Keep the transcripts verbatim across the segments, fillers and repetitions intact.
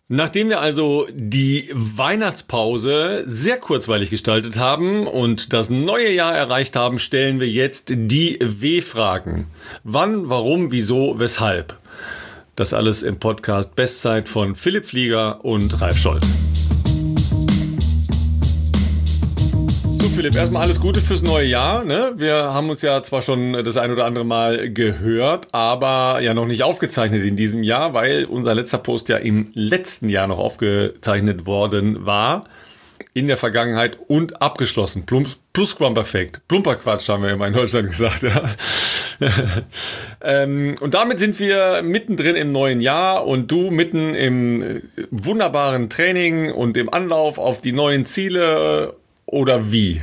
Nachdem wir also die Weihnachtspause sehr kurzweilig gestaltet haben und das neue Jahr erreicht haben, stellen wir jetzt die W-Fragen. Wann, warum, wieso, weshalb? Das alles im Podcast Bestzeit von Philipp Flieger und Ralf Scholz. Philipp, erstmal alles Gute fürs neue Jahr. Ne? Wir haben uns ja zwar schon das ein oder andere Mal gehört, aber ja noch nicht aufgezeichnet in diesem Jahr, weil unser letzter Post ja im letzten Jahr noch aufgezeichnet worden war. In der Vergangenheit und abgeschlossen. Plus, Plusquamperfekt. Plumperquatsch haben wir immer in Deutschland gesagt. Ja. ähm, und damit sind wir mittendrin im neuen Jahr und du mitten im wunderbaren Training und im Anlauf auf die neuen Ziele. Oder wie?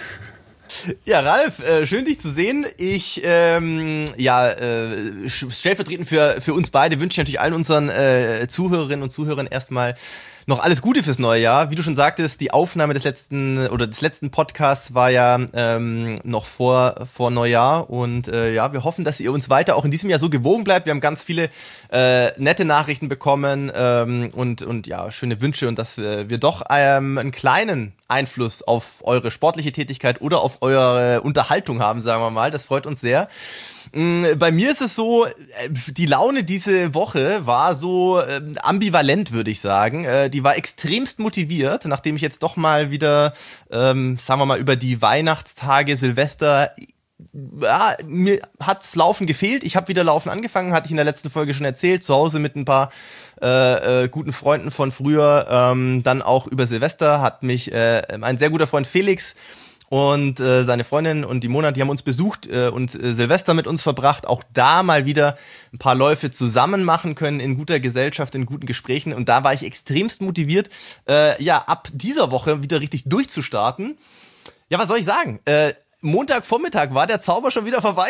Ja, Ralf, äh, schön dich zu sehen. Ich, ähm, ja, äh, stellvertretend für, für uns beide wünsche ich natürlich allen unseren äh, Zuhörerinnen und Zuhörern erstmal noch alles Gute fürs neue Jahr. Wie du schon sagtest, die Aufnahme des letzten oder des letzten Podcasts war ja ähm, noch vor vor Neujahr und äh, ja, wir hoffen, dass ihr uns weiter auch in diesem Jahr so gewogen bleibt. Wir haben ganz viele äh, nette Nachrichten bekommen ähm, und und ja, schöne Wünsche und dass wir, wir doch ähm, einen kleinen Einfluss auf eure sportliche Tätigkeit oder auf eure Unterhaltung haben, sagen wir mal. Das freut uns sehr. Bei mir ist es so, die Laune diese Woche war so äh, ambivalent, würde ich sagen. Äh, die war extremst motiviert, nachdem ich jetzt doch mal wieder, ähm, sagen wir mal, über die Weihnachtstage, Silvester, ja, mir hat's Laufen gefehlt. Ich habe wieder Laufen angefangen, hatte ich in der letzten Folge schon erzählt, zu Hause mit ein paar äh, äh, guten Freunden von früher. Ähm, dann auch über Silvester hat mich äh, ein sehr guter Freund Felix und äh, seine Freundin und die Mona, die haben uns besucht äh, und äh, Silvester mit uns verbracht. Auch da mal wieder ein paar Läufe zusammen machen können, in guter Gesellschaft, in guten Gesprächen. Und da war ich extremst motiviert, äh, ja, ab dieser Woche wieder richtig durchzustarten. Ja, was soll ich sagen? Äh, Montagvormittag war der Zauber schon wieder vorbei.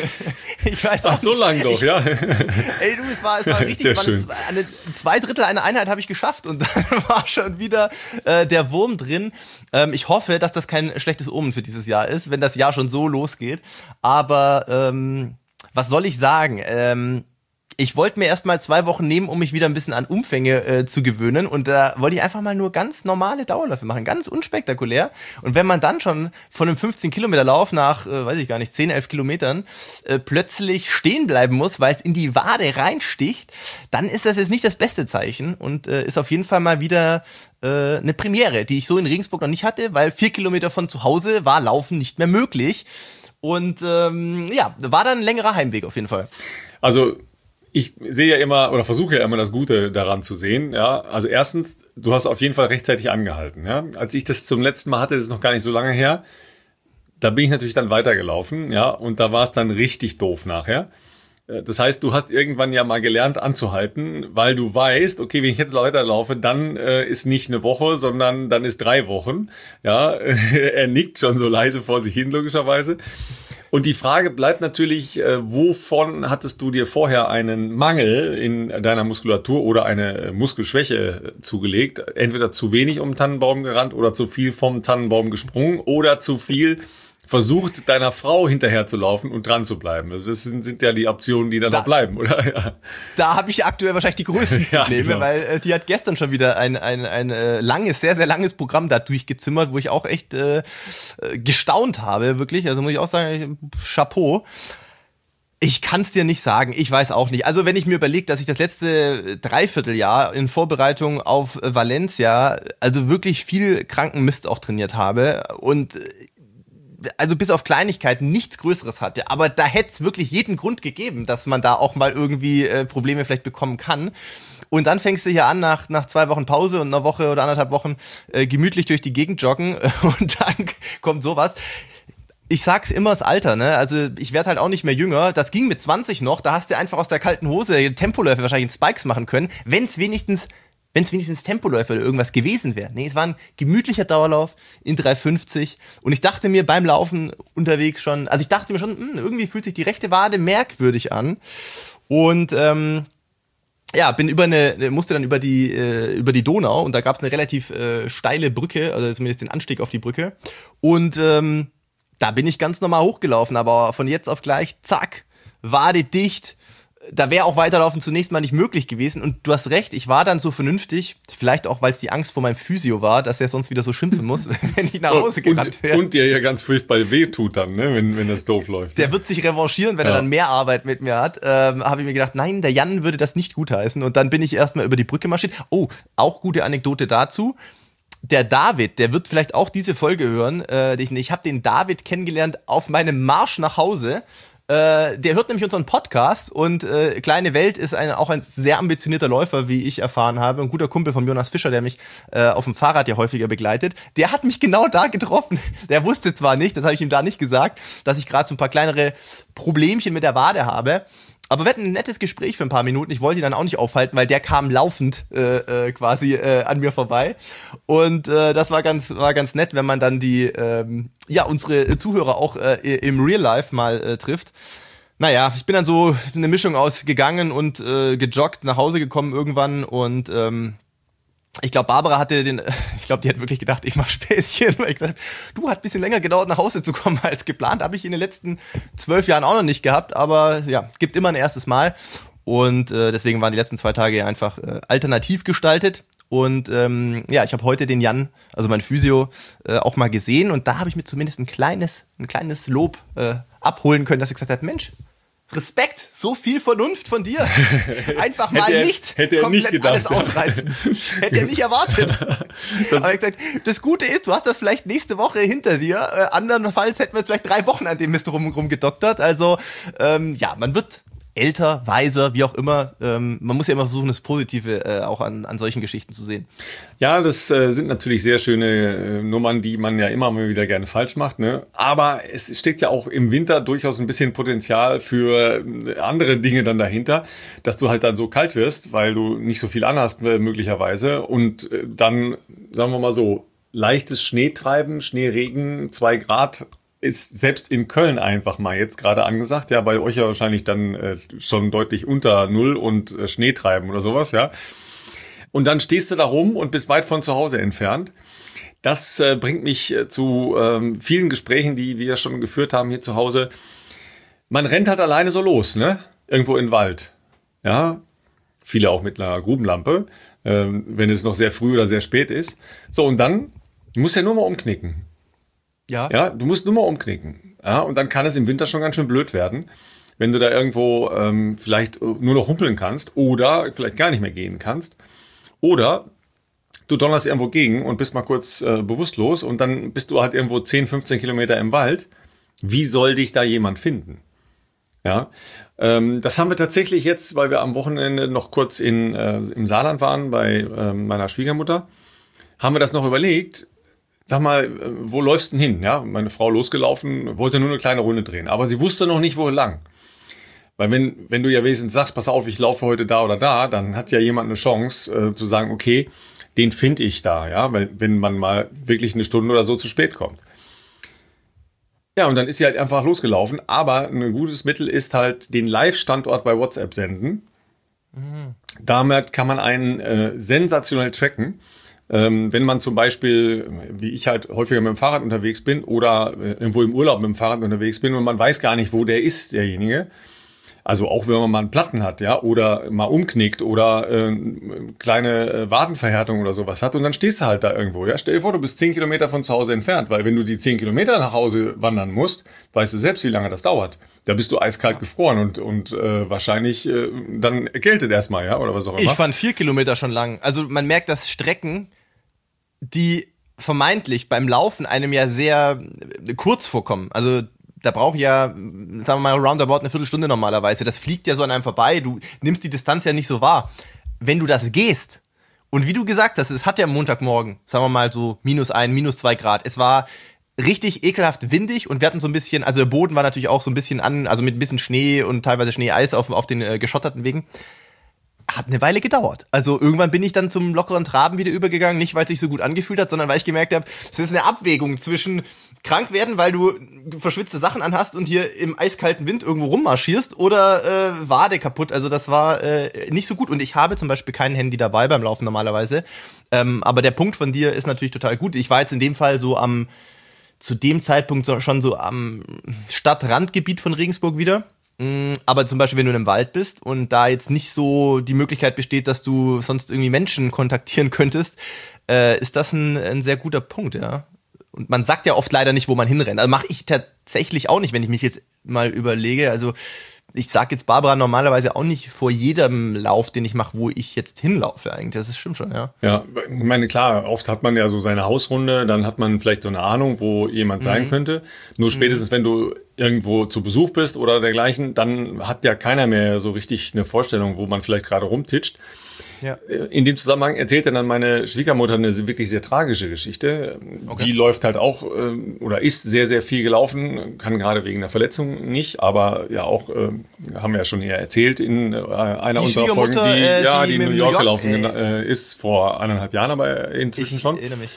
Ich weiß auch Ach, so lang doch, ja. Ey, du, es war, es war richtig, es war eine, eine zwei Drittel einer Einheit habe ich geschafft und dann war schon wieder äh, der Wurm drin. Ähm, ich hoffe, dass das kein schlechtes Omen für dieses Jahr ist, wenn das Jahr schon so losgeht. Aber ähm, was soll ich sagen? Ähm, Ich wollte mir erst mal zwei Wochen nehmen, um mich wieder ein bisschen an Umfänge äh, zu gewöhnen und da äh, wollte ich einfach mal nur ganz normale Dauerläufe machen, ganz unspektakulär. Und wenn man dann schon von einem fünfzehn Kilometer Lauf nach, äh, weiß ich gar nicht, zehn, elf Kilometern äh, plötzlich stehen bleiben muss, weil es in die Wade reinsticht, dann ist das jetzt nicht das beste Zeichen und äh, ist auf jeden Fall mal wieder äh, eine Premiere, die ich so in Regensburg noch nicht hatte, weil vier Kilometer von zu Hause war Laufen nicht mehr möglich. Und ähm, ja, war dann ein längerer Heimweg auf jeden Fall. Also ich sehe ja immer oder versuche ja immer das Gute daran zu sehen. Ja, also erstens, du hast auf jeden Fall rechtzeitig angehalten. Ja, als ich das zum letzten Mal hatte, das ist noch gar nicht so lange her. Da bin ich natürlich dann weitergelaufen. Ja, und da war es dann richtig doof nachher. Das heißt, du hast irgendwann ja mal gelernt anzuhalten, weil du weißt, okay, wenn ich jetzt weiterlaufe, dann äh, ist nicht eine Woche, sondern dann ist drei Wochen. Ja, er nickt schon so leise vor sich hin logischerweise. Und die Frage bleibt natürlich, äh, wovon hattest du dir vorher einen Mangel in deiner Muskulatur oder eine Muskelschwäche zugelegt? Entweder zu wenig um den Tannenbaum gerannt oder zu viel vom Tannenbaum gesprungen oder zu viel versucht, deiner Frau hinterher zu laufen und dran zu bleiben. Also das sind, sind ja die Optionen, die dann da, noch bleiben, oder? Ja. Da habe ich aktuell wahrscheinlich die größten Probleme, ja, genau. Weil äh, die hat gestern schon wieder ein, ein, ein äh, langes, sehr, sehr langes Programm da durchgezimmert, wo ich auch echt äh, gestaunt habe, wirklich. Also muss ich auch sagen, Chapeau. Ich kann es dir nicht sagen, ich weiß auch nicht. Also wenn ich mir überlege, dass ich das letzte Dreivierteljahr in Vorbereitung auf Valencia also wirklich viel kranken Mist auch trainiert habe und also bis auf Kleinigkeiten nichts Größeres hatte, aber da hätte es wirklich jeden Grund gegeben, dass man da auch mal irgendwie äh, Probleme vielleicht bekommen kann. Und dann fängst du hier an, nach nach zwei Wochen Pause und einer Woche oder anderthalb Wochen äh, gemütlich durch die Gegend joggen und dann kommt sowas. Ich sag's immer, das Alter, ne? Also ich werde halt auch nicht mehr jünger. Das ging mit zwanzig noch, da hast du einfach aus der kalten Hose Tempoläufe wahrscheinlich in Spikes machen können, wenn es wenigstens Wenn es wenigstens Tempoläufe oder irgendwas gewesen wäre. Nee, es war ein gemütlicher Dauerlauf in drei fünfzig. Und ich dachte mir beim Laufen unterwegs schon, also ich dachte mir schon, mh, irgendwie fühlt sich die rechte Wade merkwürdig an. Und ähm, ja, bin über eine, musste dann über die äh, über die Donau und da gab es eine relativ äh, steile Brücke, also zumindest den Anstieg auf die Brücke. Und ähm, da bin ich ganz normal hochgelaufen, aber von jetzt auf gleich, zack, Wade dicht. da wäre auch Weiterlaufen zunächst mal nicht möglich gewesen. Und du hast recht, ich war dann so vernünftig, vielleicht auch, weil es die Angst vor meinem Physio war, dass er sonst wieder so schimpfen muss, wenn ich nach Hause gerannt wäre. Und dir ja ganz furchtbar weh tut dann, ne, wenn, wenn das doof läuft. Der wird sich revanchieren, wenn ja. er dann mehr Arbeit mit mir hat. Ähm, habe ich mir gedacht, nein, der Jan würde das nicht gutheißen. Und dann bin ich erstmal über die Brücke marschiert. Oh, auch gute Anekdote dazu. Der David, der wird vielleicht auch diese Folge hören. Äh, ich ich habe den David kennengelernt auf meinem Marsch nach Hause. Äh, der hört nämlich unseren Podcast und äh, Kleine Welt ist ein, auch ein sehr ambitionierter Läufer, wie ich erfahren habe. Ein guter Kumpel von Jonas Fischer, der mich äh, auf dem Fahrrad ja häufiger begleitet. Der hat mich genau da getroffen. Der wusste zwar nicht, das habe ich ihm da nicht gesagt, dass ich gerade so ein paar kleinere Problemchen mit der Wade habe. Aber wir hatten ein nettes Gespräch für ein paar Minuten. Ich wollte ihn dann auch nicht aufhalten, weil der kam laufend äh, äh, quasi äh, an mir vorbei. Und äh, das war ganz war ganz nett, wenn man dann die ähm, ja unsere Zuhörer auch äh, im Real Life mal äh, trifft. Naja, ich bin dann so eine Mischung aus gegangen und äh, gejoggt, nach Hause gekommen irgendwann und ähm, ich glaube, Barbara hatte den, ich glaube, die hat wirklich gedacht, ich mache Späßchen, weil ich gesagt habe, du, hat ein bisschen länger gedauert, nach Hause zu kommen als geplant. Habe ich in den letzten zwölf Jahren auch noch nicht gehabt, aber ja, gibt immer ein erstes Mal. Und äh, deswegen waren die letzten zwei Tage einfach äh, alternativ gestaltet. Und ähm, ja, ich habe heute den Jan, also mein Physio, äh, auch mal gesehen. Und da habe ich mir zumindest ein kleines, ein kleines Lob äh, abholen können, dass ich gesagt habe, Mensch, Respekt, so viel Vernunft von dir. Einfach mal hätte er, nicht hätte er komplett nicht alles ausreizen. Hätte er nicht erwartet. Das, Aber ich gesagt, das Gute ist, du hast das vielleicht nächste Woche hinter dir. Äh, andernfalls hätten wir jetzt vielleicht drei Wochen an dem Mist rum, rumgedoktert. Also ähm, ja, man wird älter, weiser, wie auch immer. Ähm, man muss ja immer versuchen, das Positive äh, auch an, an solchen Geschichten zu sehen. Ja, das äh, sind natürlich sehr schöne äh, Nummern, die man ja immer mal wieder gerne falsch macht, ne? Aber es steckt ja auch im Winter durchaus ein bisschen Potenzial für äh, andere Dinge dann dahinter, dass du halt dann so kalt wirst, weil du nicht so viel anhast äh, möglicherweise und äh, dann, sagen wir mal so, leichtes Schneetreiben, Schneeregen, zwei Grad ist selbst in Köln einfach mal jetzt gerade angesagt. Ja, bei euch ja wahrscheinlich dann äh, schon deutlich unter Null und äh, Schneetreiben oder sowas, ja. Und dann stehst du da rum und bist weit von zu Hause entfernt. Das äh, bringt mich äh, zu ähm, vielen Gesprächen, die wir schon geführt haben hier zu Hause. Man rennt halt alleine so los, ne? Irgendwo in den Wald. Ja, viele auch mit einer Grubenlampe, äh, wenn es noch sehr früh oder sehr spät ist. So, und dann musst du ja nur mal umknicken. Ja. Ja, du musst nur mal umknicken. Ja, und dann kann es im Winter schon ganz schön blöd werden, wenn du da irgendwo ähm, vielleicht nur noch humpeln kannst oder vielleicht gar nicht mehr gehen kannst. Oder du donnerst irgendwo gegen und bist mal kurz äh, bewusstlos und dann bist du halt irgendwo zehn, fünfzehn Kilometer im Wald. Wie soll dich da jemand finden? Ja, ähm, das haben wir tatsächlich jetzt, weil wir am Wochenende noch kurz in, äh, im Saarland waren bei äh, meiner Schwiegermutter, haben wir das noch überlegt. Sag mal, wo läufst du denn hin? Ja, meine Frau losgelaufen, wollte nur eine kleine Runde drehen, aber sie wusste noch nicht, wo lang. Weil wenn, wenn du ja wenigstens sagst, pass auf, ich laufe heute da oder da, dann hat ja jemand eine Chance äh, zu sagen, okay, den finde ich da, ja, weil, wenn man mal wirklich eine Stunde oder so zu spät kommt. Ja, und dann ist sie halt einfach losgelaufen, aber ein gutes Mittel ist halt den Live-Standort bei WhatsApp senden. Mhm. Damit kann man einen äh, sensationell tracken. Ähm, wenn man zum Beispiel, wie ich halt häufiger mit dem Fahrrad unterwegs bin oder äh, irgendwo im Urlaub mit dem Fahrrad unterwegs bin und man weiß gar nicht, wo der ist, derjenige. Also auch wenn man mal einen Platten hat, ja, oder mal umknickt oder äh, kleine äh, Wadenverhärtung oder sowas hat und dann stehst du halt da irgendwo. Ja, stell dir vor, du bist zehn Kilometer von zu Hause entfernt, weil wenn du die zehn Kilometer nach Hause wandern musst, weißt du selbst, wie lange das dauert. Da bist du eiskalt gefroren und, und äh, wahrscheinlich äh, dann erkältet erstmal, ja, oder was auch immer. Ich fand vier Kilometer schon lang. Also man merkt, dass Strecken, die vermeintlich beim Laufen einem ja sehr kurz vorkommen. Also da braucht ja, sagen wir mal, roundabout eine Viertelstunde normalerweise. Das fliegt ja so an einem vorbei. Du nimmst die Distanz ja nicht so wahr. Wenn du das gehst, und wie du gesagt hast, es hat ja Montagmorgen, sagen wir mal so minus ein, minus zwei Grad. Es war richtig ekelhaft windig und wir hatten so ein bisschen, also der Boden war natürlich auch so ein bisschen an, also mit ein bisschen Schnee und teilweise Schneeeis auf, auf den äh, geschotterten Wegen. Hat eine Weile gedauert. Also irgendwann bin ich dann zum lockeren Traben wieder übergegangen, nicht weil es sich so gut angefühlt hat, sondern weil ich gemerkt habe, es ist eine Abwägung zwischen krank werden, weil du verschwitzte Sachen anhast und hier im eiskalten Wind irgendwo rummarschierst oder äh, Wade kaputt. Also das war äh, nicht so gut und ich habe zum Beispiel kein Handy dabei beim Laufen normalerweise. Ähm, aber der Punkt von dir ist natürlich total gut. Ich war jetzt in dem Fall so am, zu dem Zeitpunkt so, schon so am Stadtrandgebiet von Regensburg wieder. Aber zum Beispiel, wenn du in einem Wald bist und da jetzt nicht so die Möglichkeit besteht, dass du sonst irgendwie Menschen kontaktieren könntest, äh, ist das ein, ein sehr guter Punkt, ja. Und man sagt ja oft leider nicht, wo man hinrennt. Also mache ich tatsächlich auch nicht, wenn ich mich jetzt mal überlege. Also ich sage jetzt Barbara normalerweise auch nicht vor jedem Lauf, den ich mache, wo ich jetzt hinlaufe eigentlich. Das stimmt schon, ja. Ja, ich meine, klar, oft hat man ja so seine Hausrunde, dann hat man vielleicht so eine Ahnung, wo jemand sein mhm. könnte. Nur spätestens, mhm. wenn du irgendwo zu Besuch bist oder dergleichen, dann hat ja keiner mehr so richtig eine Vorstellung, wo man vielleicht gerade rumtitscht. Ja. In dem Zusammenhang erzählte dann meine Schwiegermutter eine wirklich sehr tragische Geschichte. Okay. Die läuft halt auch äh, oder ist sehr, sehr viel gelaufen, kann gerade wegen der Verletzung nicht, aber ja auch, äh, haben wir ja schon eher erzählt in äh, einer die unserer Folgen, die, äh, ja, die, die in New York, York gelaufen äh, ist, vor eineinhalb Jahren aber inzwischen ich schon. Ich erinnere mich.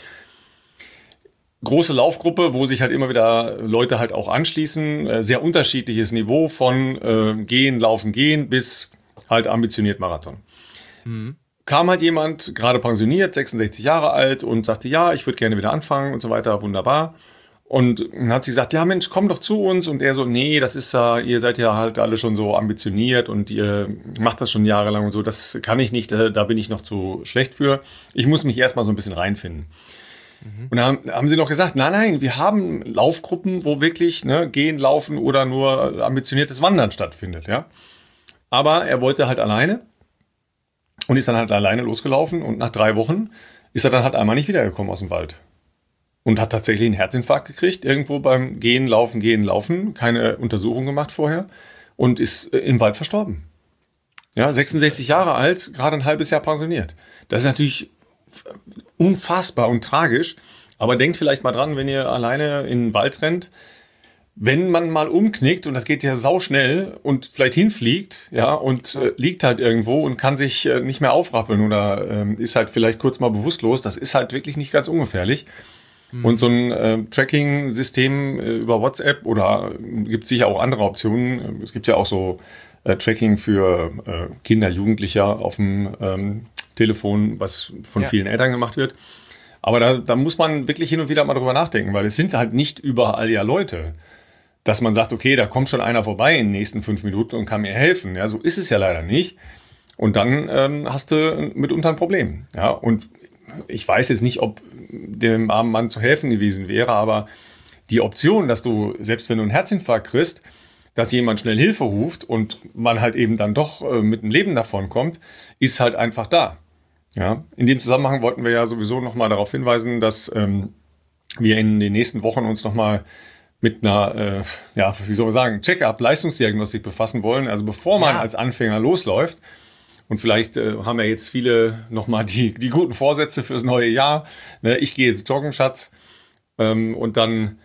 Große Laufgruppe, wo sich halt immer wieder Leute halt auch anschließen. Äh, sehr unterschiedliches Niveau von äh, Gehen, Laufen, Gehen bis halt ambitioniert Marathon. Mhm. Kam halt jemand, gerade pensioniert, sechsundsechzig Jahre alt und sagte, ja, ich würde gerne wieder anfangen und so weiter, wunderbar. Und dann hat sie gesagt, ja Mensch, komm doch zu uns. Und er so, nee, das ist ja, ihr seid ja halt alle schon so ambitioniert und ihr macht das schon jahrelang und so, das kann ich nicht, da bin ich noch zu schlecht für. Ich muss mich erstmal so ein bisschen reinfinden. Mhm. Und dann haben sie noch gesagt, nein, nein, wir haben Laufgruppen, wo wirklich ne, Gehen, Laufen oder nur ambitioniertes Wandern stattfindet. Ja. Aber er wollte halt alleine. Und ist dann halt alleine losgelaufen und nach drei Wochen ist er dann halt einmal nicht wiedergekommen aus dem Wald. Und hat tatsächlich einen Herzinfarkt gekriegt, irgendwo beim Gehen, Laufen, Gehen, Laufen. Keine Untersuchung gemacht vorher und ist im Wald verstorben. Ja, sechsundsechzig Jahre alt, gerade ein halbes Jahr pensioniert. Das ist natürlich unfassbar und tragisch. Aber denkt vielleicht mal dran, wenn ihr alleine in den Wald rennt, wenn man mal umknickt, und das geht ja sauschnell und vielleicht hinfliegt, ja, und äh, liegt halt irgendwo und kann sich äh, nicht mehr aufrappeln oder äh, ist halt vielleicht kurz mal bewusstlos, das ist halt wirklich nicht ganz ungefährlich. Mhm. Und so ein äh, Tracking-System äh, über WhatsApp oder äh, gibt es sicher auch andere Optionen. Es gibt ja auch so äh, Tracking für äh, Kinder, Jugendliche auf dem ähm, Telefon, was von ja. vielen Eltern gemacht wird. Aber da, da muss man wirklich hin und wieder mal drüber nachdenken, weil es sind halt nicht überall ja Leute, dass man sagt, okay, da kommt schon einer vorbei in den nächsten fünf Minuten und kann mir helfen. Ja, so ist es ja leider nicht. Und dann ähm, hast du mitunter ein Problem. Ja, und ich weiß jetzt nicht, ob dem armen Mann zu helfen gewesen wäre, aber die Option, dass du, selbst wenn du einen Herzinfarkt kriegst, dass jemand schnell Hilfe ruft und man halt eben dann doch äh, mit dem Leben davon kommt, ist halt einfach da. Ja, in dem Zusammenhang wollten wir ja sowieso nochmal darauf hinweisen, dass ähm, wir in den nächsten Wochen uns nochmal mit einer, äh, ja, wie soll man sagen, Check-up, Leistungsdiagnostik befassen wollen. Also bevor man ja. als Anfänger losläuft, und vielleicht äh, haben ja jetzt viele nochmal die, die guten Vorsätze fürs neue Jahr. Ne, ich gehe jetzt joggen, Schatz. Ähm, und dann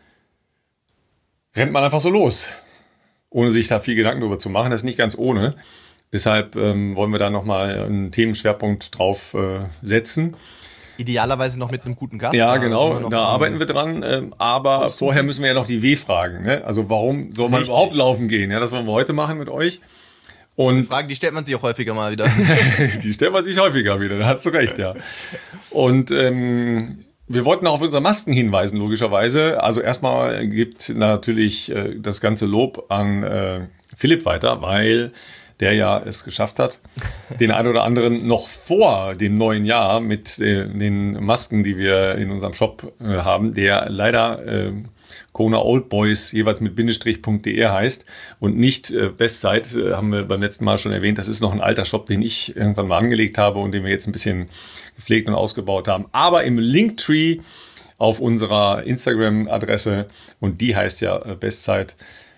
rennt man einfach so los, ohne sich da viel Gedanken drüber zu machen. Das ist nicht ganz ohne. Deshalb ähm, wollen wir da nochmal einen Themenschwerpunkt drauf äh, setzen. Idealerweise noch mit einem guten Gast. Ja, genau, da arbeiten wir dran. Ähm, aber Außen. vorher müssen wir ja noch die W-Fragen. Ne? Also warum soll man Richtig. überhaupt laufen gehen? Ja, das wollen wir heute machen mit euch. Und die Fragen, die stellt man sich auch häufiger mal wieder. Die stellt man sich häufiger wieder, da hast du recht, ja. Und ähm, wir wollten auch auf unsere Masken hinweisen, logischerweise. Also erstmal gibt natürlich äh, das ganze Lob an äh, Philipp weiter, weil der ja es geschafft hat, den einen oder anderen noch vor dem neuen Jahr mit äh, den Masken, die wir in unserem Shop äh, haben, der leider äh, Kona Old Boys jeweils mit Bindestrich.de heißt und nicht äh, Bestzeit, äh, haben wir beim letzten Mal schon erwähnt. Das ist noch ein alter Shop, den ich irgendwann mal angelegt habe und den wir jetzt ein bisschen gepflegt und ausgebaut haben. Aber im Linktree auf unserer Instagram-Adresse, und die heißt ja äh, Bestzeit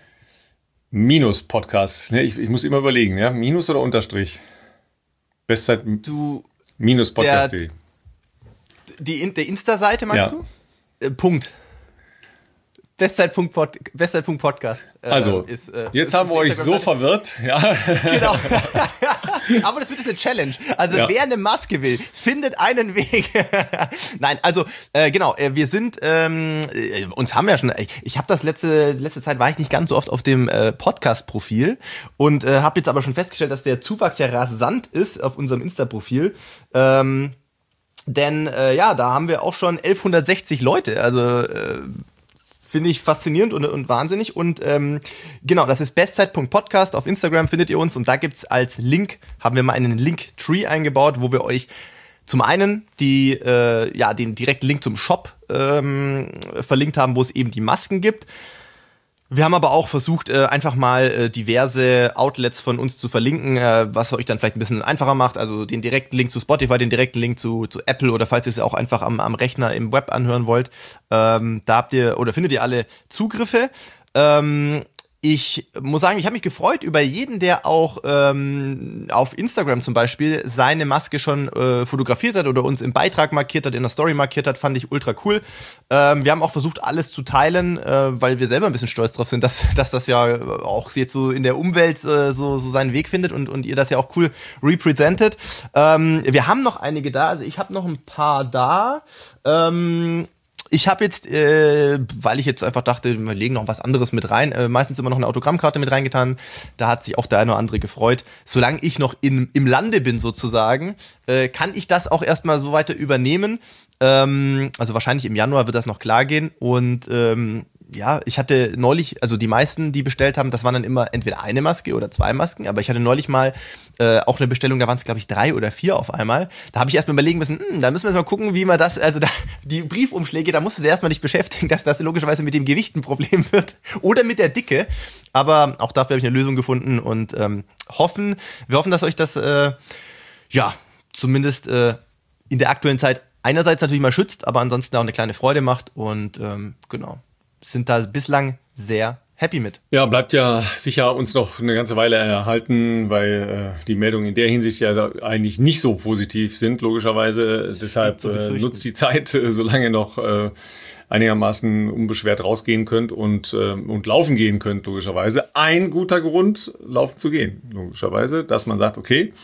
Minus Podcast. Ne, ich, ich muss immer überlegen, ja, Minus oder Unterstrich? Bestzeit du Minus Podcast. Der, die der Insta-Seite meinst ja. du? Äh, Punkt. Bestzeit.pod, Bestzeit.podcast. Äh, also, ist, äh, jetzt haben wir euch so verwirrt. Ja. Genau. Aber das wird jetzt eine Challenge. Also, ja. wer eine Maske will, findet einen Weg. Nein, also, äh, genau, äh, wir sind, ähm, äh, uns haben wir ja schon, ich, ich habe das letzte, letzte Zeit war ich nicht ganz so oft auf dem äh, Podcast-Profil und äh, habe jetzt aber schon festgestellt, dass der Zuwachs ja rasant ist auf unserem Insta-Profil. Ähm, denn, äh, ja, da haben wir auch schon elfhundertsechzig Leute, also, äh, finde ich faszinierend und, und wahnsinnig. Und ähm, genau, das ist bestzeit.podcast. Auf Instagram findet ihr uns und da gibt's als Link, haben wir mal einen Link-Tree eingebaut, wo wir euch zum einen die, äh, ja, den direkten Link zum Shop ähm, verlinkt haben, wo es eben die Masken gibt. Wir haben aber auch versucht, äh, einfach mal äh, diverse Outlets von uns zu verlinken, äh, was euch dann vielleicht ein bisschen einfacher macht. Also den direkten Link zu Spotify, den direkten Link zu, zu Apple oder falls ihr es auch einfach am, am Rechner im Web anhören wollt. Ähm, da habt ihr oder findet ihr alle Zugriffe. Ähm, Ich muss sagen, ich habe mich gefreut über jeden, der auch ähm, auf Instagram zum Beispiel seine Maske schon äh, fotografiert hat oder uns im Beitrag markiert hat, in der Story markiert hat, fand ich ultra cool. Ähm, wir haben auch versucht, alles zu teilen, äh, weil wir selber ein bisschen stolz drauf sind, dass, dass das ja auch jetzt so in der Umwelt äh, so, so seinen Weg findet und, und ihr das ja auch cool representet. Ähm, wir haben noch einige da, also ich habe noch ein paar da. Ähm, Ich habe jetzt, äh, weil ich jetzt einfach dachte, wir legen noch was anderes mit rein, äh, meistens immer noch eine Autogrammkarte mit reingetan. Da hat sich auch der eine oder andere gefreut. Solange ich noch in, im Lande bin sozusagen, äh, kann ich das auch erstmal so weiter übernehmen. Ähm, also wahrscheinlich im Januar wird das noch klar gehen. Und ähm, ja, ich hatte neulich, also die meisten, die bestellt haben, das waren dann immer entweder eine Maske oder zwei Masken, aber ich hatte neulich mal äh, auch eine Bestellung, da waren es glaube ich drei oder vier auf einmal. Da habe ich erstmal überlegen müssen, hm, da müssen wir jetzt mal gucken, wie man das, also da, die Briefumschläge, da musst du dir erstmal nicht beschäftigen, dass das logischerweise mit dem Gewicht ein Problem wird oder mit der Dicke, aber auch dafür habe ich eine Lösung gefunden und ähm, hoffen, wir hoffen, dass euch das, äh, ja, zumindest äh, in der aktuellen Zeit einerseits natürlich mal schützt, aber ansonsten auch eine kleine Freude macht und ähm, genau. Sind da bislang sehr happy mit. Ja, bleibt ja sicher uns noch eine ganze Weile erhalten, weil äh, die Meldungen in der Hinsicht ja eigentlich nicht so positiv sind, logischerweise. Deshalb äh, nutzt die Zeit, äh, solange ihr noch äh, einigermaßen unbeschwert rausgehen könnt und, äh, und laufen gehen könnt, logischerweise. Ein guter Grund, laufen zu gehen, logischerweise, dass man sagt, okay,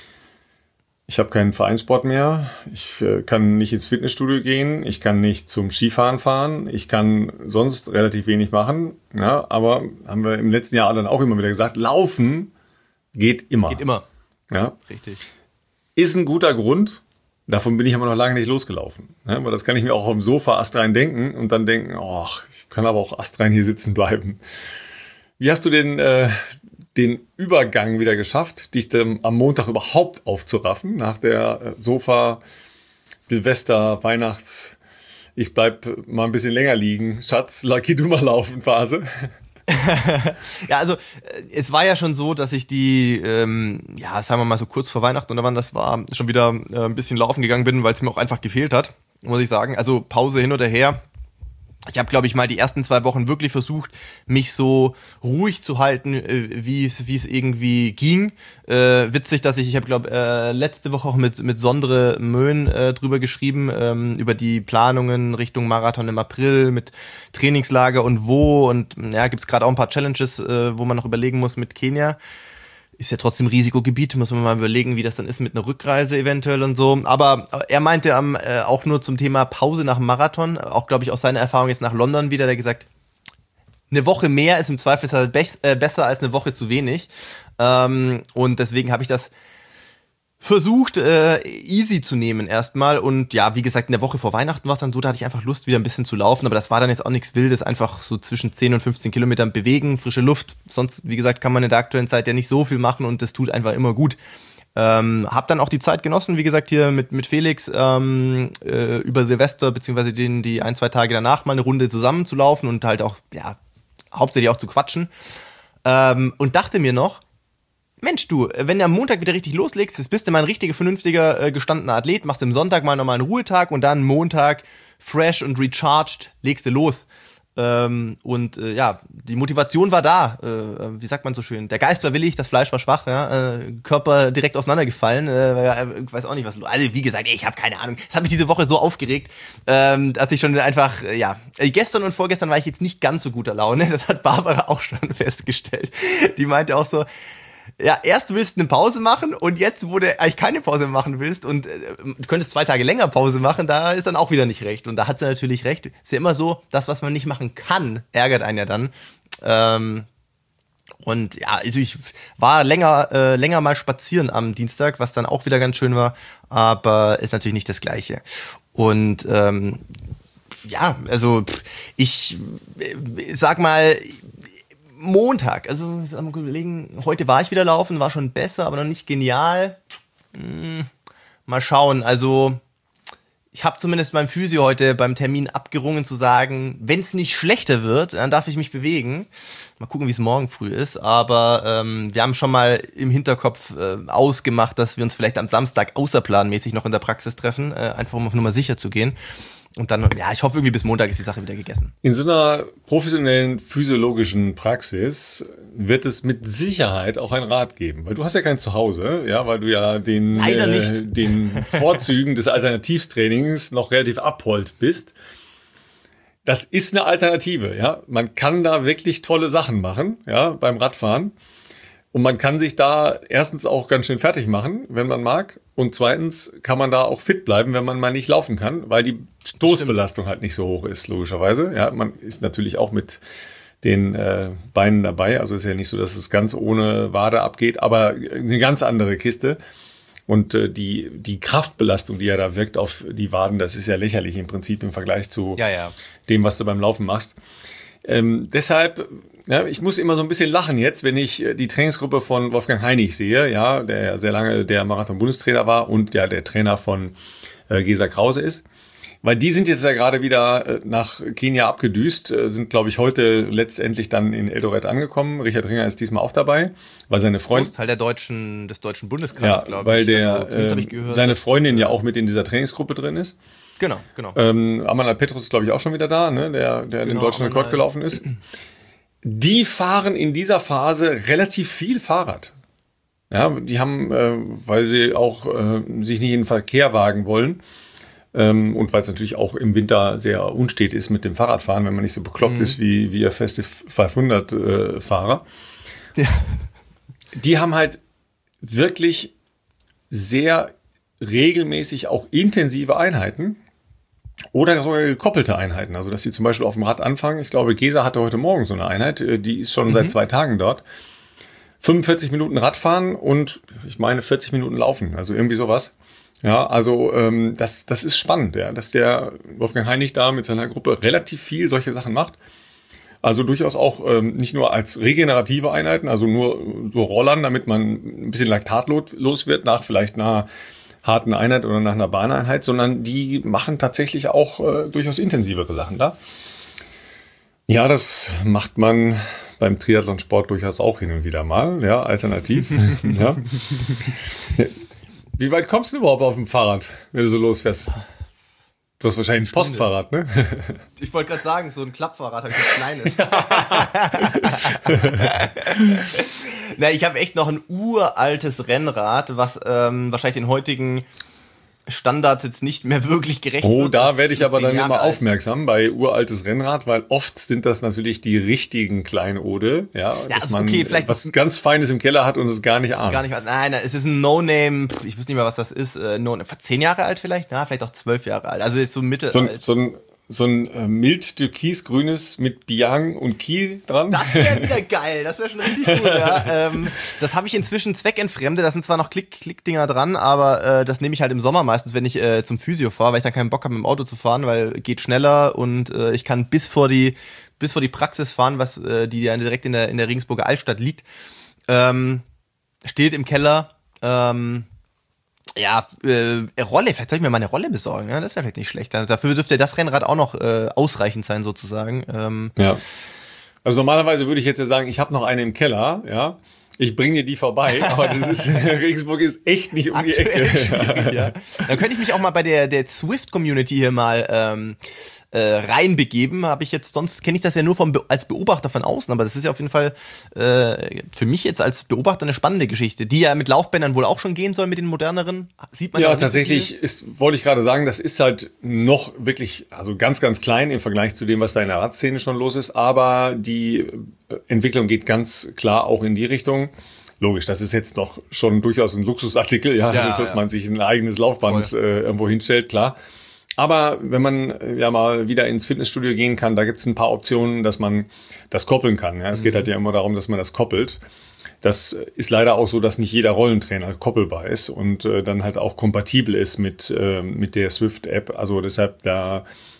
ich habe keinen Vereinssport mehr, ich äh, kann nicht ins Fitnessstudio gehen, ich kann nicht zum Skifahren fahren, ich kann sonst relativ wenig machen. Ja, aber haben wir im letzten Jahr dann auch immer wieder gesagt, laufen geht immer. Geht immer. Ja. Richtig. Ist ein guter Grund, davon bin ich aber noch lange nicht losgelaufen. Ja, weil das kann ich mir auch auf dem Sofa astrein denken und dann denken, oh, ich kann aber auch astrein hier sitzen bleiben. Wie hast du den... Äh, den Übergang wieder geschafft, dich ähm, am Montag überhaupt aufzuraffen, nach der äh, Sofa, Silvester, Weihnachts, ich bleib mal ein bisschen länger liegen, Schatz, Lucky, du mal laufen Phase? Ja, also es war ja schon so, dass ich die, ähm, ja, sagen wir mal so kurz vor Weihnachten oder wann das war, schon wieder äh, ein bisschen laufen gegangen bin, weil es mir auch einfach gefehlt hat, muss ich sagen. Also Pause hin oder her. Ich habe, glaube ich, mal die ersten zwei Wochen wirklich versucht, mich so ruhig zu halten, äh, wie es wie es irgendwie ging. Äh, witzig, dass ich, ich habe, glaube äh, letzte Woche auch mit mit Sondre Möhn äh, drüber geschrieben, ähm, über die Planungen Richtung Marathon im April, mit Trainingslager und wo. Und ja, gibt's gerade auch ein paar Challenges, äh, wo man noch überlegen muss mit Kenia. Ist ja trotzdem Risikogebiet, muss man mal überlegen, wie das dann ist mit einer Rückreise eventuell und so. Aber er meinte ähm, äh, auch nur zum Thema Pause nach dem Marathon, auch glaube ich aus seiner Erfahrung jetzt nach London wieder, der gesagt, eine Woche mehr ist im Zweifelsfall be- äh, besser als eine Woche zu wenig. Ähm, und deswegen habe ich das versucht, äh, easy zu nehmen erstmal. Und ja, wie gesagt, in der Woche vor Weihnachten war es dann so, da hatte ich einfach Lust, wieder ein bisschen zu laufen. Aber das war dann jetzt auch nichts Wildes, einfach so zwischen zehn und fünfzehn Kilometern bewegen, frische Luft. Sonst, wie gesagt, kann man in der aktuellen Zeit ja nicht so viel machen und das tut einfach immer gut. Ähm, hab dann auch die Zeit genossen, wie gesagt, hier mit, mit Felix ähm, äh, über Silvester, beziehungsweise den, die ein, zwei Tage danach mal eine Runde zusammen zu laufen und halt auch, ja, hauptsächlich auch zu quatschen. Ähm, und dachte mir noch, Mensch, du, wenn du am Montag wieder richtig loslegst, jetzt bist du mal ein richtiger, vernünftiger, äh, gestandener Athlet, machst am Sonntag mal nochmal einen Ruhetag und dann Montag fresh und recharged legst du los. Ähm, und äh, ja, die Motivation war da, äh, wie sagt man so schön, der Geist war willig, das Fleisch war schwach, ja, äh, Körper direkt auseinandergefallen, äh, ich weiß auch nicht, was los. Also wie gesagt, ich habe keine Ahnung, es hat mich diese Woche so aufgeregt, ähm, dass ich schon einfach, äh, ja, gestern und vorgestern war ich jetzt nicht ganz so guter Laune, das hat Barbara auch schon festgestellt. Die meinte auch so, ja, erst willst du eine Pause machen und jetzt, wo du eigentlich keine Pause machen willst und äh, du könntest zwei Tage länger Pause machen, da ist dann auch wieder nicht recht. Und da hat sie natürlich recht. Ist ja immer so, das, was man nicht machen kann, ärgert einen ja dann. Ähm, und ja, also ich war länger, äh, länger mal spazieren am Dienstag, was dann auch wieder ganz schön war, aber ist natürlich nicht das Gleiche. Und ähm, ja, also ich sag mal, Montag, also mal überlegen, heute war ich wieder laufen, war schon besser, aber noch nicht genial. Hm, mal schauen, also ich habe zumindest beim Physio heute beim Termin abgerungen zu sagen, wenn es nicht schlechter wird, dann darf ich mich bewegen. Mal gucken, wie es morgen früh ist. Aber ähm, wir haben schon mal im Hinterkopf äh, ausgemacht, dass wir uns vielleicht am Samstag außerplanmäßig noch in der Praxis treffen, äh, einfach um auf Nummer sicher zu gehen. Und dann, ja, ich hoffe irgendwie bis Montag ist die Sache wieder gegessen. In so einer professionellen physiologischen Praxis wird es mit Sicherheit auch ein Rad geben, weil du hast ja kein Zuhause, ja, weil du ja den, Leider nicht. äh, den Vorzügen des Alternativtrainings noch relativ abhold bist. Das ist eine Alternative, ja. Man kann da wirklich tolle Sachen machen, ja, beim Radfahren. Und man kann sich da erstens auch ganz schön fertig machen, wenn man mag. Und zweitens kann man da auch fit bleiben, wenn man mal nicht laufen kann, weil die Stoßbelastung halt nicht so hoch ist, logischerweise. Ja, man ist natürlich auch mit den äh, Beinen dabei. Also ist ja nicht so, dass es ganz ohne Wade abgeht, aber eine ganz andere Kiste. Und äh, die, die Kraftbelastung, die ja da wirkt auf die Waden, das ist ja lächerlich im Prinzip im Vergleich zu ja, ja. dem, was du beim Laufen machst. Ähm, deshalb, ja, ich muss immer so ein bisschen lachen jetzt, wenn ich die Trainingsgruppe von Wolfgang Heinig sehe, ja, der ja sehr lange der Marathon-Bundestrainer war und ja der Trainer von äh, Gesa Krause ist. Weil die sind jetzt ja gerade wieder äh, nach Kenia abgedüst, äh, sind, glaube ich, heute letztendlich dann in Eldoret angekommen. Richard Ringer ist diesmal auch dabei, weil seine Freundin... Großteil der deutschen, des deutschen Bundeskreises, ja, glaube ich. weil der, also, äh, äh, gehört, seine dass, Freundin ja auch mit in dieser Trainingsgruppe drin ist. Genau, genau. Ähm, Amanal Petrus ist, glaube ich, auch schon wieder da, ne? der, der genau, den deutschen Rekord Amanal. gelaufen ist. Die fahren in dieser Phase relativ viel Fahrrad. Ja, die haben, äh, weil sie auch äh, sich nicht in den Verkehr wagen wollen ähm, und weil es natürlich auch im Winter sehr unstet ist mit dem Fahrradfahren, wenn man nicht so bekloppt mhm. ist wie, wie ihr Festive fünfhundert-Fahrer. Äh, ja. Die haben halt wirklich sehr regelmäßig auch intensive Einheiten oder sogar gekoppelte Einheiten. Also, dass sie zum Beispiel auf dem Rad anfangen. Ich glaube, Gesa hatte heute Morgen so eine Einheit. Die ist schon mhm. seit zwei Tagen dort. fünfundvierzig Minuten Radfahren und ich meine vierzig Minuten Laufen. Also irgendwie sowas. Ja, also ähm, das, das ist spannend, ja, dass der Wolfgang Heinig da mit seiner Gruppe relativ viel solche Sachen macht. Also durchaus auch ähm, nicht nur als regenerative Einheiten, also nur so Rollern, damit man ein bisschen laktatlos wird nach vielleicht einer harten Einheit oder nach einer Bahneinheit, sondern die machen tatsächlich auch äh, durchaus intensivere Sachen da. Ja, das macht man beim Triathlonsport durchaus auch hin und wieder mal, ja, alternativ. ja. Wie weit kommst du überhaupt auf dem Fahrrad, wenn du so losfährst? Du hast wahrscheinlich ein Postfahrrad, ne? Ich wollte gerade sagen, so ein Klappfahrrad habe ich ein kleines. Na, ich habe echt noch ein uraltes Rennrad, was ähm, wahrscheinlich den heutigen Standards jetzt nicht mehr wirklich gerecht oh, wird. Oh, da werde ich aber dann Jahre immer alt. aufmerksam bei uraltes Rennrad, weil oft sind das natürlich die richtigen Kleinode, ja, ja dass also man okay, vielleicht was ganz Feines im Keller hat und es gar nicht ahnt. Gar nicht, nein, nein, es ist ein No-Name, ich wüsste nicht mehr, was das ist, äh, no, zehn Jahre alt vielleicht, na, vielleicht auch zwölf Jahre alt, also jetzt so mittelalt. So ein, so ein So ein äh, mild türkisgrünes mit Biang und Kiel dran. Das wäre wieder geil, das wäre schon richtig gut. Ja. Ähm, das habe ich inzwischen zweckentfremdet, da sind zwar noch Klick Klickdinger dran, aber äh, das nehme ich halt im Sommer meistens, wenn ich äh, zum Physio fahre, weil ich dann keinen Bock habe, mit dem Auto zu fahren, weil geht schneller und äh, ich kann bis vor die bis vor die Praxis fahren, was äh, die ja direkt in der in der Regensburger Altstadt liegt. Ähm, steht im Keller. Ähm, Ja, äh, Rolle, vielleicht soll ich mir mal eine Rolle besorgen, ja? Das wäre vielleicht nicht schlecht. Also dafür dürfte das Rennrad auch noch äh, ausreichend sein, sozusagen. Ähm, ja. Also normalerweise würde ich jetzt ja sagen, ich habe noch eine im Keller, ja. Ich bringe dir die vorbei, aber das ist, Regensburg ist echt nicht um die Ecke. Ja. Dann könnte ich mich auch mal bei der, der Zwift-Community hier mal ähm, äh, reinbegeben. Habe ich jetzt, sonst kenne ich das ja nur vom Be- als Beobachter von außen, aber das ist ja auf jeden Fall äh, für mich jetzt als Beobachter eine spannende Geschichte, die ja mit Laufbändern wohl auch schon gehen soll mit den moderneren. Sieht man ja, ja tatsächlich so ist, wollte ich gerade sagen, das ist halt noch wirklich, also ganz, ganz klein im Vergleich zu dem, was da in der Radszene schon los ist, aber die Entwicklung geht ganz klar auch in die Richtung. Logisch, das ist jetzt noch schon durchaus ein Luxusartikel, ja, ja dass ja. man sich ein eigenes Laufband äh, irgendwo hinstellt, klar. Aber wenn man ja mal wieder ins Fitnessstudio gehen kann, da gibt es ein paar Optionen, dass man das koppeln kann. Ja. Es mhm. geht halt ja immer darum, dass man das koppelt. Das ist leider auch so, dass nicht jeder Rollentrainer koppelbar ist und äh, dann halt auch kompatibel ist mit, äh, mit der Swift-App. Also deshalb, da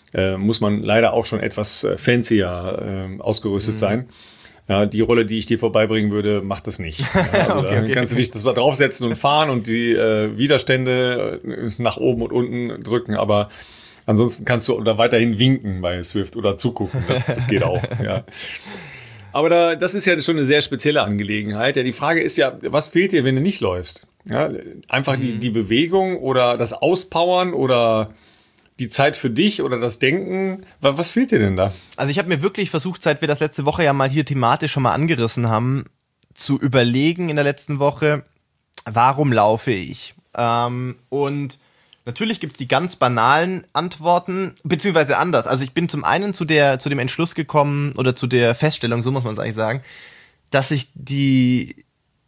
äh, muss man leider auch schon etwas äh, fancier äh, ausgerüstet mhm. sein. Ja, die Rolle, die ich dir vorbeibringen würde, macht das nicht. Ja, also okay, da okay, kannst okay. du dich das mal draufsetzen und fahren und die äh, Widerstände nach oben und unten drücken, aber ansonsten kannst du da weiterhin winken bei Zwift oder zugucken. Das, das geht auch, ja. Aber da, das ist ja schon eine sehr spezielle Angelegenheit. Ja, die Frage ist ja, was fehlt dir, wenn du nicht läufst? Ja, einfach mhm. die, die Bewegung oder das Auspowern oder die Zeit für dich oder das Denken? Was fehlt dir denn da? Also ich habe mir wirklich versucht, seit wir das letzte Woche ja mal hier thematisch schon mal angerissen haben, zu überlegen in der letzten Woche, warum laufe ich? Ähm, und natürlich gibt's die ganz banalen Antworten, beziehungsweise anders. Also ich bin zum einen zu der, zu dem Entschluss gekommen oder zu der Feststellung, so muss man es eigentlich sagen, dass sich die,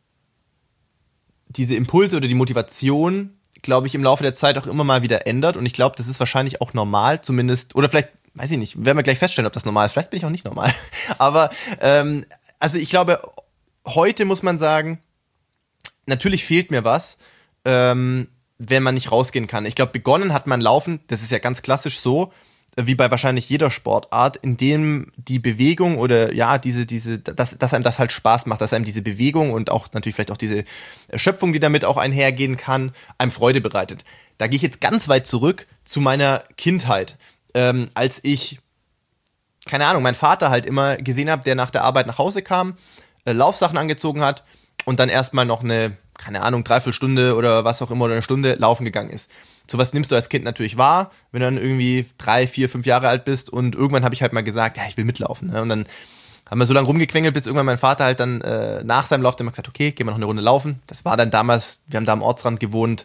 diese Impulse oder die Motivation, glaube ich, im Laufe der Zeit auch immer mal wieder ändert. Und ich glaube, das ist wahrscheinlich auch normal, zumindest, oder vielleicht, weiß ich nicht, werden wir gleich feststellen, ob das normal ist. Vielleicht bin ich auch nicht normal. Aber, ähm, also ich glaube, heute muss man sagen, natürlich fehlt mir was, ähm, wenn man nicht rausgehen kann. Ich glaube, begonnen hat man Laufen, das ist ja ganz klassisch so, wie bei wahrscheinlich jeder Sportart, in dem die Bewegung oder ja, diese, diese, dass, dass einem das halt Spaß macht, dass einem diese Bewegung und auch natürlich vielleicht auch diese Erschöpfung, die damit auch einhergehen kann, einem Freude bereitet. Da gehe ich jetzt ganz weit zurück zu meiner Kindheit, ähm, als ich, keine Ahnung, meinen Vater halt immer gesehen habe, der nach der Arbeit nach Hause kam, äh, Laufsachen angezogen hat und dann erstmal noch eine, keine Ahnung, Dreiviertelstunde oder was auch immer oder eine Stunde laufen gegangen ist. Sowas nimmst du als Kind natürlich wahr, wenn du dann irgendwie drei, vier, fünf Jahre alt bist und irgendwann habe ich halt mal gesagt, ja, ich will mitlaufen. Ne? Und dann haben wir so lange rumgequengelt, bis irgendwann mein Vater halt dann äh, nach seinem Lauf dann mal gesagt, okay, gehen wir noch eine Runde laufen. Das war dann damals, wir haben da am Ortsrand gewohnt,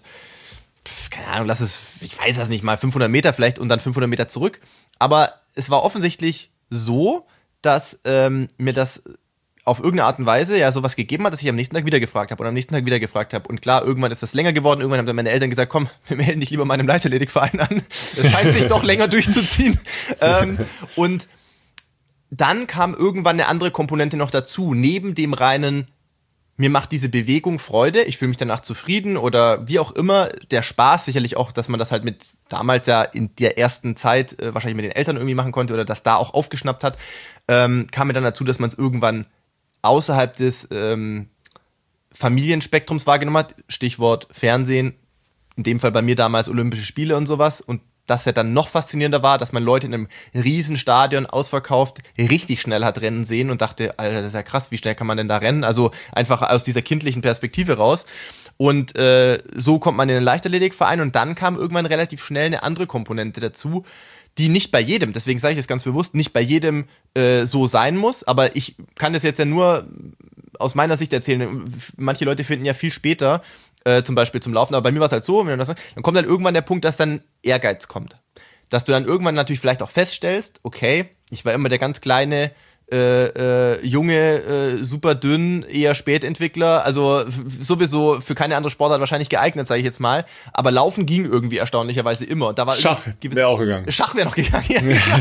pf, keine Ahnung, lass es, ich weiß das nicht mal, fünfhundert Meter vielleicht und dann fünfhundert Meter zurück. Aber es war offensichtlich so, dass ähm, mir das auf irgendeine Art und Weise ja sowas gegeben hat, dass ich am nächsten Tag wieder gefragt habe und am nächsten Tag wieder gefragt habe. Und klar, irgendwann ist das länger geworden. Irgendwann haben dann meine Eltern gesagt, komm, wir melden dich lieber mal einem Leichtathletikverein an. Das scheint sich doch länger durchzuziehen. ähm, und dann kam irgendwann eine andere Komponente noch dazu. Neben dem reinen, mir macht diese Bewegung Freude, ich fühle mich danach zufrieden oder wie auch immer, der Spaß, sicherlich auch, dass man das halt mit damals ja in der ersten Zeit äh, wahrscheinlich mit den Eltern irgendwie machen konnte oder das da auch aufgeschnappt hat, ähm, kam mir dann dazu, dass man es irgendwann außerhalb des ähm, Familienspektrums wahrgenommen hat, Stichwort Fernsehen, in dem Fall bei mir damals Olympische Spiele und sowas und das ja dann noch faszinierender war, dass man Leute in einem riesen Stadion ausverkauft richtig schnell hat rennen sehen und dachte, Alter, das ist ja krass, wie schnell kann man denn da rennen? Also einfach aus dieser kindlichen Perspektive raus und äh, so kommt man in den Leichtathletikverein und dann kam irgendwann relativ schnell eine andere Komponente dazu, die nicht bei jedem, deswegen sage ich das ganz bewusst, nicht bei jedem äh, so sein muss, aber ich kann das jetzt ja nur aus meiner Sicht erzählen. Manche Leute finden ja viel später, äh, zum Beispiel zum Laufen, aber bei mir war es halt so, wenn du das, dann kommt dann irgendwann der Punkt, dass dann Ehrgeiz kommt. Dass du dann irgendwann natürlich vielleicht auch feststellst, okay, ich war immer der ganz kleine, äh, äh, junge, äh, super dünn, eher Spätentwickler, also f- sowieso für keine andere Sportart wahrscheinlich geeignet, sage ich jetzt mal, aber Laufen ging irgendwie erstaunlicherweise immer. Und da war Schach wäre auch gegangen. Schach wäre noch gegangen, ja.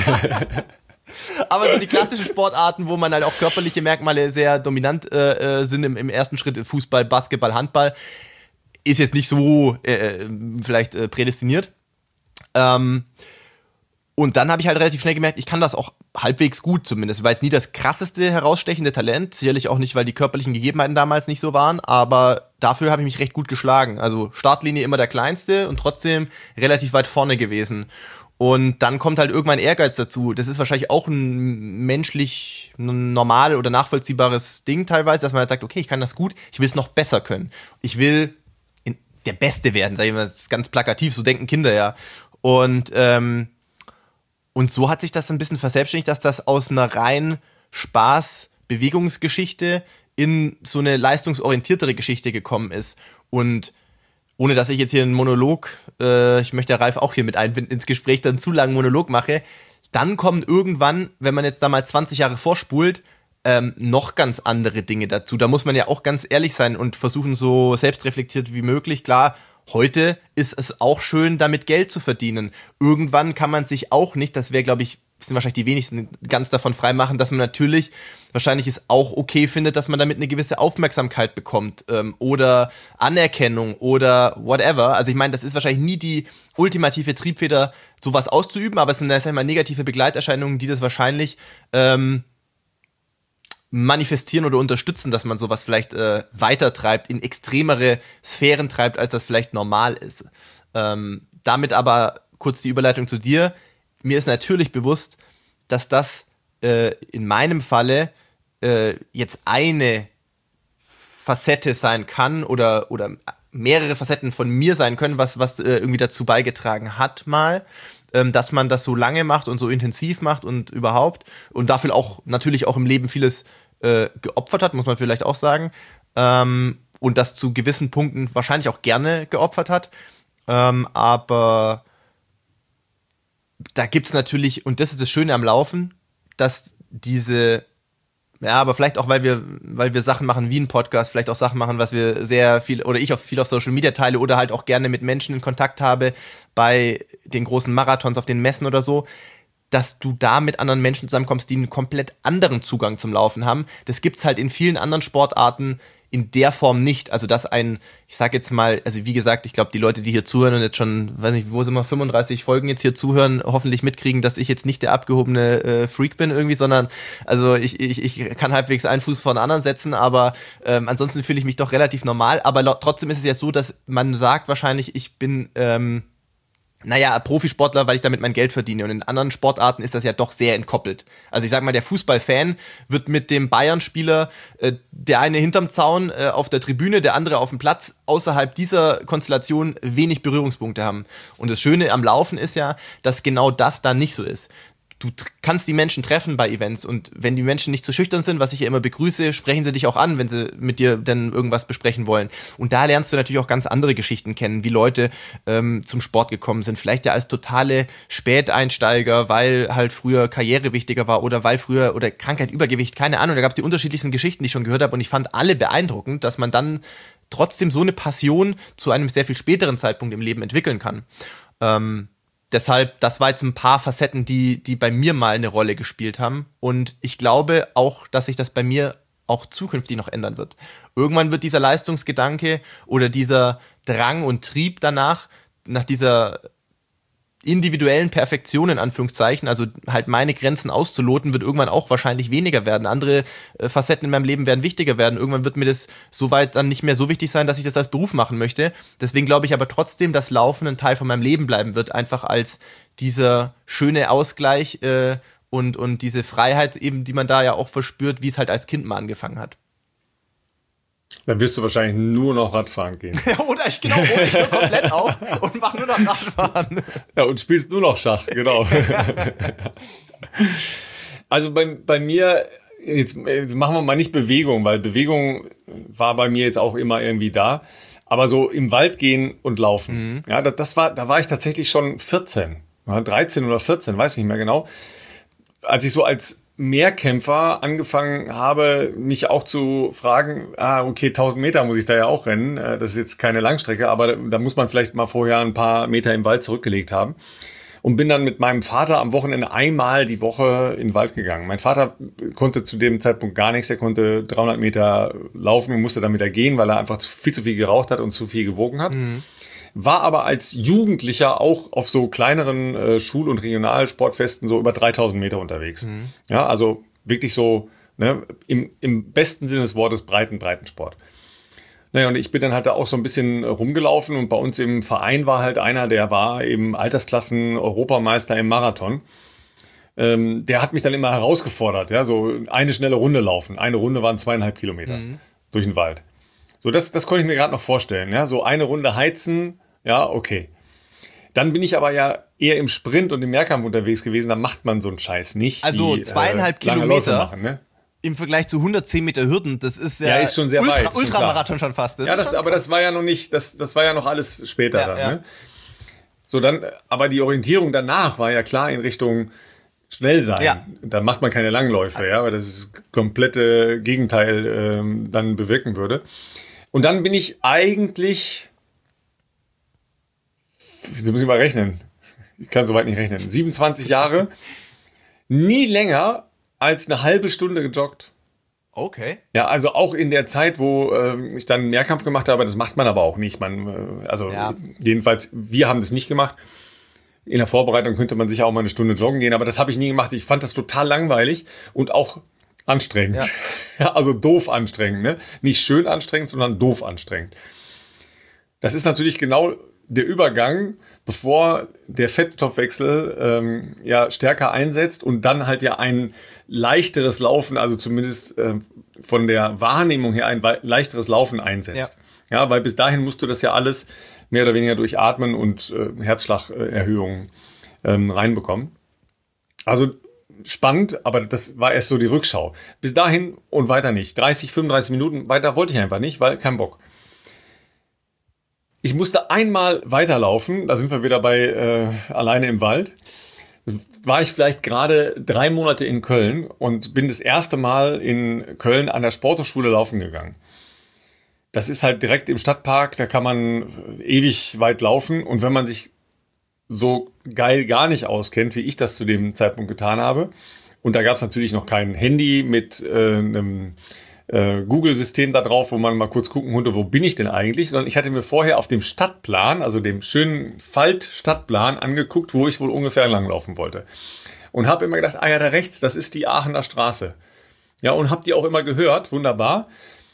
Aber so die klassischen Sportarten, wo man halt auch körperliche Merkmale sehr dominant äh, sind im, im ersten Schritt, Fußball, Basketball, Handball, ist jetzt nicht so äh, vielleicht äh, prädestiniert. Ähm, und dann habe ich halt relativ schnell gemerkt, ich kann das auch halbwegs gut zumindest. War jetzt nie das krasseste herausstechende Talent, sicherlich auch nicht, weil die körperlichen Gegebenheiten damals nicht so waren, aber dafür habe ich mich recht gut geschlagen. Also Startlinie immer der kleinste und trotzdem relativ weit vorne gewesen. Und dann kommt halt irgendwann Ehrgeiz dazu. Das ist wahrscheinlich auch ein menschlich normal oder nachvollziehbares Ding teilweise, dass man halt sagt, okay, ich kann das gut, ich will es noch besser können. Ich will in der Beste werden, sag ich mal, das ist ganz plakativ, so denken Kinder ja. Und ähm, Und so hat sich das ein bisschen verselbstständigt, dass das aus einer rein Spaß-Bewegungsgeschichte in so eine leistungsorientiertere Geschichte gekommen ist. Und ohne dass ich jetzt hier einen Monolog, äh, ich möchte Ralf auch hier mit einbinden ins Gespräch, dann zu langen Monolog mache, dann kommen irgendwann, wenn man jetzt da mal zwanzig Jahre vorspult, ähm, noch ganz andere Dinge dazu. Da muss man ja auch ganz ehrlich sein und versuchen, so selbstreflektiert wie möglich. Klar, heute ist es auch schön, damit Geld zu verdienen. Irgendwann kann man sich auch nicht, das wäre, glaube ich, sind wahrscheinlich die wenigsten ganz davon freimachen, dass man natürlich wahrscheinlich es auch okay findet, dass man damit eine gewisse Aufmerksamkeit bekommt ähm, oder Anerkennung oder whatever. Also ich meine, das ist wahrscheinlich nie die ultimative Triebfeder, sowas auszuüben, aber es sind, sag ich mal, negative Begleiterscheinungen, die das wahrscheinlich ähm, manifestieren oder unterstützen, dass man sowas vielleicht äh, weitertreibt, in extremere Sphären treibt, als das vielleicht normal ist. Ähm, damit aber kurz die Überleitung zu dir. Mir ist natürlich bewusst, dass das äh, in meinem Falle äh, jetzt eine Facette sein kann oder, oder mehrere Facetten von mir sein können, was, was äh, irgendwie dazu beigetragen hat mal, ähm, dass man das so lange macht und so intensiv macht und überhaupt und dafür auch natürlich auch im Leben vieles äh, geopfert hat, muss man vielleicht auch sagen, ähm, und das zu gewissen Punkten wahrscheinlich auch gerne geopfert hat, ähm, aber da gibt's natürlich, und das ist das Schöne am Laufen, dass diese, ja, aber vielleicht auch, weil wir, weil wir Sachen machen wie ein Podcast, vielleicht auch Sachen machen, was wir sehr viel, oder ich auch viel auf Social Media teile oder halt auch gerne mit Menschen in Kontakt habe, bei den großen Marathons, auf den Messen oder so, dass du da mit anderen Menschen zusammenkommst, die einen komplett anderen Zugang zum Laufen haben. Das gibt's halt in vielen anderen Sportarten in der Form nicht. Also dass ein, ich sag jetzt mal, also wie gesagt, ich glaube, die Leute, die hier zuhören und jetzt schon, weiß nicht, wo sind wir, fünfunddreißig Folgen jetzt hier zuhören, hoffentlich mitkriegen, dass ich jetzt nicht der abgehobene äh, Freak bin irgendwie, sondern also ich, ich, ich kann halbwegs einen Fuß vor den anderen setzen, aber ähm, ansonsten fühle ich mich doch relativ normal. Aber lo- trotzdem ist es ja so, dass man sagt wahrscheinlich, ich bin ähm, naja, Profisportler, weil ich damit mein Geld verdiene. Und in anderen Sportarten ist das ja doch sehr entkoppelt. Also ich sag mal, der Fußballfan wird mit dem Bayern-Spieler, äh, der eine hinterm Zaun äh, auf der Tribüne, der andere auf dem Platz, außerhalb dieser Konstellation wenig Berührungspunkte haben. Und das Schöne am Laufen ist ja, dass genau das dann nicht so ist. Du tr- kannst die Menschen treffen bei Events und wenn die Menschen nicht zu schüchtern sind, was ich ja immer begrüße, sprechen sie dich auch an, wenn sie mit dir dann irgendwas besprechen wollen. Und da lernst du natürlich auch ganz andere Geschichten kennen, wie Leute ähm, zum Sport gekommen sind. Vielleicht ja als totale Späteinsteiger, weil halt früher Karriere wichtiger war oder weil früher, oder Krankheit, Übergewicht, keine Ahnung. Da gab es die unterschiedlichsten Geschichten, die ich schon gehört habe und ich fand alle beeindruckend, dass man dann trotzdem so eine Passion zu einem sehr viel späteren Zeitpunkt im Leben entwickeln kann. Ähm, Deshalb, das war jetzt ein paar Facetten, die, die bei mir mal eine Rolle gespielt haben. Und ich glaube auch, dass sich das bei mir auch zukünftig noch ändern wird. Irgendwann wird dieser Leistungsgedanke oder dieser Drang und Trieb danach, nach dieser individuellen Perfektion in Anführungszeichen, also halt meine Grenzen auszuloten, wird irgendwann auch wahrscheinlich weniger werden. Andere äh, Facetten in meinem Leben werden wichtiger werden. Irgendwann wird mir das soweit dann nicht mehr so wichtig sein, dass ich das als Beruf machen möchte. Deswegen glaube ich aber trotzdem, dass Laufen ein Teil von meinem Leben bleiben wird, einfach als dieser schöne Ausgleich äh, und, und diese Freiheit eben, die man da ja auch verspürt, wie es halt als Kind mal angefangen hat. Dann wirst du wahrscheinlich nur noch Radfahren gehen. Oder ich, genau, oder ich höre komplett auf und mache nur noch Radfahren. Ja, und spielst nur noch Schach, genau. Also bei, bei mir, jetzt, jetzt machen wir mal nicht Bewegung, weil Bewegung war bei mir jetzt auch immer irgendwie da. Aber so im Wald gehen und laufen. Mhm. Ja, das, das war, da war ich tatsächlich schon vierzehn, dreizehn oder vierzehn, weiß nicht mehr genau. Als ich so als Mehrkämpfer angefangen habe, mich auch zu fragen, ah, okay, tausend Meter muss ich da ja auch rennen. Das ist jetzt keine Langstrecke, aber da muss man vielleicht mal vorher ein paar Meter im Wald zurückgelegt haben. Und bin dann mit meinem Vater am Wochenende einmal die Woche in den Wald gegangen. Mein Vater konnte zu dem Zeitpunkt gar nichts. Er konnte dreihundert Meter laufen und musste dann wieder gehen, weil er einfach viel zu viel geraucht hat und zu viel gewogen hat. Mhm. War aber als Jugendlicher auch auf so kleineren äh, Schul- und Regionalsportfesten so über dreitausend Meter unterwegs. Mhm. Ja, also wirklich so, ne, im, im besten Sinne des Wortes breiten, breiten Sport. Naja, und ich bin dann halt da auch so ein bisschen rumgelaufen und bei uns im Verein war halt einer, der war eben Altersklassen-Europameister im Marathon. Ähm, der hat mich dann immer herausgefordert, ja, so eine schnelle Runde laufen. Eine Runde waren zweieinhalb Kilometer mhm. durch den Wald. So, das, das konnte ich mir gerade noch vorstellen, ja, so eine Runde heizen, ja, okay. Dann bin ich aber ja eher im Sprint und im Mehrkampf unterwegs gewesen, da macht man so einen Scheiß nicht. Also die, zweieinhalb äh, Kilometer machen, ne? Im Vergleich zu hundertzehn Meter Hürden, das ist ja, ja ist schon sehr Ultra, weit. Ultramarathon schon fast. Das ja, das, aber das war ja noch nicht, das, das war ja noch alles später ja, dann. Ja. Ne? So, dann, aber die Orientierung danach war ja klar in Richtung schnell sein. Ja. Dann macht man keine Langläufe, ja, weil das das komplette Gegenteil ähm, dann bewirken würde. Und dann bin ich eigentlich, jetzt muss ich mal rechnen, ich kann soweit nicht rechnen, siebenundzwanzig Jahre nie länger als eine halbe Stunde gejoggt. Okay. Ja, also auch in der Zeit, wo äh, ich dann Mehrkampf gemacht habe, das macht man aber auch nicht. Man, äh, also ja. jedenfalls, wir haben das nicht gemacht. In der Vorbereitung könnte man sicher auch mal eine Stunde joggen gehen, aber das habe ich nie gemacht. Ich fand das total langweilig und auch anstrengend. Ja. Ja, also doof anstrengend, ne? Nicht schön anstrengend, sondern doof anstrengend. Das ist natürlich genau der Übergang, bevor der Fettstoffwechsel ähm, ja stärker einsetzt und dann halt ja ein leichteres Laufen, also zumindest äh, von der Wahrnehmung her ein leichteres Laufen einsetzt. Ja. Ja, weil bis dahin musst du das ja alles mehr oder weniger durch Atmen und äh, Herzschlagerhöhungen ähm, reinbekommen. Also spannend, aber das war erst so die Rückschau. Bis dahin und weiter nicht. dreißig, fünfunddreißig Minuten weiter wollte ich einfach nicht, weil kein Bock. Ich musste einmal weiterlaufen, da sind wir wieder bei äh, alleine im Wald. War ich vielleicht gerade drei Monate in Köln und bin das erste Mal in Köln an der Sporthochschule laufen gegangen. Das ist halt direkt im Stadtpark, da kann man ewig weit laufen. Und wenn man sich so geil gar nicht auskennt, wie ich das zu dem Zeitpunkt getan habe, und da gab es natürlich noch kein Handy mit äh, einem äh, Google-System da drauf, wo man mal kurz gucken konnte, wo bin ich denn eigentlich, sondern ich hatte mir vorher auf dem Stadtplan, also dem schönen Falt-Stadtplan angeguckt, wo ich wohl ungefähr langlaufen wollte. Und habe immer gedacht, ah ja, da rechts, das ist die Aachener Straße. Ja, und habe die auch immer gehört, wunderbar.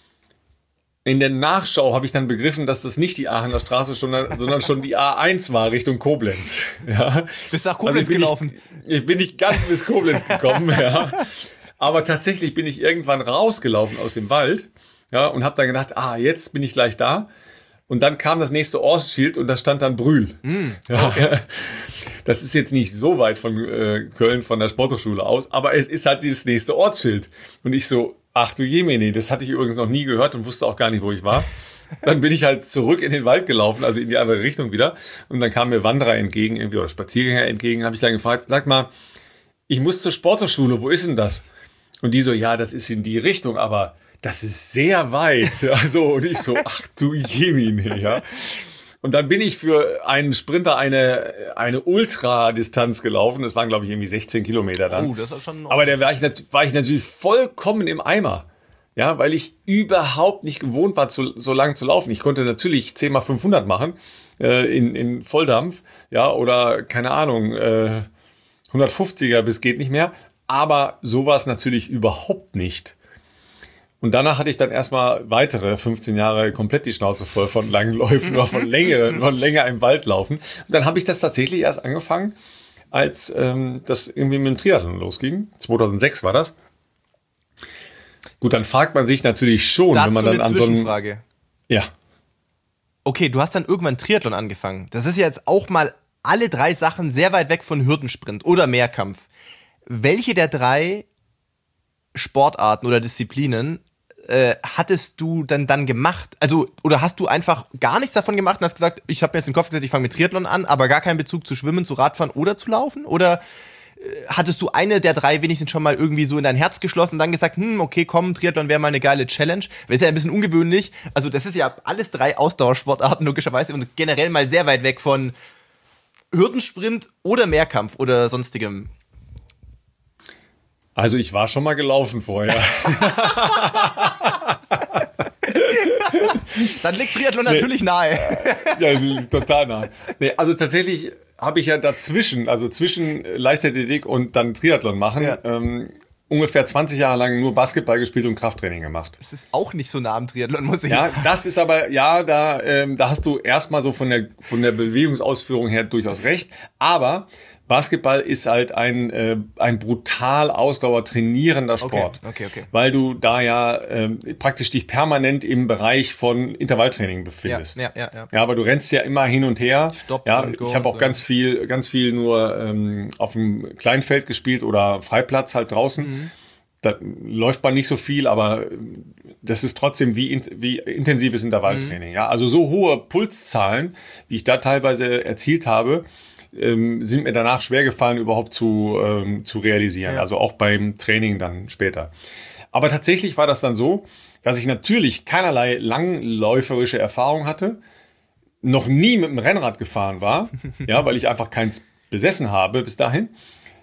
In der Nachschau habe ich dann begriffen, dass das nicht die Aachener Straße, schon, sondern schon die A eins war Richtung Koblenz. Ja. Bist nach Koblenz also gelaufen? Ich, ich bin nicht ganz bis Koblenz gekommen, ja. Aber tatsächlich bin ich irgendwann rausgelaufen aus dem Wald, ja, und habe dann gedacht, ah, jetzt bin ich gleich da. Und dann kam das nächste Ortsschild und da stand dann Brühl. Mm, okay. Ja. Das ist jetzt nicht so weit von äh, Köln, von der Sporthochschule aus, aber es ist halt dieses nächste Ortsschild. Und ich so, ach du Jemine, das hatte ich übrigens noch nie gehört und wusste auch gar nicht, wo ich war. Dann bin ich halt zurück in den Wald gelaufen, also in die andere Richtung wieder. Und dann kamen mir Wanderer entgegen, irgendwie, oder Spaziergänger entgegen. Habe ich dann gefragt, sag mal, ich muss zur Sporthochschule, wo ist denn das? Und die so, ja, das ist in die Richtung, aber das ist sehr weit. Also, und ich so, ach du Jemine, ja. Und dann bin ich für einen Sprinter eine, eine Ultradistanz gelaufen. Das waren, glaube ich, irgendwie sechzehn Kilometer dann. Oh, das ist schon. Aber da war ich, war ich natürlich vollkommen im Eimer. Ja, weil ich überhaupt nicht gewohnt war, zu, so lang zu laufen. Ich konnte natürlich zehn mal fünfhundert machen, äh, in, in Volldampf. Ja, oder keine Ahnung, äh, hundertfünfziger bis geht nicht mehr. Aber sowas natürlich überhaupt nicht. Und danach hatte ich dann erstmal weitere fünfzehn Jahre komplett die Schnauze voll von langen Läufen oder von länger, von länger im Wald laufen. Und dann habe ich das tatsächlich erst angefangen, als ähm, das irgendwie mit dem Triathlon losging. zweitausendsechs war das. Gut, dann fragt man sich natürlich schon, Dazu wenn man dann eine an so einem... Zwischenfrage. Ja. Okay, du hast dann irgendwann Triathlon angefangen. Das ist ja jetzt auch mal alle drei Sachen sehr weit weg von Hürdensprint oder Mehrkampf. Welche der drei Sportarten oder Disziplinen äh, hattest du dann dann gemacht? Also, oder hast du einfach gar nichts davon gemacht und hast gesagt, ich habe mir jetzt den Kopf gesetzt, ich fange mit Triathlon an, aber gar keinen Bezug zu Schwimmen, zu Radfahren oder zu Laufen? Oder äh, hattest du eine der drei wenigstens schon mal irgendwie so in dein Herz geschlossen und dann gesagt, hm, okay, komm, Triathlon wäre mal eine geile Challenge? Das ist ja ein bisschen ungewöhnlich. Also, das ist ja alles drei Ausdauersportarten logischerweise und generell mal sehr weit weg von Hürdensprint oder Mehrkampf oder sonstigem. Also ich war schon mal gelaufen vorher. Dann liegt Triathlon nee. natürlich nahe. Ja, das ist total nahe. Nee, also tatsächlich habe ich ja dazwischen, also zwischen Leichtathletik und dann Triathlon machen, ja. ähm, ungefähr zwanzig Jahre lang nur Basketball gespielt und Krafttraining gemacht. Das ist auch nicht so nah am Triathlon, muss ich ja, sagen. Ja, das ist aber, ja, da, ähm, da hast du erstmal so von der, von der Bewegungsausführung her durchaus recht. Aber Basketball ist halt ein, äh, ein brutal ausdauertrainierender Sport. Okay, okay, okay. Weil du da ja äh, praktisch dich permanent im Bereich von Intervalltraining befindest. Ja, ja, ja, ja. Ja, aber du rennst ja immer hin und her. Stops ja, und ich habe auch so. ganz viel, ganz viel nur ähm, auf dem Kleinfeld gespielt oder Freiplatz halt draußen. Mhm. Da läuft man nicht so viel, aber das ist trotzdem wie, wie intensives Intervalltraining. Mhm. Ja, also so hohe Pulszahlen, wie ich da teilweise erzielt habe, ähm, sind mir danach schwer gefallen, überhaupt zu, ähm, zu realisieren. Ja. Also auch beim Training dann später. Aber tatsächlich war das dann so, dass ich natürlich keinerlei langläuferische Erfahrung hatte, noch nie mit dem Rennrad gefahren war, ja, weil ich einfach keins besessen habe bis dahin.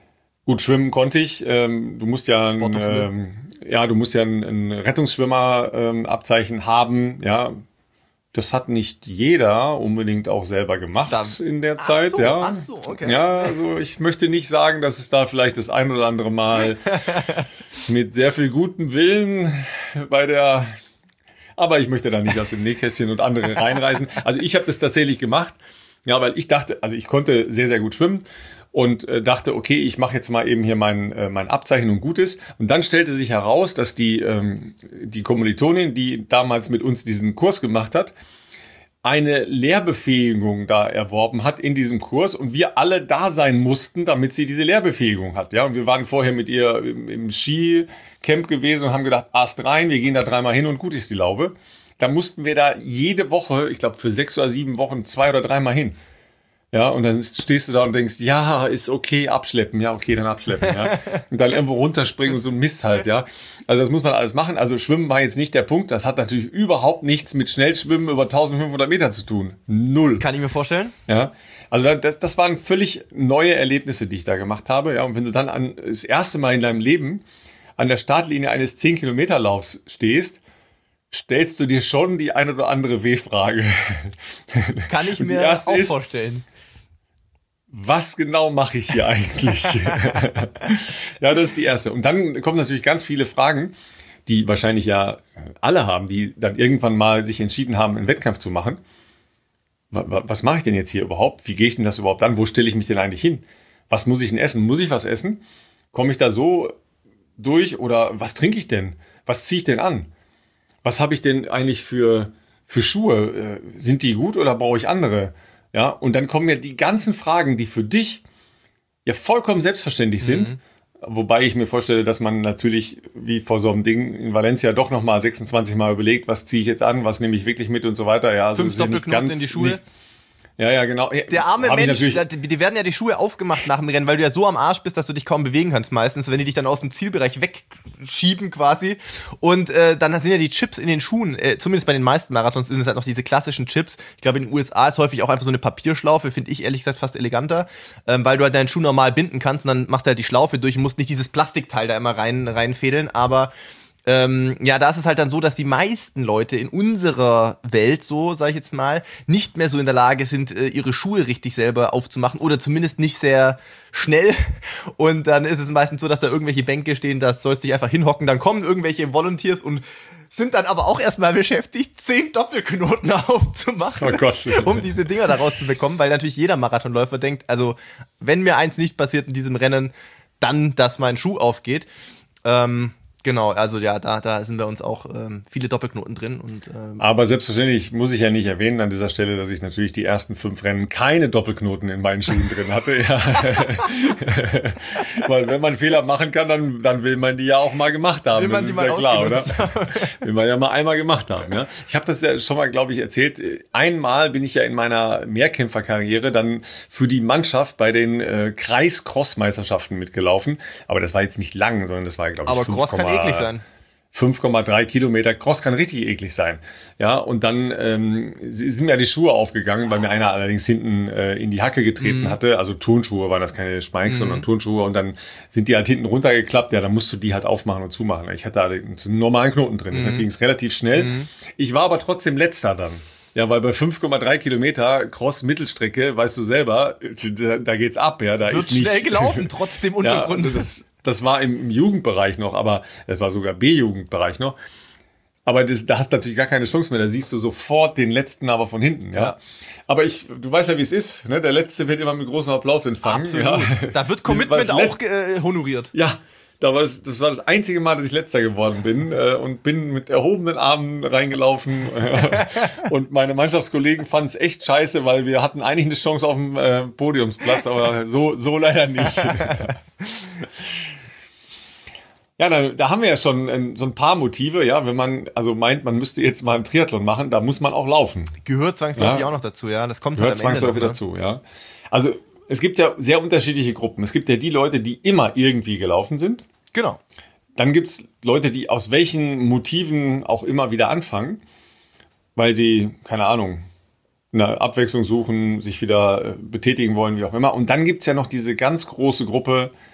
Gut, schwimmen konnte ich. Ähm, du musst ja ein, ähm, ja, du musst ja ein, ein Rettungsschwimmer-Abzeichen ähm, haben. Ja, das hat nicht jeder unbedingt auch selber gemacht da, in der Zeit. Ach so, ja, ach so, okay. Ja, also ich möchte nicht sagen, dass es da vielleicht das ein oder andere Mal mit sehr viel gutem Willen bei der, aber ich möchte da nicht aus dem Nähkästchen und andere reinreißen. Also ich habe das tatsächlich gemacht. Ja, weil ich dachte, also ich konnte sehr, sehr gut schwimmen und äh, dachte, okay, ich mache jetzt mal eben hier mein, äh, mein Abzeichen und gut ist. Und dann stellte sich heraus, dass die, ähm, die Kommilitonin, die damals mit uns diesen Kurs gemacht hat, eine Lehrbefähigung da erworben hat in diesem Kurs und wir alle da sein mussten, damit sie diese Lehrbefähigung hat. Ja, und wir waren vorher mit ihr im, im Skicamp gewesen und haben gedacht, Ast rein, wir gehen da dreimal hin und gut ist die Laube. Da mussten wir da jede Woche, ich glaube für sechs oder sieben Wochen, zwei oder dreimal hin. Ja, und dann stehst du da und denkst, ja, ist okay, abschleppen. Ja, okay, dann abschleppen. Ja. Und dann irgendwo runterspringen und so ein Mist halt, ja. Also das muss man alles machen. Also Schwimmen war jetzt nicht der Punkt. Das hat natürlich überhaupt nichts mit Schnellschwimmen über eintausendfünfhundert Meter zu tun. Null. Kann ich mir vorstellen. Ja, also das, das waren völlig neue Erlebnisse, die ich da gemacht habe. Ja, und wenn du dann an, das erste Mal in deinem Leben an der Startlinie eines zehn Kilometer Laufs stehst, stellst du dir schon die eine oder andere W-Frage. Kann ich mir auch ist, vorstellen. Was genau mache ich hier eigentlich? Ja, das ist die erste. Und dann kommen natürlich ganz viele Fragen, die wahrscheinlich ja alle haben, die dann irgendwann mal sich entschieden haben, einen Wettkampf zu machen. Was mache ich denn jetzt hier überhaupt? Wie gehe ich denn das überhaupt an? Wo stelle ich mich denn eigentlich hin? Was muss ich denn essen? Muss ich was essen? Komme ich da so durch oder was trinke ich denn? Was ziehe ich denn an? Was habe ich denn eigentlich für, für Schuhe? Sind die gut oder brauche ich andere? Ja, und dann kommen ja die ganzen Fragen, die für dich ja vollkommen selbstverständlich sind. Mhm. Wobei ich mir vorstelle, dass man natürlich, wie vor so einem Ding in Valencia, doch nochmal sechsundzwanzig Mal überlegt, was ziehe ich jetzt an, was nehme ich wirklich mit und so weiter. Ja, Fünf also Doppelknoten in die Schuhe. Nicht, Ja, ja, genau. Der arme Mensch, die werden ja die Schuhe aufgemacht nach dem Rennen, weil du ja so am Arsch bist, dass du dich kaum bewegen kannst meistens, wenn die dich dann aus dem Zielbereich wegschieben quasi. Und äh, dann sind ja die Chips in den Schuhen, äh, zumindest bei den meisten Marathons sind es halt noch diese klassischen Chips. Ich glaube, in den U S A ist häufig auch einfach so eine Papierschlaufe, finde ich ehrlich gesagt fast eleganter, ähm, weil du halt deinen Schuh normal binden kannst und dann machst du halt die Schlaufe durch und musst nicht dieses Plastikteil da immer rein reinfädeln, aber Ähm, ja, da ist es halt dann so, dass die meisten Leute in unserer Welt, so sage ich jetzt mal, nicht mehr so in der Lage sind, äh, ihre Schuhe richtig selber aufzumachen oder zumindest nicht sehr schnell. Und dann ist es meistens so, dass da irgendwelche Bänke stehen, da sollst du dich einfach hinhocken, dann kommen irgendwelche Volunteers und sind dann aber auch erstmal beschäftigt, zehn Doppelknoten aufzumachen, oh Gott. um diese Dinger da rauszubekommen, weil natürlich jeder Marathonläufer denkt, also wenn mir eins nicht passiert in diesem Rennen, dann, dass mein Schuh aufgeht. Ähm, Genau, also ja, da, da sind bei uns auch ähm, viele Doppelknoten drin. Und, ähm Aber selbstverständlich muss ich ja nicht erwähnen an dieser Stelle, dass ich natürlich die ersten fünf Rennen keine Doppelknoten in meinen Schuhen drin hatte. Ja. Weil wenn man Fehler machen kann, dann, dann will man die ja auch mal gemacht haben. Will man das die ist mal ja klar, oder? Haben. Will man ja mal einmal gemacht haben. Ja. Ich habe das ja schon mal, glaube ich, erzählt. Einmal bin ich ja in meiner Mehrkämpferkarriere dann für die Mannschaft bei den äh, Kreis-Cross-Meisterschaften mitgelaufen. Aber das war jetzt nicht lang, sondern das war, glaube ich, Aber Cross kann eklig sein. fünf Komma drei Kilometer. Cross kann richtig eklig sein. Ja, und dann ähm, sind mir ja die Schuhe aufgegangen, weil mir einer allerdings hinten äh, in die Hacke getreten mm. hatte. Also Turnschuhe waren das, keine Spikes, mm. sondern Turnschuhe. Und dann sind die halt hinten runtergeklappt. Ja, dann musst du die halt aufmachen und zumachen. Ich hatte da einen normalen Knoten drin. Mm. Deshalb ging es relativ schnell. Mm. Ich war aber trotzdem letzter dann. Ja, weil bei fünf Komma drei Kilometer Cross-Mittelstrecke, weißt du selber, da, da geht's ab. Ja, da Wird ist nicht schnell gelaufen, trotzdem Untergrund. Ja, also das, Das war im, im Jugendbereich noch, aber das war sogar B-Jugendbereich noch. Aber das, da hast du natürlich gar keine Chance mehr. Da siehst du sofort den Letzten, aber von hinten. Ja. ja. Aber ich, du weißt ja, wie es ist. Ne? Der Letzte wird immer mit großem Applaus empfangen. Absolut. Ja. Da wird Commitment auch äh, honoriert. Ja. Da war das, das war das einzige Mal, dass ich Letzter geworden bin äh, und bin mit erhobenen Armen reingelaufen. Äh, und meine Mannschaftskollegen fanden es echt scheiße, weil wir hatten eigentlich eine Chance auf dem äh, Podiumsplatz, aber so, so leider nicht. Ja, da, da haben wir ja schon äh, so ein paar Motive, ja, wenn man also meint, man müsste jetzt mal einen Triathlon machen, da muss man auch laufen. Gehört zwangsläufig ja. auch noch dazu, ja. Das kommt Gehört halt am Ende zwangsläufig noch, dazu, ja. Also es gibt ja sehr unterschiedliche Gruppen. Es gibt ja die Leute, die immer irgendwie gelaufen sind. Genau. Dann gibt es Leute, die aus welchen Motiven auch immer wieder anfangen, weil sie, keine Ahnung, eine Abwechslung suchen, sich wieder betätigen wollen, wie auch immer. Und dann gibt es ja noch diese ganz große Gruppe,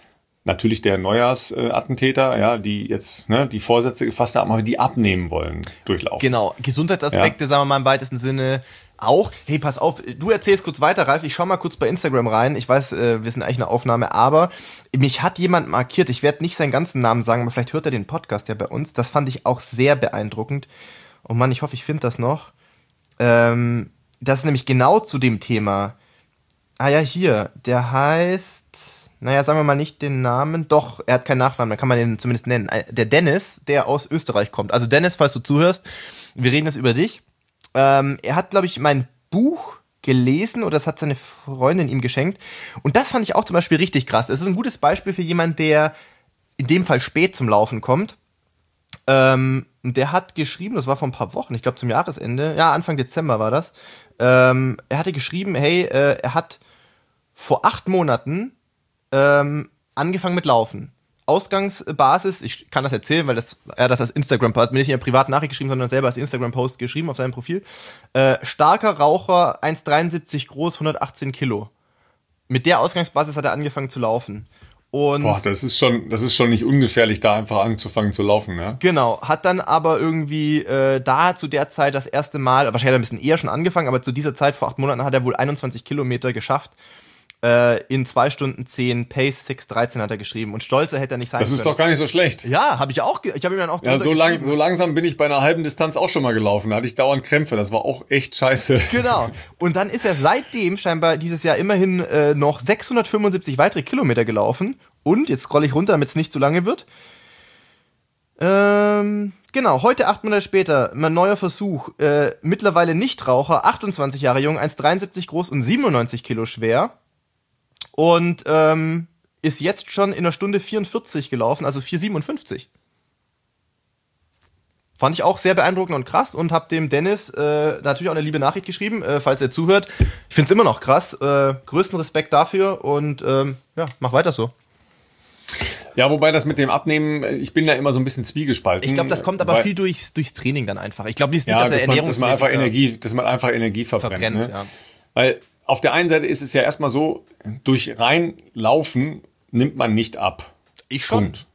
natürlich der Neujahrsattentäter, ja, die jetzt ne, die Vorsätze gefasst haben, aber die abnehmen wollen, durchlaufen. Genau, Gesundheitsaspekte, ja. sagen wir mal im weitesten Sinne auch. Hey, pass auf, du erzählst kurz weiter, Ralf, ich schau mal kurz bei Instagram rein. Ich weiß, wir sind eigentlich eine Aufnahme, aber mich hat jemand markiert, ich werde nicht seinen ganzen Namen sagen, aber vielleicht hört er den Podcast ja bei uns. Das fand ich auch sehr beeindruckend. Oh Mann, ich hoffe, ich finde das noch. Ähm, das ist nämlich genau zu dem Thema. Ah ja, hier, der heißt... Naja, sagen wir mal nicht den Namen. Doch, er hat keinen Nachnamen, dann kann man ihn zumindest nennen. Der Dennis, der aus Österreich kommt. Also Dennis, falls du zuhörst, wir reden jetzt über dich. Ähm, er hat, glaube ich, mein Buch gelesen oder das hat seine Freundin ihm geschenkt. Und das fand ich auch zum Beispiel richtig krass. Es ist ein gutes Beispiel für jemanden, der in dem Fall spät zum Laufen kommt. Ähm, der hat geschrieben, das war vor ein paar Wochen, ich glaube zum Jahresende, ja, Anfang Dezember war das. Ähm, er hatte geschrieben, hey, äh, er hat vor acht Monaten Ähm, angefangen mit Laufen. Ausgangsbasis, ich kann das erzählen, weil das, er das als Instagram-Post, mir nicht in einer privaten Nachricht geschrieben, sondern selber als Instagram-Post geschrieben auf seinem Profil. Äh, starker Raucher, eins Komma dreiundsiebzig groß, hundertachtzehn Kilo. Mit der Ausgangsbasis hat er angefangen zu laufen. Und Boah, das ist schon, das ist schon nicht ungefährlich, da einfach anzufangen zu laufen, ne? Genau, hat dann aber irgendwie äh, da zu der Zeit das erste Mal, wahrscheinlich hat er ein bisschen eher schon angefangen, aber zu dieser Zeit vor acht Monaten hat er wohl einundzwanzig Kilometer geschafft. In zwei Stunden zehn, Pace sechs dreizehn hat er geschrieben. Und stolzer hätte er nicht sein können. Das ist können. doch gar nicht so schlecht. Ja, habe ich auch. Ge- ich habe ihm dann auch Ja, so, lang, so langsam bin ich bei einer halben Distanz auch schon mal gelaufen. Da hatte ich dauernd Krämpfe. Das war auch echt scheiße. Genau. Und dann ist er seitdem scheinbar dieses Jahr immerhin äh, noch sechshundertfünfundsiebzig weitere Kilometer gelaufen. Und, jetzt scrolle ich runter, damit es nicht zu lange wird. Ähm, genau, heute acht Monate später, mein neuer Versuch. Äh, mittlerweile Nichtraucher, achtundzwanzig Jahre jung, eins Komma dreiundsiebzig groß und siebenundneunzig Kilo schwer. Und ähm, ist jetzt schon in einer Stunde vierundvierzig gelaufen, also vier siebenundfünfzig. Fand ich auch sehr beeindruckend und krass und hab dem Dennis äh, natürlich auch eine liebe Nachricht geschrieben, äh, falls er zuhört. Ich find's immer noch krass. Äh, größten Respekt dafür und ähm, ja, mach weiter so. Ja, wobei das mit dem Abnehmen, ich bin da immer so ein bisschen zwiegespalten. Ich glaube, das kommt aber weil, viel durchs, durchs Training dann einfach. Ich glaube nicht, ja, dass er dass man, dass man einfach da Energie, dass man einfach Energie verbrennt. verbrennt ne? ja. Weil auf der einen Seite ist es ja erstmal so, durch rein Laufen nimmt man nicht ab. Ich schon. Punkt.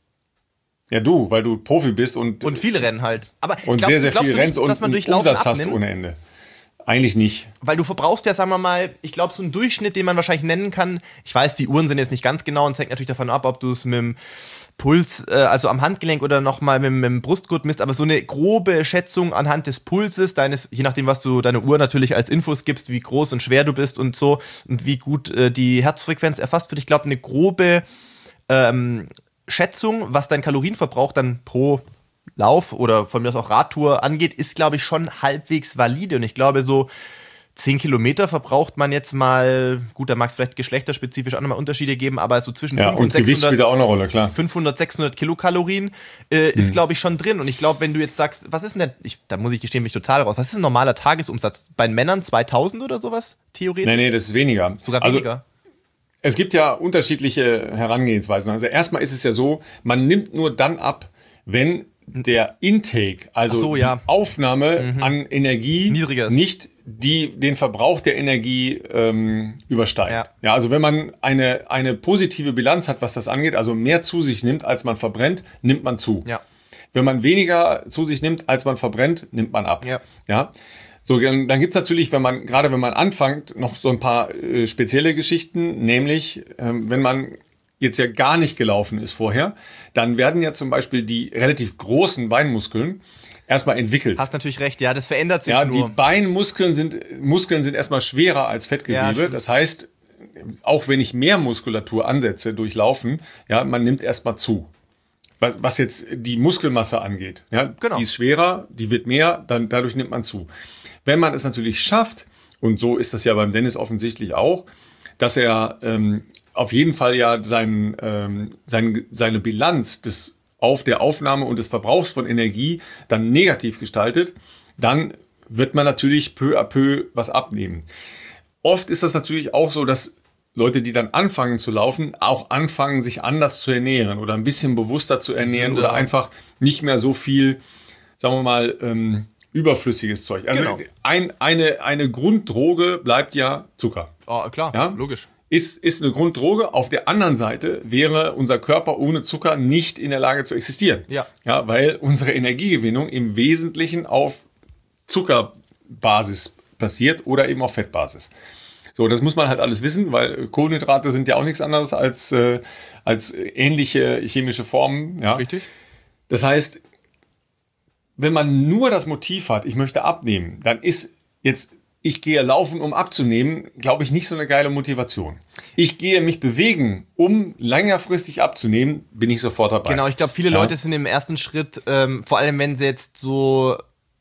Ja, du, weil du Profi bist und... Und viele rennen halt. Aber und glaubst, sehr, sehr glaubst viel du nicht, rennst und dass man durch Laufen Umsatz abnimmt? hast ohne Ende. Eigentlich nicht. Weil du verbrauchst ja, sagen wir mal, ich glaube, so einen Durchschnitt, den man wahrscheinlich nennen kann. Ich weiß, die Uhren sind jetzt nicht ganz genau und es hängt natürlich davon ab, ob du es mit dem Puls, äh, also am Handgelenk oder nochmal mit, mit dem Brustgurt misst, aber so eine grobe Schätzung anhand des Pulses, deines, je nachdem, was du deine Uhr natürlich als Infos gibst, wie groß und schwer du bist und so und wie gut äh, die Herzfrequenz erfasst wird. Ich glaube, eine grobe ähm, Schätzung, was dein Kalorienverbrauch dann pro Lauf oder von mir aus auch Radtour angeht, ist, glaube ich, schon halbwegs valide. Und ich glaube, so zehn Kilometer verbraucht man jetzt mal, gut, da mag es vielleicht geschlechterspezifisch auch nochmal Unterschiede geben, aber so zwischen ja, fünfhundert und Gewicht sechshundert, spielt auch eine Rolle, klar. fünfhundert, sechshundert Kilokalorien äh, ist, hm. glaube ich, schon drin. Und ich glaube, wenn du jetzt sagst, was ist denn der, ich, da muss ich gestehen, bin ich total raus, was ist ein normaler Tagesumsatz? Bei Männern zweitausend oder sowas, theoretisch? Nee, nee, das ist weniger. Sogar also, weniger? Es gibt ja unterschiedliche Herangehensweisen. Also erstmal ist es ja so, man nimmt nur dann ab, wenn der Intake, also so, ja. die Aufnahme mhm. an Energie niedriger ist. Nicht die, den Verbrauch der Energie ähm, übersteigt. Ja. ja, also wenn man eine, eine positive Bilanz hat, was das angeht, also mehr zu sich nimmt, als man verbrennt, nimmt man zu. Ja. Wenn man weniger zu sich nimmt, als man verbrennt, nimmt man ab. Ja. Ja. So, dann, dann gibt's natürlich, wenn man, gerade wenn man anfängt, noch so ein paar äh, spezielle Geschichten, nämlich, ähm, wenn man jetzt ja gar nicht gelaufen ist vorher, dann werden ja zum Beispiel die relativ großen Beinmuskeln erstmal entwickelt. Hast natürlich recht, ja, das verändert sich ja, nur. Die Beinmuskeln sind, Muskeln sind erstmal schwerer als Fettgewebe. Ja, das heißt, auch wenn ich mehr Muskulatur ansetze durch Laufen, ja, man nimmt erstmal zu. Was, was jetzt die Muskelmasse angeht. Ja, genau. Die ist schwerer, die wird mehr, dann dadurch nimmt man zu. Wenn man es natürlich schafft, und so ist das ja beim Dennis offensichtlich auch, dass er ähm, auf jeden Fall ja sein, ähm, sein, seine Bilanz des, auf der Aufnahme und des Verbrauchs von Energie dann negativ gestaltet, dann wird man natürlich peu à peu was abnehmen. Oft ist das natürlich auch so, dass Leute, die dann anfangen zu laufen, auch anfangen, sich anders zu ernähren oder ein bisschen bewusster zu ernähren Gesünder. Oder einfach nicht mehr so viel, sagen wir mal, ähm, überflüssiges Zeug. Also genau. ein, eine, eine Grunddroge bleibt ja Zucker. Oh, klar, ja? logisch. Ist, ist eine Grunddroge. Auf der anderen Seite wäre unser Körper ohne Zucker nicht in der Lage zu existieren. Ja. Ja, weil unsere Energiegewinnung im Wesentlichen auf Zuckerbasis passiert oder eben auf Fettbasis. So, das muss man halt alles wissen, weil Kohlenhydrate sind ja auch nichts anderes als, äh, als ähnliche chemische Formen. Ja. Richtig. Das heißt, wenn man nur das Motiv hat, ich möchte abnehmen, dann ist jetzt, ich gehe laufen, um abzunehmen, glaube ich, nicht so eine geile Motivation. Ich gehe mich bewegen, um längerfristig abzunehmen, bin ich sofort dabei. Genau, ich glaube, viele ja. Leute sind im ersten Schritt, ähm, vor allem wenn sie jetzt so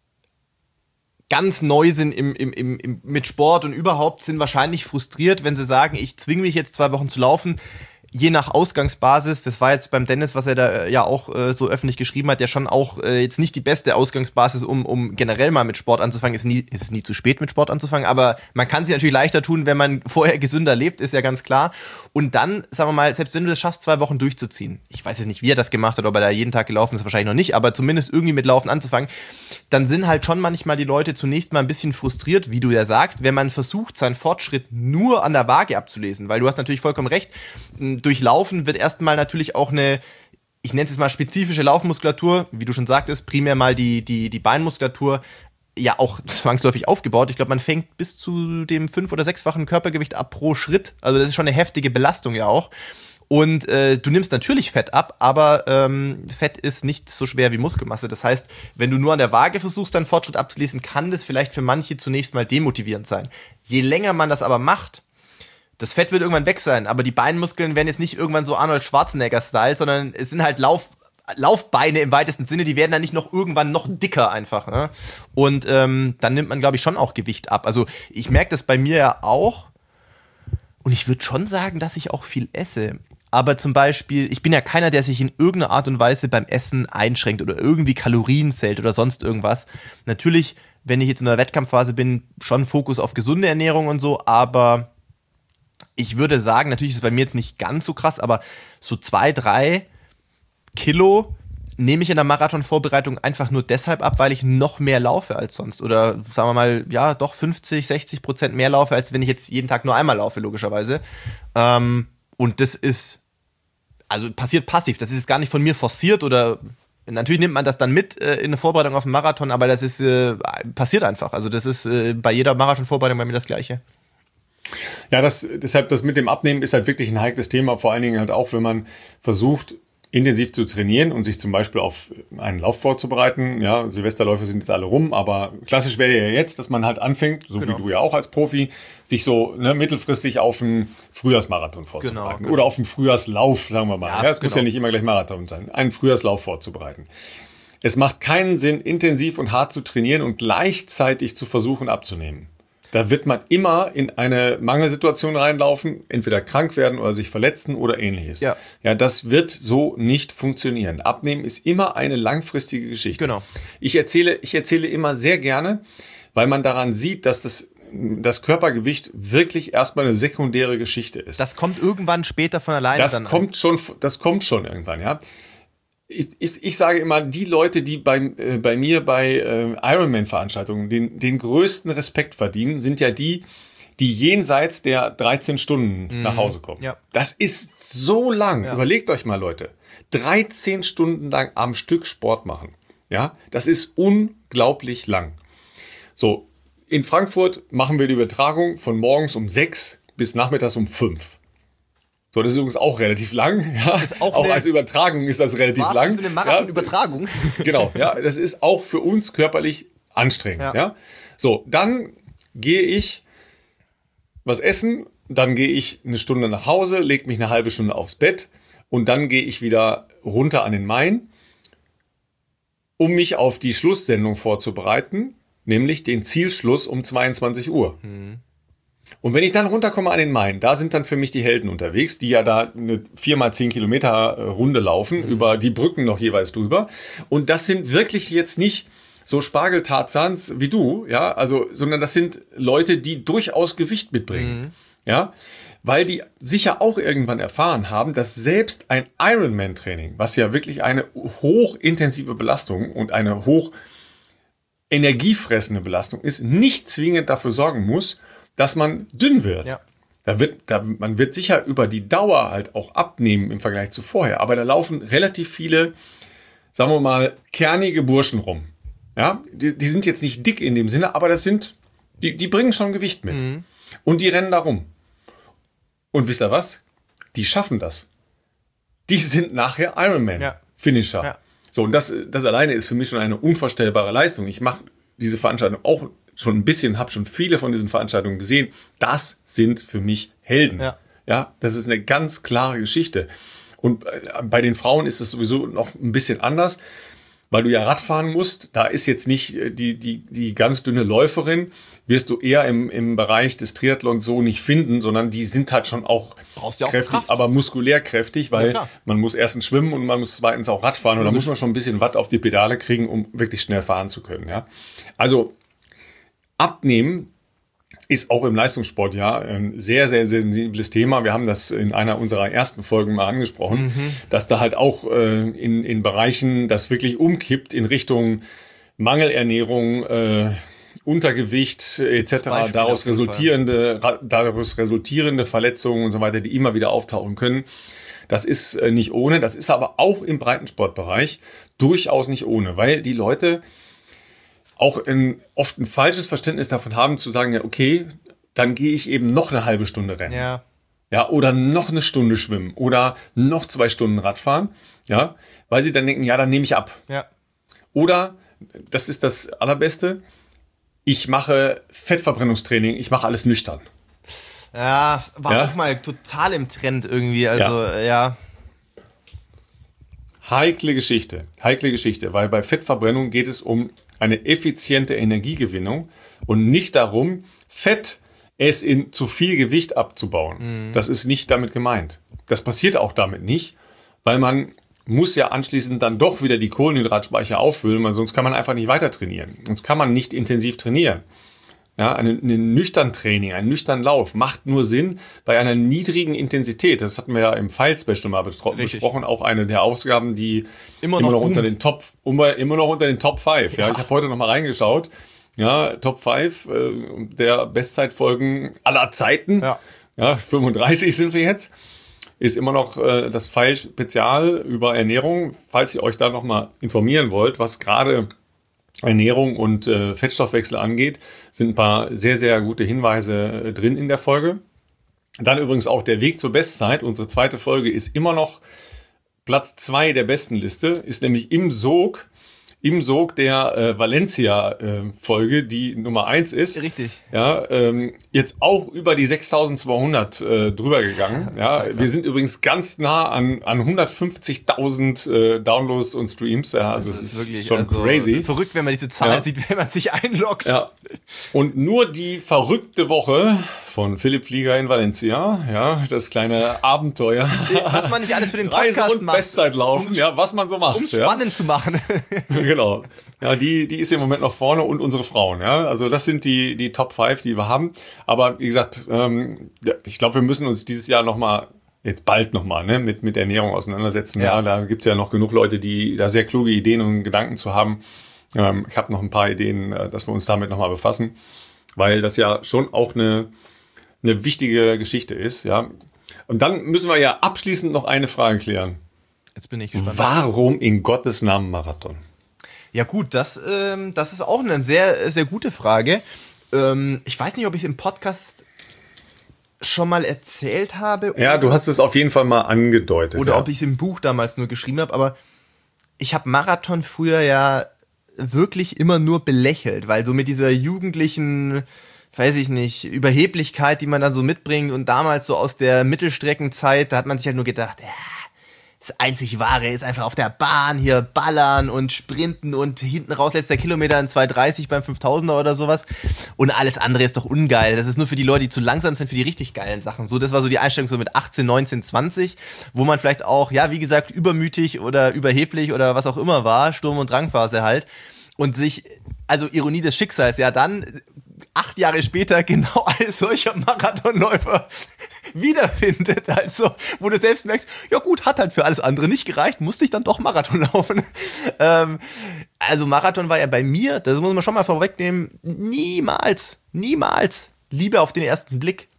ganz neu sind im, im, im, im, mit Sport und überhaupt, sind wahrscheinlich frustriert, wenn sie sagen, ich zwinge mich jetzt zwei Wochen zu laufen. Je nach Ausgangsbasis, das war jetzt beim Dennis, was er da äh, ja auch äh, so öffentlich geschrieben hat, ja schon auch äh, jetzt nicht die beste Ausgangsbasis, um, um generell mal mit Sport anzufangen. Ist nie, ist nie zu spät mit Sport anzufangen, aber man kann sich natürlich leichter tun, wenn man vorher gesünder lebt, ist ja ganz klar. Und dann, sagen wir mal, selbst wenn du es schaffst, zwei Wochen durchzuziehen, ich weiß jetzt nicht, wie er das gemacht hat, ob er da jeden Tag gelaufen ist, wahrscheinlich noch nicht, aber zumindest irgendwie mit Laufen anzufangen, dann sind halt schon manchmal die Leute zunächst mal ein bisschen frustriert, wie du ja sagst, wenn man versucht, seinen Fortschritt nur an der Waage abzulesen, weil du hast natürlich vollkommen recht, durch Laufen wird erstmal natürlich auch eine, ich nenne es jetzt mal spezifische Laufmuskulatur, wie du schon sagtest, primär mal die, die, die Beinmuskulatur, ja auch zwangsläufig aufgebaut. Ich glaube, man fängt bis zu dem fünf- oder sechsfachen Körpergewicht ab pro Schritt. Also das ist schon eine heftige Belastung ja auch. Und äh, du nimmst natürlich Fett ab, aber ähm, Fett ist nicht so schwer wie Muskelmasse. Das heißt, wenn du nur an der Waage versuchst, deinen Fortschritt abzulesen, kann das vielleicht für manche zunächst mal demotivierend sein. Je länger man das aber macht, das Fett wird irgendwann weg sein, aber die Beinmuskeln werden jetzt nicht irgendwann so Arnold Schwarzenegger-Style, sondern es sind halt Lauf, Laufbeine im weitesten Sinne, die werden dann nicht noch irgendwann noch dicker einfach. Ne? Und ähm, dann nimmt man, glaube ich, schon auch Gewicht ab. Also ich merke das bei mir ja auch und ich würde schon sagen, dass ich auch viel esse. Aber zum Beispiel, ich bin ja keiner, der sich in irgendeiner Art und Weise beim Essen einschränkt oder irgendwie Kalorien zählt oder sonst irgendwas. Natürlich, wenn ich jetzt in einer Wettkampfphase bin, schon Fokus auf gesunde Ernährung und so, aber ich würde sagen, natürlich ist es bei mir jetzt nicht ganz so krass, aber so zwei, drei Kilo nehme ich in der Marathonvorbereitung einfach nur deshalb ab, weil ich noch mehr laufe als sonst. Oder sagen wir mal, ja, doch fünfzig, sechzig Prozent mehr laufe, als wenn ich jetzt jeden Tag nur einmal laufe, logischerweise. Ähm, und das ist, also passiert passiv. Das ist gar nicht von mir forciert oder natürlich nimmt man das dann mit äh, in der Vorbereitung auf den Marathon, aber das ist äh, passiert einfach. Also das ist äh, bei jeder Marathonvorbereitung bei mir das Gleiche. Ja, das, deshalb das mit dem Abnehmen ist halt wirklich ein heikles Thema, vor allen Dingen halt auch, wenn man versucht, intensiv zu trainieren und sich zum Beispiel auf einen Lauf vorzubereiten. Ja, Silvesterläufe sind jetzt alle rum, aber klassisch wäre ja jetzt, dass man halt anfängt, so genau. wie du ja auch als Profi, sich so ne, mittelfristig auf einen Frühjahrsmarathon vorzubereiten. Genau, genau. Oder auf einen Frühjahrslauf, sagen wir mal. Ja, ja, es genau. muss ja nicht immer gleich Marathon sein, einen Frühjahrslauf vorzubereiten. Es macht keinen Sinn, intensiv und hart zu trainieren und gleichzeitig zu versuchen abzunehmen. Da wird man immer in eine Mangelsituation reinlaufen, entweder krank werden oder sich verletzen oder ähnliches. Ja. ja, das wird so nicht funktionieren. Abnehmen ist immer eine langfristige Geschichte. Genau. Ich erzähle, ich erzähle immer sehr gerne, weil man daran sieht, dass das, das Körpergewicht wirklich erstmal eine sekundäre Geschichte ist. Das kommt irgendwann später von alleine das dann kommt an. schon, Das kommt schon irgendwann, ja. Ich, ich, ich sage immer, die Leute, die bei, äh, bei mir bei äh, Ironman-Veranstaltungen den, den größten Respekt verdienen, sind ja die, die jenseits der dreizehn Stunden mhm. nach Hause kommen. Ja. Das ist so lang. Ja. Überlegt euch mal, Leute. dreizehn Stunden lang am Stück Sport machen. Ja, das ist unglaublich lang. So, in Frankfurt machen wir die Übertragung von morgens um sechs bis nachmittags um fünf. So, das ist übrigens auch relativ lang. Ja. Ist auch auch als Übertragung ist das relativ lang. Eine Marathon-Übertragung. Ja. Genau, ja. Das ist auch für uns körperlich anstrengend. Ja. Ja. So, dann gehe ich was essen, dann gehe ich eine Stunde nach Hause, lege mich eine halbe Stunde aufs Bett und dann gehe ich wieder runter an den Main, um mich auf die Schlusssendung vorzubereiten, nämlich den Zielschluss um zweiundzwanzig Uhr. Mhm. Und wenn ich dann runterkomme an den Main, da sind dann für mich die Helden unterwegs, die ja da eine vier mal zehn Kilometer Runde laufen, mhm. über die Brücken noch jeweils drüber. Und das sind wirklich jetzt nicht so Spargeltarzans wie du, ja, also, sondern das sind Leute, die durchaus Gewicht mitbringen, mhm. ja, weil die sicher auch irgendwann erfahren haben, dass selbst ein Ironman-Training, was ja wirklich eine hochintensive Belastung und eine hoch energiefressende Belastung ist, nicht zwingend dafür sorgen muss, dass man dünn wird. Ja. Da wird, da, man wird sicher über die Dauer halt auch abnehmen im Vergleich zu vorher. Aber da laufen relativ viele, sagen wir mal, kernige Burschen rum. Ja, die, die sind jetzt nicht dick in dem Sinne, aber das sind, die, die bringen schon Gewicht mit. Mhm. Und die rennen da rum. Und wisst ihr was? Die schaffen das. Die sind nachher Ironman-Finisher. Ja. Ja. So, und das, das alleine ist für mich schon eine unvorstellbare Leistung. Ich mache diese Veranstaltung auch schon ein bisschen, habe schon viele von diesen Veranstaltungen gesehen. Das sind für mich Helden. Ja. Ja, das ist eine ganz klare Geschichte. Und bei den Frauen ist es sowieso noch ein bisschen anders, weil du ja Radfahren musst. Da ist jetzt nicht die, die, die ganz dünne Läuferin, wirst du eher im, im Bereich des Triathlons so nicht finden, sondern die sind halt schon auch, brauchst ja auch kräftig, Kraft. Aber muskulär kräftig, weil ja, man muss erstens schwimmen und man muss zweitens auch Radfahren. Und da muss man schon ein bisschen Watt auf die Pedale kriegen, um wirklich schnell fahren zu können. Ja? Also Abnehmen ist auch im Leistungssport ja ein sehr, sehr sensibles Thema. Wir haben das in einer unserer ersten Folgen mal angesprochen, mhm. dass da halt auch äh, in, in Bereichen das wirklich umkippt in Richtung Mangelernährung, äh, Untergewicht et cetera, daraus resultierende, daraus resultierende Verletzungen und so weiter, die immer wieder auftauchen können. Das ist äh, nicht ohne, das ist aber auch im Breitensportbereich durchaus nicht ohne, weil die Leute auch ein, oft ein falsches Verständnis davon haben, zu sagen, ja, okay, dann gehe ich eben noch eine halbe Stunde rennen. Ja. Ja, oder noch eine Stunde schwimmen oder noch zwei Stunden Radfahren, ja, weil sie dann denken, ja, dann nehme ich ab. Ja. Oder, das ist das Allerbeste, ich mache Fettverbrennungstraining, ich mache alles nüchtern. Ja, war ja? auch mal total im Trend irgendwie, also, ja. ja. Heikle Geschichte, heikle Geschichte, weil bei Fettverbrennung geht es um eine effiziente Energiegewinnung und nicht darum, Fett es in zu viel Gewicht abzubauen. Mhm. Das ist nicht damit gemeint. Das passiert auch damit nicht, weil man muss ja anschließend dann doch wieder die Kohlenhydratspeicher auffüllen, weil sonst kann man einfach nicht weiter trainieren. Sonst kann man nicht intensiv trainieren. Ja, ein nüchtern Training, ein nüchtern Lauf macht nur Sinn bei einer niedrigen Intensität. Das hatten wir ja im File-Special mal bes- besprochen. Auch eine der Ausgaben, die immer, immer noch, noch unter den Top, immer noch unter den Top fünf. Ja. Ja, ich habe heute noch mal reingeschaut. Ja, Top fünf äh, der Bestzeitfolgen aller Zeiten. Ja. Ja, fünfunddreißig sind wir jetzt. Ist immer noch äh, das File-Spezial über Ernährung. Falls ihr euch da noch mal informieren wollt, was gerade Ernährung und äh, Fettstoffwechsel angeht, sind ein paar sehr, sehr gute Hinweise äh, drin in der Folge. Dann übrigens auch der Weg zur Bestzeit. Unsere zweite Folge ist immer noch Platz zwei der besten Liste, ist nämlich im Sog, im Sog der äh, Valencia-Folge, äh, die Nummer eins ist. Richtig. Ja, ähm, jetzt auch über die sechstausendzweihundert äh, drüber gegangen. Ja, wir sind übrigens ganz nah an, an hundertfünfzigtausend äh, Downloads und Streams. Ja, also das, das ist wirklich schon also crazy. Verrückt, wenn man diese Zahl ja. sieht, wenn man sich einloggt. Ja. Und nur die verrückte Woche von Philipp Flieger in Valencia, ja, das kleine Abenteuer. Was man nicht alles für den Podcast Reise und macht. Bestzeitlaufen, ja, was man so macht. Um spannend ja. zu machen. Genau. Ja, die, die ist im Moment noch vorne und unsere Frauen, ja. Also das sind die, die Top fünf, die wir haben. Aber wie gesagt, ähm, ich glaube, wir müssen uns dieses Jahr nochmal, jetzt bald nochmal, ne, mit, mit Ernährung auseinandersetzen. Ja, ja da gibt's ja noch genug Leute, die da sehr kluge Ideen und Gedanken zu haben. Ähm, ich habe noch ein paar Ideen, äh, dass wir uns damit nochmal befassen. Weil das ja schon auch eine, eine wichtige Geschichte ist, ja. Und dann müssen wir ja abschließend noch eine Frage klären. Jetzt bin ich gespannt. Warum in Gottes Namen Marathon? Ja gut, das, ähm, das ist auch eine sehr, sehr gute Frage. Ähm, ich weiß nicht, ob ich es im Podcast schon mal erzählt habe. Ja, du hast es auf jeden Fall mal angedeutet. Oder ja. ob ich es im Buch damals nur geschrieben habe. Aber ich habe Marathon früher ja wirklich immer nur belächelt, weil so mit dieser jugendlichen, weiß ich nicht, Überheblichkeit, die man dann so mitbringt und damals so aus der Mittelstreckenzeit, da hat man sich halt nur gedacht, ja, das einzig Wahre ist einfach auf der Bahn hier ballern und sprinten und hinten raus letzter Kilometer in zwei dreißig beim fünftausender oder sowas und alles andere ist doch ungeil. Das ist nur für die Leute, die zu langsam sind, für die richtig geilen Sachen. So, das war so die Einstellung so mit achtzehn, neunzehn, zwanzig, wo man vielleicht auch, ja, wie gesagt, übermütig oder überheblich oder was auch immer war, Sturm- und Drangphase halt und sich, also Ironie des Schicksals, ja dann acht Jahre später genau als solcher Marathonläufer wiederfindet, also wo du selbst merkst, ja gut, hat halt für alles andere nicht gereicht, musste ich dann doch Marathon laufen. Ähm, also Marathon war ja bei mir, das muss man schon mal vorwegnehmen, niemals, niemals Liebe auf den ersten Blick.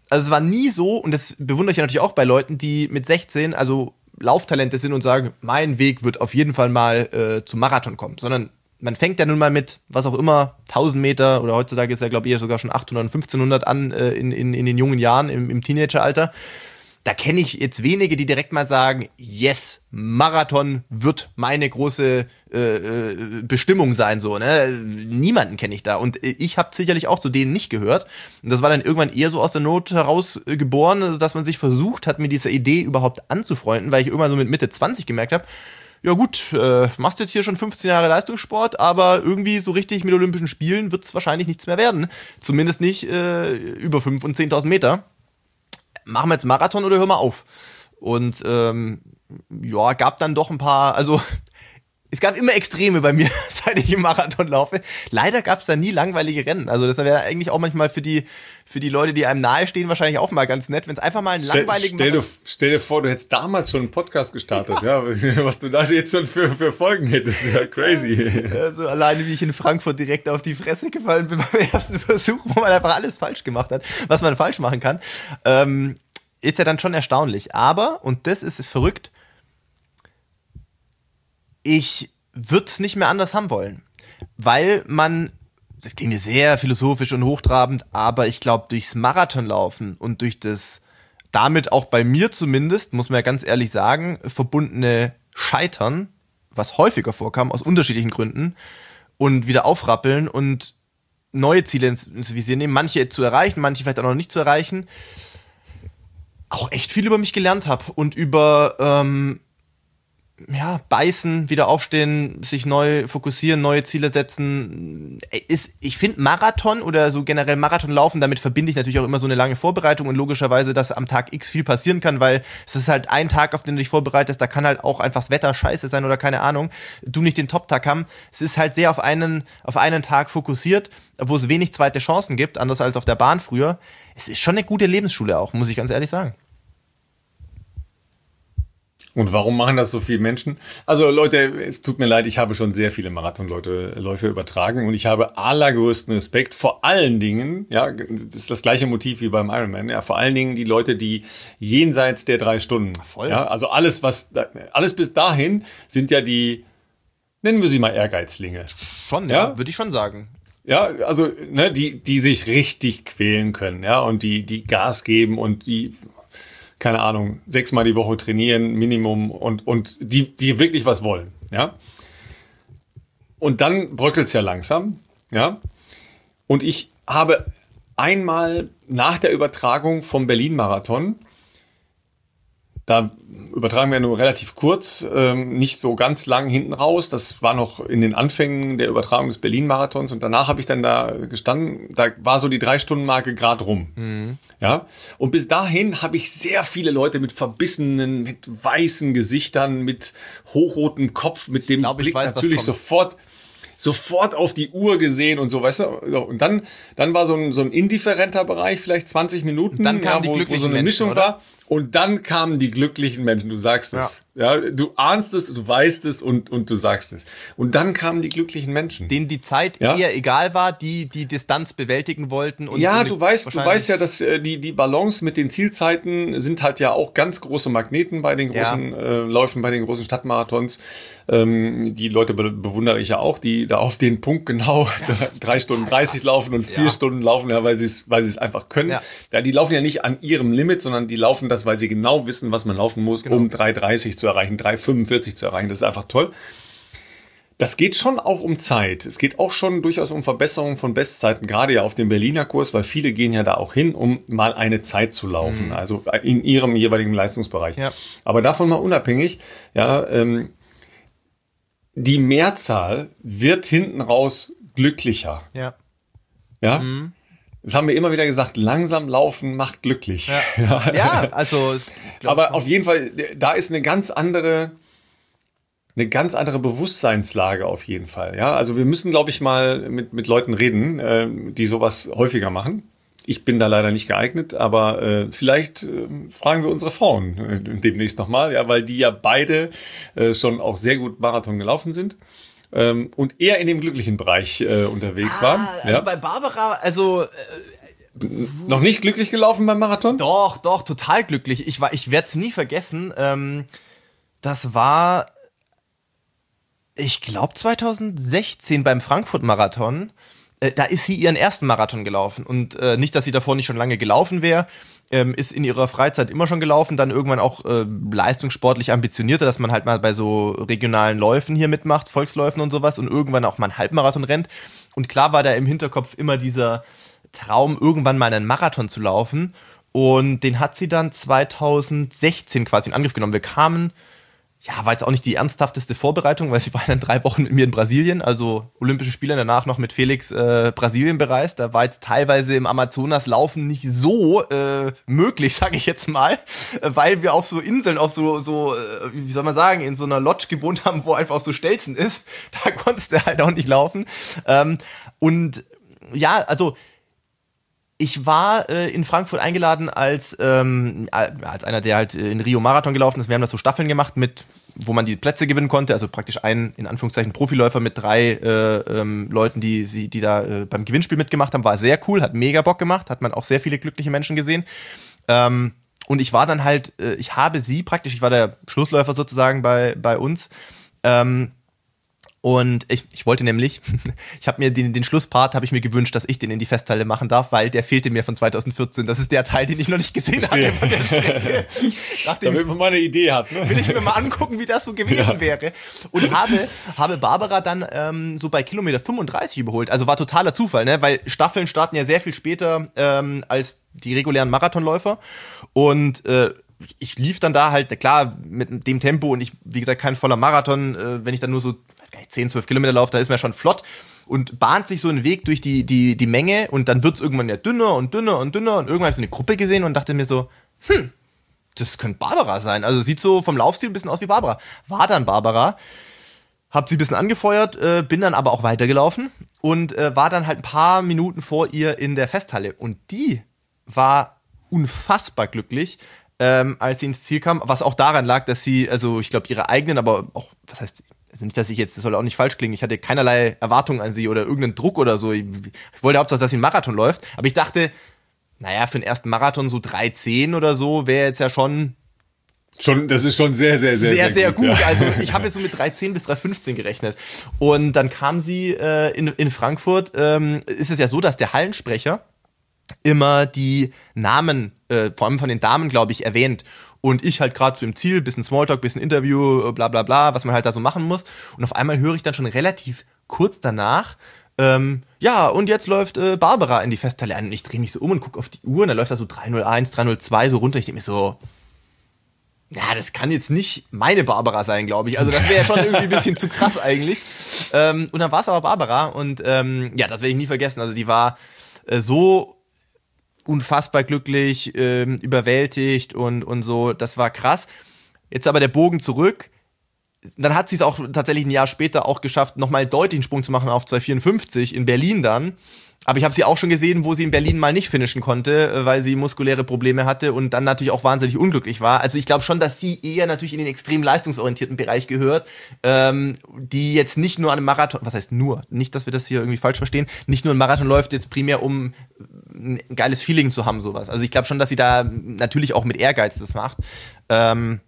Also es war nie so, und das bewundere ich ja natürlich auch bei Leuten, die mit sechzehn, also Lauftalente sind und sagen, mein Weg wird auf jeden Fall mal äh, zum Marathon kommen, sondern man fängt ja nun mal mit, was auch immer, tausend Meter oder heutzutage ist ja, glaube ich, eher sogar schon achthundert und fünfzehnhundert an äh, in, in, in den jungen Jahren, im, im Teenageralter. Da kenne ich jetzt wenige, die direkt mal sagen, yes, Marathon wird meine große äh, äh, Bestimmung sein, so, ne? Niemanden kenne ich da. Und ich habe sicherlich auch zu denen nicht gehört. Und das war dann irgendwann eher so aus der Not heraus äh, geboren, dass man sich versucht hat, mir diese Idee überhaupt anzufreunden, weil ich irgendwann so mit Mitte zwanzig gemerkt habe, ja gut, äh, machst jetzt hier schon fünfzehn Jahre Leistungssport, aber irgendwie so richtig mit Olympischen Spielen wird es wahrscheinlich nichts mehr werden. Zumindest nicht äh, über fünf und zehntausend Meter. Machen wir jetzt Marathon oder hör mal auf? Und ähm, ja, gab dann doch ein paar, also es gab immer Extreme bei mir, seit ich im Marathon laufe. Leider gab es da nie langweilige Rennen. Also das wäre eigentlich auch manchmal für die, für die Leute, die einem nahestehen, wahrscheinlich auch mal ganz nett, wenn es einfach mal einen stell, langweiligen... Stell dir, stell dir vor, du hättest damals schon einen Podcast gestartet, ja. ja was du da jetzt schon für, für Folgen hättest, ja crazy. Also alleine, wie ich in Frankfurt direkt auf die Fresse gefallen bin beim ersten Versuch, wo man einfach alles falsch gemacht hat, was man falsch machen kann, ähm, ist ja dann schon erstaunlich. Aber, und das ist verrückt, ich würde es nicht mehr anders haben wollen, weil man, das klingt mir sehr philosophisch und hochtrabend, aber ich glaube, durchs Marathonlaufen und durch das damit auch bei mir zumindest, muss man ja ganz ehrlich sagen, verbundene Scheitern, was häufiger vorkam, aus unterschiedlichen Gründen, und wieder aufrappeln und neue Ziele ins, ins Visier nehmen, manche zu erreichen, manche vielleicht auch noch nicht zu erreichen, auch echt viel über mich gelernt habe und über ähm, ja, beißen, wieder aufstehen, sich neu fokussieren, neue Ziele setzen. Ist, ich finde Marathon oder so generell Marathon laufen, damit verbinde ich natürlich auch immer so eine lange Vorbereitung und logischerweise, dass am Tag X viel passieren kann, weil es ist halt ein Tag, auf den du dich vorbereitest, da kann halt auch einfach das Wetter scheiße sein oder keine Ahnung, du nicht den Top-Tag haben. Es ist halt sehr auf einen, auf einen Tag fokussiert, wo es wenig zweite Chancen gibt, anders als auf der Bahn früher. Es ist schon eine gute Lebensschule auch, muss ich ganz ehrlich sagen. Und warum machen das so viele Menschen? Also Leute, es tut mir leid, ich habe schon sehr viele Marathonläufe übertragen und ich habe allergrößten Respekt, vor allen Dingen, ja, das ist das gleiche Motiv wie beim Ironman, ja, vor allen Dingen die Leute, die jenseits der drei Stunden, voll. Ja, also alles, was, alles bis dahin sind ja die, nennen wir sie mal Ehrgeizlinge. Schon, ja, ja? Würde ich schon sagen. Ja, also, ne, die, die sich richtig quälen können, ja, und die, die Gas geben und die, keine Ahnung, sechsmal die Woche trainieren, Minimum, und, und die, die wirklich was wollen, ja. Und dann bröckelt's ja langsam, ja. Und ich habe einmal nach der Übertragung vom Berlin-Marathon, da übertragen wir nur relativ kurz, ähm, nicht so ganz lang hinten raus. Das war noch in den Anfängen der Übertragung des Berlin-Marathons. Und danach habe ich dann da gestanden, da war so die Drei-Stunden-Marke gerade rum. Mhm. Ja? Und bis dahin habe ich sehr viele Leute mit verbissenen, mit weißen Gesichtern, mit hochrotem Kopf, mit dem glaub, Blick weiß, natürlich sofort... sofort auf die Uhr gesehen und so, weißt du? Und dann, dann war so ein, so ein indifferenter Bereich, vielleicht zwanzig Minuten, und dann kam ja, wo, die glücklichen wo so eine Menschen, Mischung oder? war. Und dann kamen die glücklichen Menschen, du sagst es. Ja. Ja, du ahnst es, du weißt es und, und du sagst es. Und dann kamen die glücklichen Menschen. Denen die Zeit ja? eher egal war, die die Distanz bewältigen wollten. Und ja, du weißt, du weißt ja, dass äh, die, die Balance mit den Zielzeiten sind halt ja auch ganz große Magneten bei den großen ja. äh, Läufen, bei den großen Stadtmarathons. Ähm, die Leute be- bewundere ich ja auch, die da auf den Punkt genau ja, drei Stunden dreißig laufen und vier ja. Stunden laufen, ja, weil sie es weil sie es einfach können. Ja. Ja, die laufen ja nicht an ihrem Limit, sondern die laufen das, weil sie genau wissen, was man laufen muss, genau. um drei dreißig zu erreichen, drei fünfundvierzig zu erreichen. Das ist einfach toll. Das geht schon auch um Zeit. Es geht auch schon durchaus um Verbesserung von Bestzeiten, gerade ja auf dem Berliner Kurs, weil viele gehen ja da auch hin, um mal eine Zeit zu laufen, mhm. also in ihrem jeweiligen Leistungsbereich. Ja. Aber davon mal unabhängig, ja, ähm, die Mehrzahl wird hinten raus glücklicher. Ja. Ja. Mhm. Das haben wir immer wieder gesagt, langsam laufen macht glücklich. Ja, ja. ja also. Aber auf jeden Fall, da ist eine ganz andere, eine ganz andere Bewusstseinslage auf jeden Fall. Ja, also wir müssen, glaube ich, mal mit, mit Leuten reden, äh, die sowas häufiger machen. Ich bin da leider nicht geeignet, aber äh, vielleicht äh, fragen wir unsere Frauen äh, demnächst nochmal, ja, weil die ja beide äh, schon auch sehr gut Marathon gelaufen sind. Ähm, und eher in dem glücklichen Bereich äh, unterwegs ah, waren. Also ja. bei Barbara, also äh, Noch nicht glücklich gelaufen beim Marathon? Doch, doch, total glücklich. Ich, war, ich werde es nie vergessen. Ähm, das war, ich glaube, zwanzig sechzehn beim Frankfurt-Marathon. Äh, da ist sie ihren ersten Marathon gelaufen. Und äh, nicht, dass sie davor nicht schon lange gelaufen wäre. Ähm, ist in ihrer Freizeit immer schon gelaufen, dann irgendwann auch äh, leistungssportlich ambitionierter, dass man halt mal bei so regionalen Läufen hier mitmacht, Volksläufen und sowas und irgendwann auch mal einen Halbmarathon rennt. Und klar war da im Hinterkopf immer dieser Traum, irgendwann mal einen Marathon zu laufen. Und den hat sie dann zwanzig sechzehn quasi in Angriff genommen. Wir kamen, ja, war jetzt auch nicht die ernsthafteste Vorbereitung, weil sie war dann drei Wochen mit mir in Brasilien, also Olympische Spiele, danach noch mit Felix äh, Brasilien bereist. Da war jetzt teilweise im Amazonas Laufen nicht so äh, möglich, sage ich jetzt mal, weil wir auf so Inseln, auf so, so äh, wie soll man sagen, in so einer Lodge gewohnt haben, wo einfach auch so Stelzen ist. Da konntest du halt auch nicht laufen. Ähm, und ja, also ich war äh, in Frankfurt eingeladen als, ähm, als einer, der halt in Rio Marathon gelaufen ist. Wir haben da so Staffeln gemacht, mit, wo man die Plätze gewinnen konnte. Also praktisch ein, in Anführungszeichen, Profiläufer mit drei äh, ähm, Leuten, die, sie, die da äh, beim Gewinnspiel mitgemacht haben. War sehr cool, hat mega Bock gemacht. Hat man auch sehr viele glückliche Menschen gesehen. Ähm, und ich war dann halt, äh, ich habe sie praktisch, ich war der Schlussläufer sozusagen bei, bei uns. Ähm, Und ich, ich wollte nämlich, ich habe mir den, den Schlusspart, habe ich mir gewünscht, dass ich den in die Festhalle machen darf, weil der fehlte mir von zwanzig vierzehn. Das ist der Teil, den ich noch nicht gesehen Verstehe. hatte von der Strecke. Nachdem, Damit man mal eine Idee hat. Ne? will ich mir mal angucken, wie das so gewesen ja. wäre. Und habe, habe Barbara dann ähm, so bei Kilometer fünfunddreißig überholt. Also war totaler Zufall, ne? Weil Staffeln starten ja sehr viel später ähm, als die regulären Marathonläufer. Und äh, ich lief dann da halt, klar, mit dem Tempo und ich, wie gesagt, kein voller Marathon, äh, wenn ich dann nur so zehn, zwölf Kilometer laufe, da ist mir schon flott und bahnt sich so einen Weg durch die, die, die Menge und dann wird es irgendwann ja dünner und dünner und dünner und irgendwann habe ich so eine Gruppe gesehen und dachte mir so, hm, das könnte Barbara sein. Also sieht so vom Laufstil ein bisschen aus wie Barbara. War dann Barbara, hab sie ein bisschen angefeuert, äh, bin dann aber auch weitergelaufen und äh, war dann halt ein paar Minuten vor ihr in der Festhalle und die war unfassbar glücklich, ähm, als sie ins Ziel kam, was auch daran lag, dass sie, also ich glaube ihre eigenen, aber auch, was heißt also nicht, dass ich jetzt, das soll auch nicht falsch klingen, ich hatte keinerlei Erwartungen an sie oder irgendeinen Druck oder so. Ich, ich wollte hauptsächlich, dass sie einen Marathon läuft, aber ich dachte, naja, für den ersten Marathon so drei zehn oder so wäre jetzt ja schon... Schon, das ist schon sehr, sehr, sehr, sehr, sehr, sehr gut. gut. Ja. Also ich habe jetzt so mit drei zehn bis drei fünfzehn gerechnet. Und dann kam sie äh, in, in Frankfurt, ähm, ist es ja so, dass der Hallensprecher immer die Namen, äh, vor allem von den Damen, glaube ich, erwähnt. Und ich halt gerade so im Ziel, bisschen Smalltalk, bisschen Interview, bla bla bla, was man halt da so machen muss. Und auf einmal höre ich dann schon relativ kurz danach, ähm, ja, und jetzt läuft äh, Barbara in die Festhalle ein. Und ich drehe mich so um und gucke auf die Uhr und da läuft da so drei null eins, drei null zwei so runter. Ich denke mir so, ja, das kann jetzt nicht meine Barbara sein, glaube ich. Also das wäre ja schon irgendwie ein bisschen zu krass eigentlich. Ähm, und dann war es aber Barbara und ähm, ja, das werde ich nie vergessen. Also die war äh, so unfassbar glücklich, ähm, überwältigt und, und so, das war krass. Jetzt aber der Bogen zurück, dann hat sie es auch tatsächlich ein Jahr später auch geschafft, nochmal deutlich einen Sprung zu machen auf zwei vierundfünfzig in Berlin dann. Aber ich habe sie auch schon gesehen, wo sie in Berlin mal nicht finishen konnte, weil sie muskuläre Probleme hatte und dann natürlich auch wahnsinnig unglücklich war. Also ich glaube schon, dass sie eher natürlich in den extrem leistungsorientierten Bereich gehört, ähm, die jetzt nicht nur an einem Marathon, was heißt nur, nicht, dass wir das hier irgendwie falsch verstehen, nicht nur ein Marathon läuft jetzt primär, um ein geiles Feeling zu haben, sowas. Also ich glaube schon, dass sie da natürlich auch mit Ehrgeiz das macht. Ähm,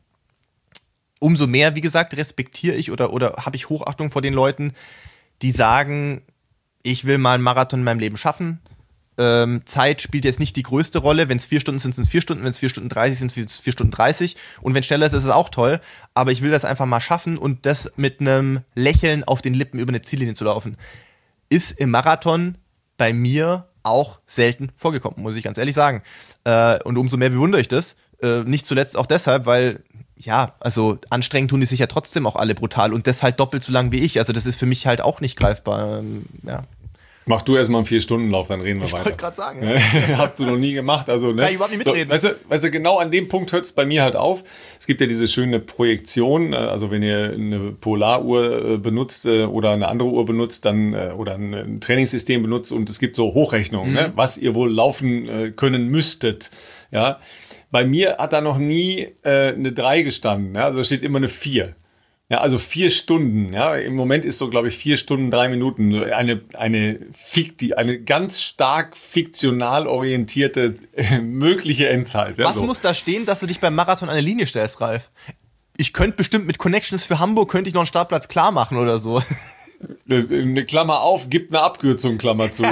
umso mehr, wie gesagt, respektiere ich oder, oder habe ich Hochachtung vor den Leuten, die sagen, ich will mal einen Marathon in meinem Leben schaffen. Ähm, Zeit spielt jetzt nicht die größte Rolle. Wenn es vier Stunden sind, sind es vier Stunden. Wenn es vier Stunden dreißig sind, sind es vier Stunden dreißig. Und wenn es schneller ist, ist es auch toll. Aber ich will das einfach mal schaffen und das mit einem Lächeln auf den Lippen über eine Ziellinie zu laufen. Ist im Marathon bei mir auch selten vorgekommen, muss ich ganz ehrlich sagen. Äh, und umso mehr bewundere ich das. Äh, nicht zuletzt auch deshalb, weil ja, also anstrengend tun die sich ja trotzdem auch alle brutal und das halt doppelt so lang wie ich. Also das ist für mich halt auch nicht greifbar. Ähm, ja. Mach du erstmal einen vier-Stunden-Lauf, dann reden wir ich weiter. Ich wollte gerade sagen. Ja. Hast du noch nie gemacht. Also, ne? Kann ich überhaupt nicht mitreden. So, weißt, du, weißt du, genau an dem Punkt hört es bei mir halt auf. Es gibt ja diese schöne Projektion, also wenn ihr eine Polaruhr benutzt oder eine andere Uhr benutzt, dann oder ein Trainingssystem benutzt und es gibt so Hochrechnungen, mhm. ne? Was ihr wohl laufen können müsstet. Ja. Bei mir hat da noch nie äh, eine drei gestanden. Ja? Also da steht immer eine vier. Ja, also vier Stunden, ja. Im Moment ist so, glaube ich, vier Stunden, drei Minuten. Eine, eine, Fikti, eine ganz stark fiktional orientierte äh, mögliche Endzeit. Ja, Was so. muss da stehen, dass du dich beim Marathon an eine Linie stellst, Ralf? Ich könnte bestimmt mit Connections für Hamburg, könnte ich noch einen Startplatz klar machen oder so. Eine Klammer auf, gibt eine Abkürzung, Klammer zu.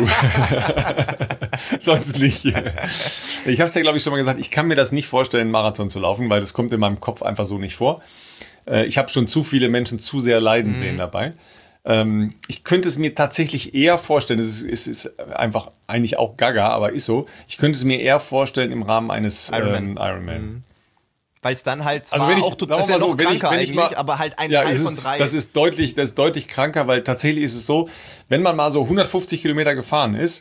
Sonst nicht. Ich habe es ja, glaube ich, schon mal gesagt, ich kann mir das nicht vorstellen, einen Marathon zu laufen, weil das kommt in meinem Kopf einfach so nicht vor. Ich habe schon zu viele Menschen zu sehr leiden mhm. sehen dabei. Ähm, ich könnte es mir tatsächlich eher vorstellen, es ist, es ist einfach eigentlich auch gaga, aber ist so, ich könnte es mir eher vorstellen im Rahmen eines Ironman. Ähm, Ironman. Mhm. Weil es dann halt zwar also wenn ich, auch, das ist ja so, noch kranker wenn ich, wenn eigentlich, mal, aber halt ein ja, Teil ist, von drei. Das ist, deutlich, das ist deutlich kranker, weil tatsächlich ist es so, wenn man mal so hundertfünfzig Kilometer gefahren ist,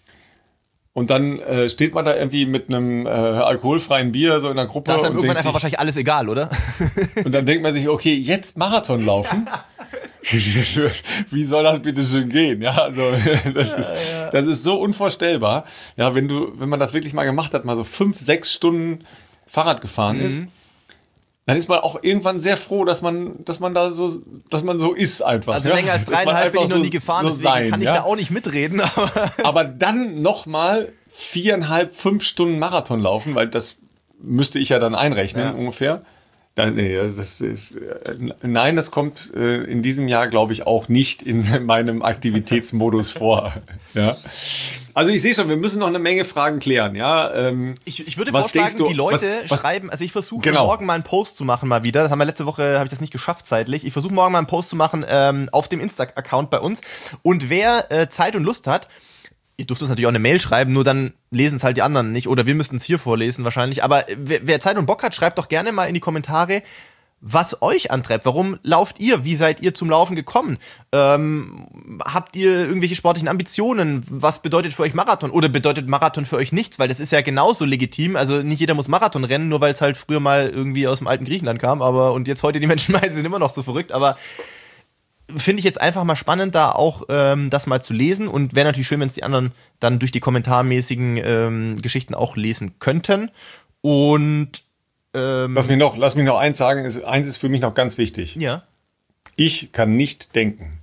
und dann äh, steht man da irgendwie mit einem äh, alkoholfreien Bier so in der Gruppe. Da ist dann und irgendwann einfach sich, wahrscheinlich alles egal, oder? Und dann denkt man sich, okay, jetzt Marathon laufen. Wie soll das bitte schön gehen? Ja, also das ist, das ist so unvorstellbar. Ja, wenn du, wenn man das wirklich mal gemacht hat, mal so fünf, sechs Stunden Fahrrad gefahren mhm. ist, dann ist man auch irgendwann sehr froh, dass man, dass man da so, dass man so ist einfach. Also ja? länger als dreieinhalb bin ich noch so, nie gefahren, so deswegen sein, kann ich ja? da auch nicht mitreden. Aber, aber dann nochmal viereinhalb, fünf Stunden Marathon laufen, weil das müsste ich ja dann einrechnen ja. ungefähr. Da, nee, das ist, äh, nein, das kommt äh, in diesem Jahr, glaube ich, auch nicht in meinem Aktivitätsmodus vor. Ja. Also ich sehe schon, wir müssen noch eine Menge Fragen klären. Ja, ähm, ich, ich würde was vorschlagen, du, die Leute was, was, schreiben, also ich versuche genau. morgen mal einen Post zu machen mal wieder. Das haben wir letzte Woche, habe ich das nicht geschafft zeitlich. Ich versuche morgen mal einen Post zu machen ähm, auf dem Insta-Account bei uns. Und wer äh, Zeit und Lust hat, ihr dürft uns natürlich auch eine Mail schreiben, nur dann lesen es halt die anderen nicht. Oder wir müssten es hier vorlesen wahrscheinlich. Aber wer, wer Zeit und Bock hat, schreibt doch gerne mal in die Kommentare, was euch antreibt. Warum lauft ihr? Wie seid ihr zum Laufen gekommen? Ähm, habt ihr irgendwelche sportlichen Ambitionen? Was bedeutet für euch Marathon? Oder bedeutet Marathon für euch nichts? Weil das ist ja genauso legitim. Also nicht jeder muss Marathon rennen, nur weil es halt früher mal irgendwie aus dem alten Griechenland kam. Aber und jetzt heute die Menschen meinen, sie sind immer noch so verrückt. Aber finde ich jetzt einfach mal spannend, da auch ähm, das mal zu lesen. Und wäre natürlich schön, wenn es die anderen dann durch die kommentarmäßigen ähm, Geschichten auch lesen könnten. Und ähm, lass mich noch, lass mich noch eins sagen. Ist, eins ist für mich noch ganz wichtig. Ja. Ich kann nicht denken.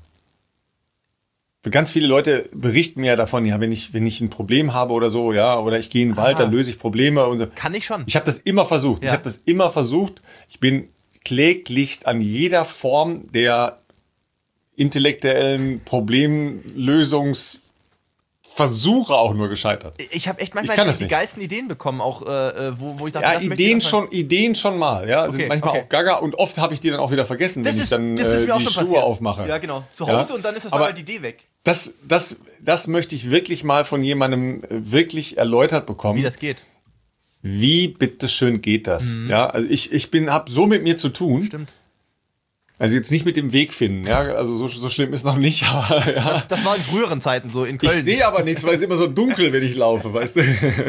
Ganz viele Leute berichten mir ja davon, ja, wenn ich, wenn ich ein Problem habe oder so, ja, oder ich gehe in den Wald, dann löse ich Probleme und so. Kann ich schon. Ich habe das immer versucht. Ja. Ich habe das immer versucht. Ich bin kläglich an jeder Form der intellektuellen Problemlösungsversuche auch nur gescheitert. Ich habe echt manchmal die, die geilsten Ideen bekommen, auch äh, wo, wo ich dachte, ja, das Ideen schon, Ideen schon mal, ja, okay, sind manchmal okay. auch gaga und oft habe ich die dann auch wieder vergessen, das wenn ist, ich dann das ist mir äh, auch die schon Schuhe passiert. aufmache. Ja, genau. Zu Hause ja? und dann ist das Aber mal die Idee weg. Das, das, das möchte ich wirklich mal von jemandem wirklich erläutert bekommen. Wie das geht. Wie bitteschön geht das? Mhm. Ja, also ich, ich bin, hab so mit mir zu tun. Stimmt. Also jetzt nicht mit dem Weg finden, ja, also so, so schlimm ist noch nicht, aber ja. Das, das war in früheren Zeiten so, in Köln. Ich sehe aber nichts, weil es immer so dunkel, wenn ich laufe, weißt du.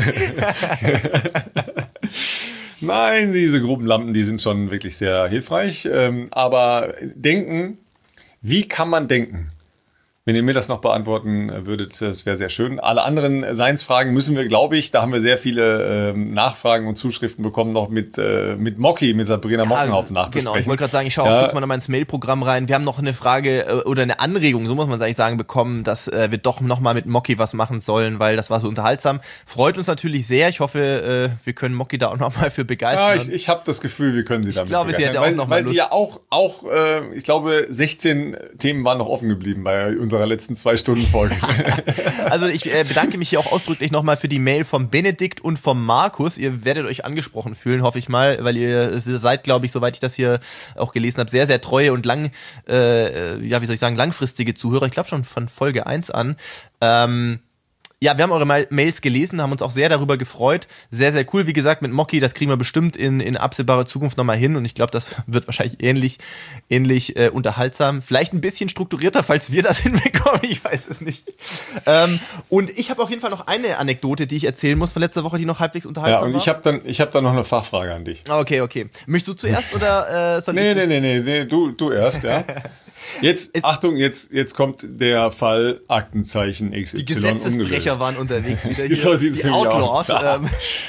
Nein, diese Grubenlampen, die sind schon wirklich sehr hilfreich, ähm, aber denken, wie kann man denken? Wenn ihr mir das noch beantworten würdet, das wäre sehr schön. Alle anderen Seinsfragen müssen wir, glaube ich, da haben wir sehr viele ähm, Nachfragen und Zuschriften bekommen, noch mit, äh, mit Mocky, mit Sabrina ja, Mockenhaupt nachbesprechen. Genau, ich wollte gerade sagen, ich schaue ja. auch kurz mal noch mal ins Mailprogramm rein. Wir haben noch eine Frage äh, oder eine Anregung, so muss man es eigentlich sagen, bekommen, dass äh, wir doch noch mal mit Mocky was machen sollen, weil das war so unterhaltsam. Freut uns natürlich sehr. Ich hoffe, äh, wir können Mocky da auch noch mal für begeistern. Ja, ich, ich habe das Gefühl, wir können sie damit ich glaube, begeistern. Sie hat ja auch noch mal weil Lust. sie ja auch, auch äh, ich glaube, sechzehn Themen waren noch offen geblieben bei unserer letzten zwei Stunden Folge. Also ich äh, bedanke mich hier auch ausdrücklich nochmal für die Mail vom Benedikt und vom Markus. Ihr werdet euch angesprochen fühlen, hoffe ich mal, weil ihr seid, glaube ich, soweit ich das hier auch gelesen habe, sehr, sehr treue und lang, äh, ja, wie soll ich sagen, langfristige Zuhörer. Ich glaube schon von Folge eins an. Ähm, Ja, wir haben eure Mails gelesen, haben uns auch sehr darüber gefreut. Sehr, sehr cool. Wie gesagt, mit Mocky, das kriegen wir bestimmt in, in absehbarer Zukunft nochmal hin. Und ich glaube, das wird wahrscheinlich ähnlich, ähnlich äh, unterhaltsam. Vielleicht ein bisschen strukturierter, falls wir das hinbekommen. Ich weiß es nicht. Ähm, und ich habe auf jeden Fall noch eine Anekdote, die ich erzählen muss von letzter Woche, die noch halbwegs unterhaltsam war. Ja, und ich habe dann, ich hab dann noch eine Fachfrage an dich. Okay, okay. Möchtest du zuerst oder äh, soll nee, ich? Nee, nee, nee, nee, du, du erst, ja. Jetzt, es Achtung, jetzt, jetzt kommt der Fall Aktenzeichen X Y. Die Gesetzesbrecher ungelöst. waren unterwegs wieder hier. So die Outlaws. Ähm.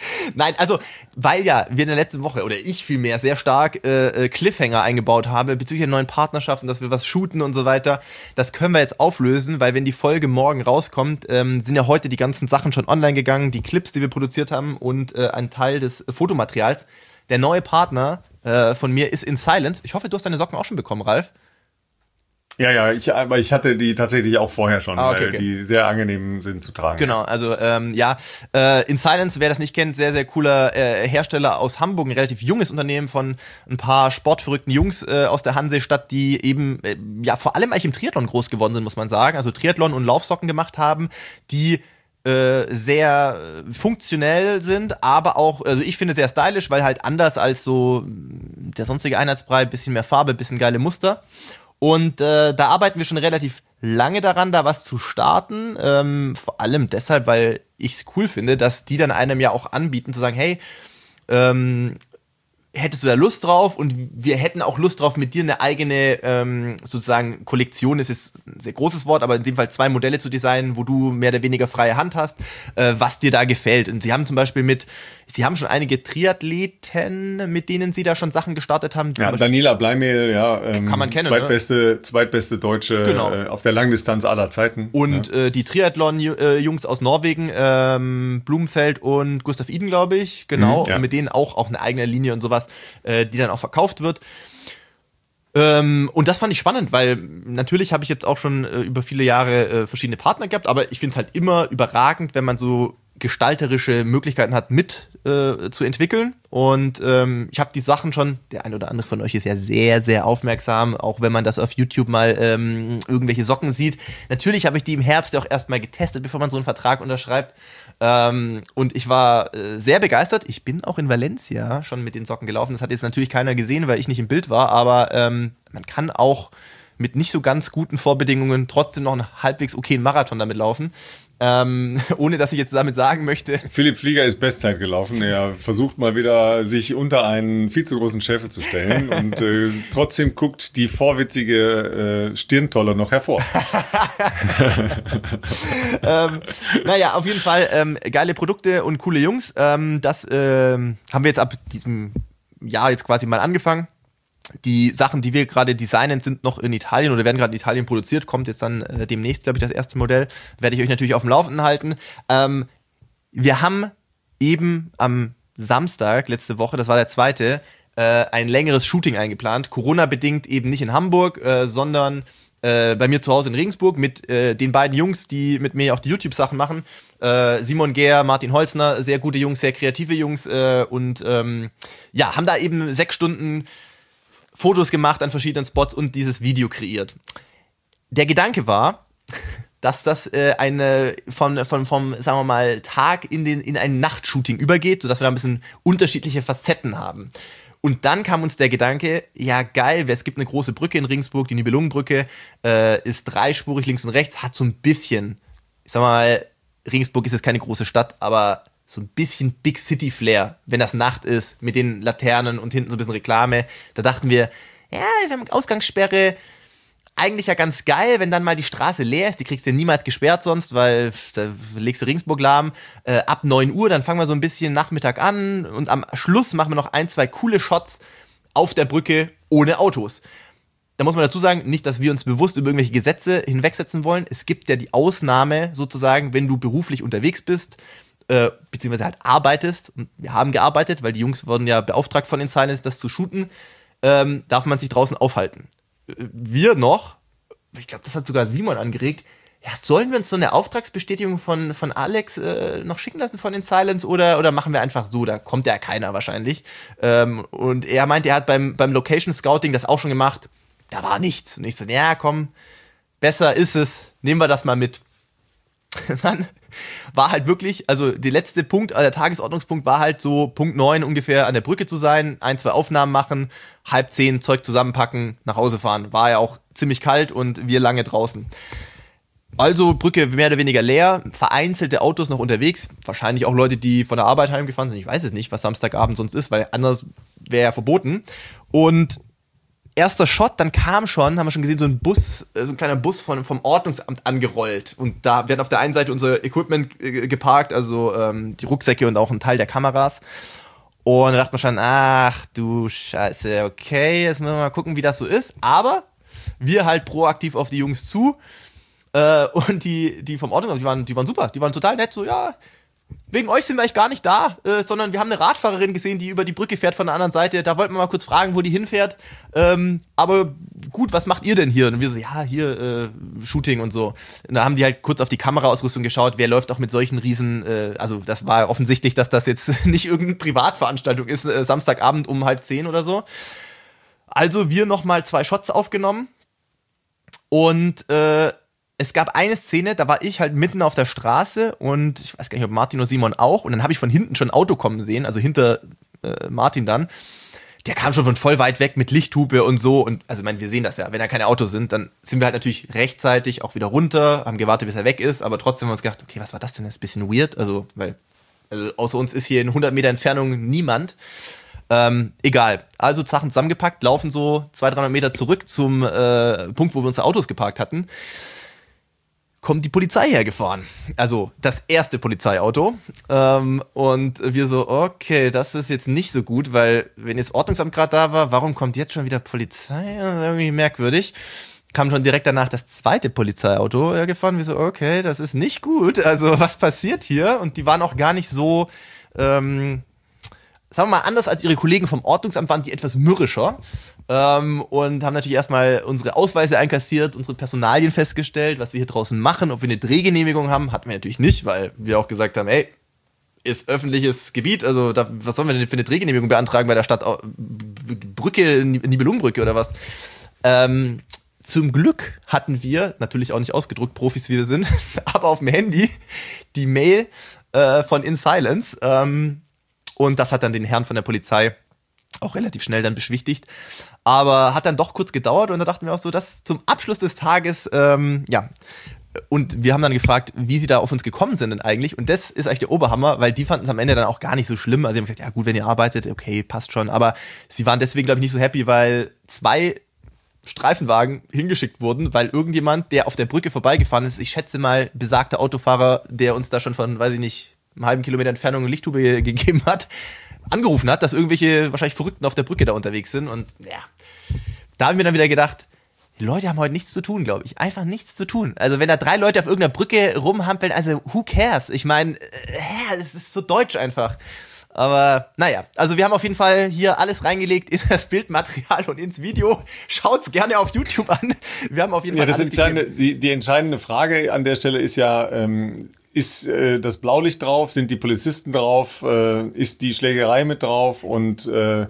Nein, also, weil ja wir in der letzten Woche, oder ich vielmehr, sehr stark äh, Cliffhanger eingebaut habe bezüglich der neuen Partnerschaften, dass wir was shooten und so weiter, das können wir jetzt auflösen, weil wenn die Folge morgen rauskommt, ähm, sind ja heute die ganzen Sachen schon online gegangen, die Clips, die wir produziert haben und äh, ein Teil des Fotomaterials. Der neue Partner äh, von mir ist In Silence. Ich hoffe, du hast deine Socken auch schon bekommen, Ralf. Ja, ja, ich, aber ich hatte die tatsächlich auch vorher schon, ah, okay, weil okay. die sehr angenehm sind zu tragen. Genau, also ähm, ja, äh, In Silence, wer das nicht kennt, sehr, sehr cooler äh, Hersteller aus Hamburg, ein relativ junges Unternehmen von ein paar sportverrückten Jungs äh, aus der Hansestadt, die eben äh, ja vor allem eigentlich im Triathlon groß geworden sind, muss man sagen, also Triathlon und Laufsocken gemacht haben, die äh, sehr funktionell sind, aber auch, also ich finde sehr stylisch, weil halt anders als so der sonstige Einheitsbrei, bisschen mehr Farbe, bisschen geile Muster. Und äh, da arbeiten wir schon relativ lange daran, da was zu starten. Ähm, vor allem deshalb, weil ich es cool finde, dass die dann einem ja auch anbieten, zu sagen, hey, ähm, hättest du da Lust drauf? Und wir hätten auch Lust drauf, mit dir eine eigene ähm, sozusagen Kollektion, das ist ein sehr großes Wort, aber in dem Fall zwei Modelle zu designen, wo du mehr oder weniger freie Hand hast, äh, was dir da gefällt. Und sie haben zum Beispiel mit, sie haben schon einige Triathleten, mit denen sie da schon Sachen gestartet haben. Ja, Daniela Bleimehl, ja, ähm, kann man kennen, zweitbeste, ne? zweitbeste Deutsche genau. äh, auf der Langdistanz aller Zeiten. Und ja. äh, die Triathlon-Jungs aus Norwegen, ähm, Blumenfeld und Gustav Iden, glaube ich, genau, mhm, ja. Und mit denen auch, auch eine eigene Linie und sowas, äh, die dann auch verkauft wird. Ähm, und das fand ich spannend, weil natürlich habe ich jetzt auch schon äh, über viele Jahre äh, verschiedene Partner gehabt, aber ich finde es halt immer überragend, wenn man so gestalterische Möglichkeiten hat, mit äh, zu entwickeln. Und ähm, ich habe die Sachen schon, der ein oder andere von euch ist ja sehr, sehr aufmerksam, auch wenn man das auf YouTube mal ähm, irgendwelche Socken sieht. Natürlich habe ich die im Herbst ja auch erstmal getestet, bevor man so einen Vertrag unterschreibt. Ähm, und ich war äh, sehr begeistert. Ich bin auch in Valencia schon mit den Socken gelaufen. Das hat jetzt natürlich keiner gesehen, weil ich nicht im Bild war, aber ähm, man kann auch mit nicht so ganz guten Vorbedingungen trotzdem noch einen halbwegs okayen Marathon damit laufen. Ähm, ohne dass ich jetzt damit sagen möchte. Philipp Flieger ist Bestzeit gelaufen. Er versucht mal wieder, sich unter einen viel zu großen Schäfer zu stellen und äh, trotzdem guckt die vorwitzige äh, Stirntolle noch hervor. ähm, naja, auf jeden Fall ähm, geile Produkte und coole Jungs. Ähm, das ähm, haben wir jetzt ab diesem Jahr jetzt quasi mal angefangen. Die Sachen, die wir gerade designen, sind noch in Italien oder werden gerade in Italien produziert. Kommt jetzt dann äh, demnächst, glaube ich, das erste Modell. Werde ich euch natürlich auf dem Laufenden halten. Ähm, wir haben eben am Samstag, letzte Woche, das war der zweite, äh, ein längeres Shooting eingeplant. Corona-bedingt eben nicht in Hamburg, äh, sondern äh, bei mir zu Hause in Regensburg mit äh, den beiden Jungs, die mit mir auch die YouTube-Sachen machen. Äh, Simon Gehr, Martin Holzner, sehr gute Jungs, sehr kreative Jungs. Äh, und ähm, ja, haben da eben sechs Stunden Fotos gemacht an verschiedenen Spots und dieses Video kreiert. Der Gedanke war, dass das äh, eine von, von, vom, sagen wir mal, Tag in, den, in ein Nachtshooting übergeht, sodass wir da ein bisschen unterschiedliche Facetten haben. Und dann kam uns der Gedanke, ja geil, es gibt eine große Brücke in Regensburg, die Nibelungenbrücke, äh, ist dreispurig links und rechts, hat so ein bisschen, ich sag mal, Regensburg ist jetzt keine große Stadt, aber so ein bisschen Big City Flair, wenn das Nacht ist, mit den Laternen und hinten so ein bisschen Reklame. Da dachten wir, ja, wir haben Ausgangssperre, eigentlich ja ganz geil, wenn dann mal die Straße leer ist, die kriegst du ja niemals gesperrt sonst, weil da legst du Regensburg lahm. Äh, ab neun Uhr, dann fangen wir so ein bisschen Nachmittag an und am Schluss machen wir noch ein, zwei coole Shots auf der Brücke ohne Autos. Da muss man dazu sagen, nicht, dass wir uns bewusst über irgendwelche Gesetze hinwegsetzen wollen. Es gibt ja die Ausnahme sozusagen, wenn du beruflich unterwegs bist, Äh, beziehungsweise halt arbeitest, und wir haben gearbeitet, weil die Jungs wurden ja beauftragt von In Silence, das zu shooten, ähm, darf man sich draußen aufhalten. Äh, wir noch, ich glaube, das hat sogar Simon angeregt, ja, sollen wir uns so eine Auftragsbestätigung von, von Alex äh, noch schicken lassen von In Silence oder, oder machen wir einfach so, da kommt ja keiner wahrscheinlich. Ähm, und er meinte, er hat beim, beim Location Scouting das auch schon gemacht, da war nichts. Und ich so, ja komm, besser ist es, nehmen wir das mal mit. Dann war halt wirklich, also der letzte Punkt, der Tagesordnungspunkt war halt so Punkt neun ungefähr an der Brücke zu sein, ein, zwei Aufnahmen machen, halb zehn Zeug zusammenpacken, nach Hause fahren. War ja auch ziemlich kalt und wir lange draußen. Also Brücke mehr oder weniger leer, vereinzelte Autos noch unterwegs, wahrscheinlich auch Leute, die von der Arbeit heimgefahren sind. Ich weiß es nicht, was Samstagabend sonst ist, weil anders wäre ja verboten. Und erster Shot, dann kam schon, haben wir schon gesehen, so ein Bus, so ein kleiner Bus von, vom Ordnungsamt angerollt. Und da werden auf der einen Seite unser Equipment äh, geparkt, also ähm, die Rucksäcke und auch ein Teil der Kameras. Und da dachte man schon, ach du Scheiße, okay, jetzt müssen wir mal gucken, wie das so ist. Aber wir halt proaktiv auf die Jungs zu. Äh, und die, die vom Ordnungsamt, die waren, die waren super, die waren total nett, so ja, wegen euch sind wir eigentlich gar nicht da, äh, sondern wir haben eine Radfahrerin gesehen, die über die Brücke fährt von der anderen Seite. Da wollten wir mal kurz fragen, wo die hinfährt. Ähm, aber gut, was macht ihr denn hier? Und wir so, ja, hier äh, Shooting und so. Und da haben die halt kurz auf die Kameraausrüstung geschaut. Wer läuft auch mit solchen riesen, äh, also das war offensichtlich, dass das jetzt nicht irgendeine Privatveranstaltung ist, äh, Samstagabend um halb zehn oder so. Also wir nochmal zwei Shots aufgenommen. Und äh, es gab eine Szene, da war ich halt mitten auf der Straße und ich weiß gar nicht, ob Martin oder Simon auch. Und dann habe ich von hinten schon ein Auto kommen sehen, also hinter äh, Martin dann. Der kam schon von voll weit weg mit Lichthupe und so. Und also ich meine, wir sehen das ja, wenn da keine Autos sind, dann sind wir halt natürlich rechtzeitig auch wieder runter, haben gewartet, bis er weg ist. Aber trotzdem haben wir uns gedacht, okay, was war das denn? Das ist ein bisschen weird. Also, weil also außer uns ist hier in hundert Meter Entfernung niemand. Ähm, egal. Also Sachen zusammengepackt, laufen so zweihundert, dreihundert Meter zurück zum äh, Punkt, wo wir unsere Autos geparkt hatten. Kommt die Polizei hergefahren. Also das erste Polizeiauto. Ähm, und wir so, okay, das ist jetzt nicht so gut, weil wenn jetzt Ordnungsamt gerade da war, warum kommt jetzt schon wieder Polizei? Das ist irgendwie merkwürdig. Kam schon direkt danach das zweite Polizeiauto hergefahren. Wir so, okay, das ist nicht gut. Also was passiert hier? Und die waren auch gar nicht so... Ähm, sagen wir mal, anders als ihre Kollegen vom Ordnungsamt waren die etwas mürrischer ähm, und haben natürlich erstmal unsere Ausweise einkassiert, unsere Personalien festgestellt, was wir hier draußen machen, ob wir eine Drehgenehmigung haben, hatten wir natürlich nicht, weil wir auch gesagt haben, ey, ist öffentliches Gebiet, also da, was sollen wir denn für eine Drehgenehmigung beantragen bei der Stadt Brücke, Nibelungenbrücke oder was? Ähm, zum Glück hatten wir, natürlich auch nicht ausgedruckt, Profis wie wir sind, aber auf dem Handy die Mail äh, von In Silence, ähm, und das hat dann den Herrn von der Polizei auch relativ schnell dann beschwichtigt. Aber hat dann doch kurz gedauert und da dachten wir auch so, dass zum Abschluss des Tages, ähm, ja, und wir haben dann gefragt, wie sie da auf uns gekommen sind denn eigentlich. Und das ist eigentlich der Oberhammer, weil die fanden es am Ende dann auch gar nicht so schlimm. Also sie haben gesagt, ja gut, wenn ihr arbeitet, okay, passt schon. Aber sie waren deswegen, glaube ich, nicht so happy, weil zwei Streifenwagen hingeschickt wurden, weil irgendjemand, der auf der Brücke vorbeigefahren ist, ich schätze mal besagter Autofahrer, der uns da schon von, weiß ich nicht, einem halben Kilometer Entfernung eine Lichthube gegeben hat, angerufen hat, dass irgendwelche wahrscheinlich Verrückten auf der Brücke da unterwegs sind. Und ja, da haben wir dann wieder gedacht, die Leute haben heute nichts zu tun, glaube ich. Einfach nichts zu tun. Also wenn da drei Leute auf irgendeiner Brücke rumhampeln, also who cares? Ich meine, äh, es ist so deutsch einfach. Aber naja, also wir haben auf jeden Fall hier alles reingelegt in das Bildmaterial und ins Video. Schaut's gerne auf YouTube an. Wir haben auf jeden Fall ja, das alles entscheidende, die, die entscheidende Frage an der Stelle ist ja, ähm, ist äh, das Blaulicht drauf? Sind die Polizisten drauf? Äh, ist die Schlägerei mit drauf? Und äh,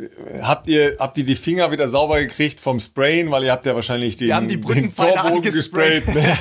habt ihr habt ihr die Finger wieder sauber gekriegt vom Sprayen? Weil ihr habt ja wahrscheinlich den, wir haben die den Torbogen gesprayt.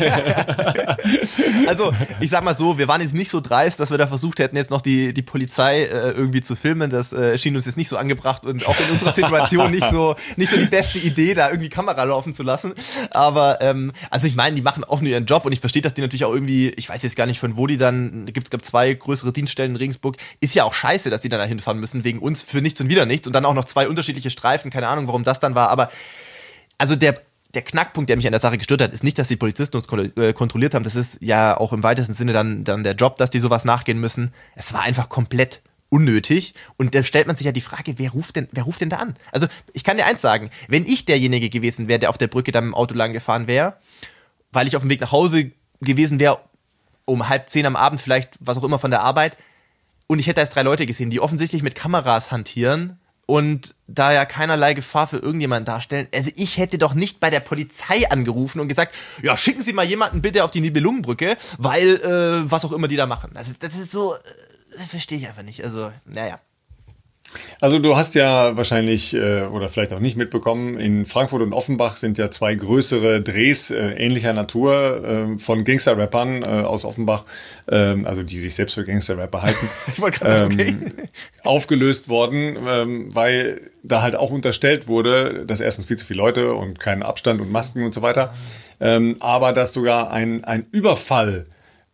Also, ich sag mal so, wir waren jetzt nicht so dreist, dass wir da versucht hätten, jetzt noch die, die Polizei äh, irgendwie zu filmen. Das äh, schien uns jetzt nicht so angebracht und auch in unserer Situation nicht so nicht so die beste Idee, da irgendwie Kamera laufen zu lassen. Aber, ähm, also ich meine, die machen auch nur ihren Job und ich verstehe, dass die natürlich auch irgendwie, ich weiß jetzt gar nicht, von wo die dann, gibt es glaube zwei größere Dienststellen in Regensburg, ist ja auch scheiße, dass die dann da hinfahren müssen, wegen uns für nichts und wieder nichts und dann auch noch zwei unterschiedliche Streifen, keine Ahnung, warum das dann war, aber also der, der Knackpunkt, der mich an der Sache gestört hat, ist nicht, dass die Polizisten uns kontrolliert haben, das ist ja auch im weitesten Sinne dann, dann der Job, dass die sowas nachgehen müssen. Es war einfach komplett unnötig und da stellt man sich ja die Frage, wer ruft denn, wer ruft denn da an? Also ich kann dir eins sagen, wenn ich derjenige gewesen wäre, der auf der Brücke dann im Auto lang gefahren wäre, weil ich auf dem Weg nach Hause gewesen wäre, um halb zehn am Abend vielleicht, was auch immer von der Arbeit, und ich hätte erst drei Leute gesehen, die offensichtlich mit Kameras hantieren und da ja keinerlei Gefahr für irgendjemanden darstellen. Also ich hätte doch nicht bei der Polizei angerufen und gesagt, ja, schicken Sie mal jemanden bitte auf die Nibelungenbrücke, weil, äh, was auch immer die da machen. Also das ist so, äh, verstehe ich einfach nicht. Also, naja. Also du hast ja wahrscheinlich äh, oder vielleicht auch nicht mitbekommen, in Frankfurt und Offenbach sind ja zwei größere Drehs äh, ähnlicher Natur äh, von Gangster-Rappern äh, aus Offenbach, äh, also die sich selbst für Gangster-Rapper halten, ich wollte gerade sagen, ähm, okay. aufgelöst worden, ähm, weil da halt auch unterstellt wurde, dass erstens viel zu viele Leute und keinen Abstand und Masken und so weiter, ähm, aber dass sogar ein, ein Überfall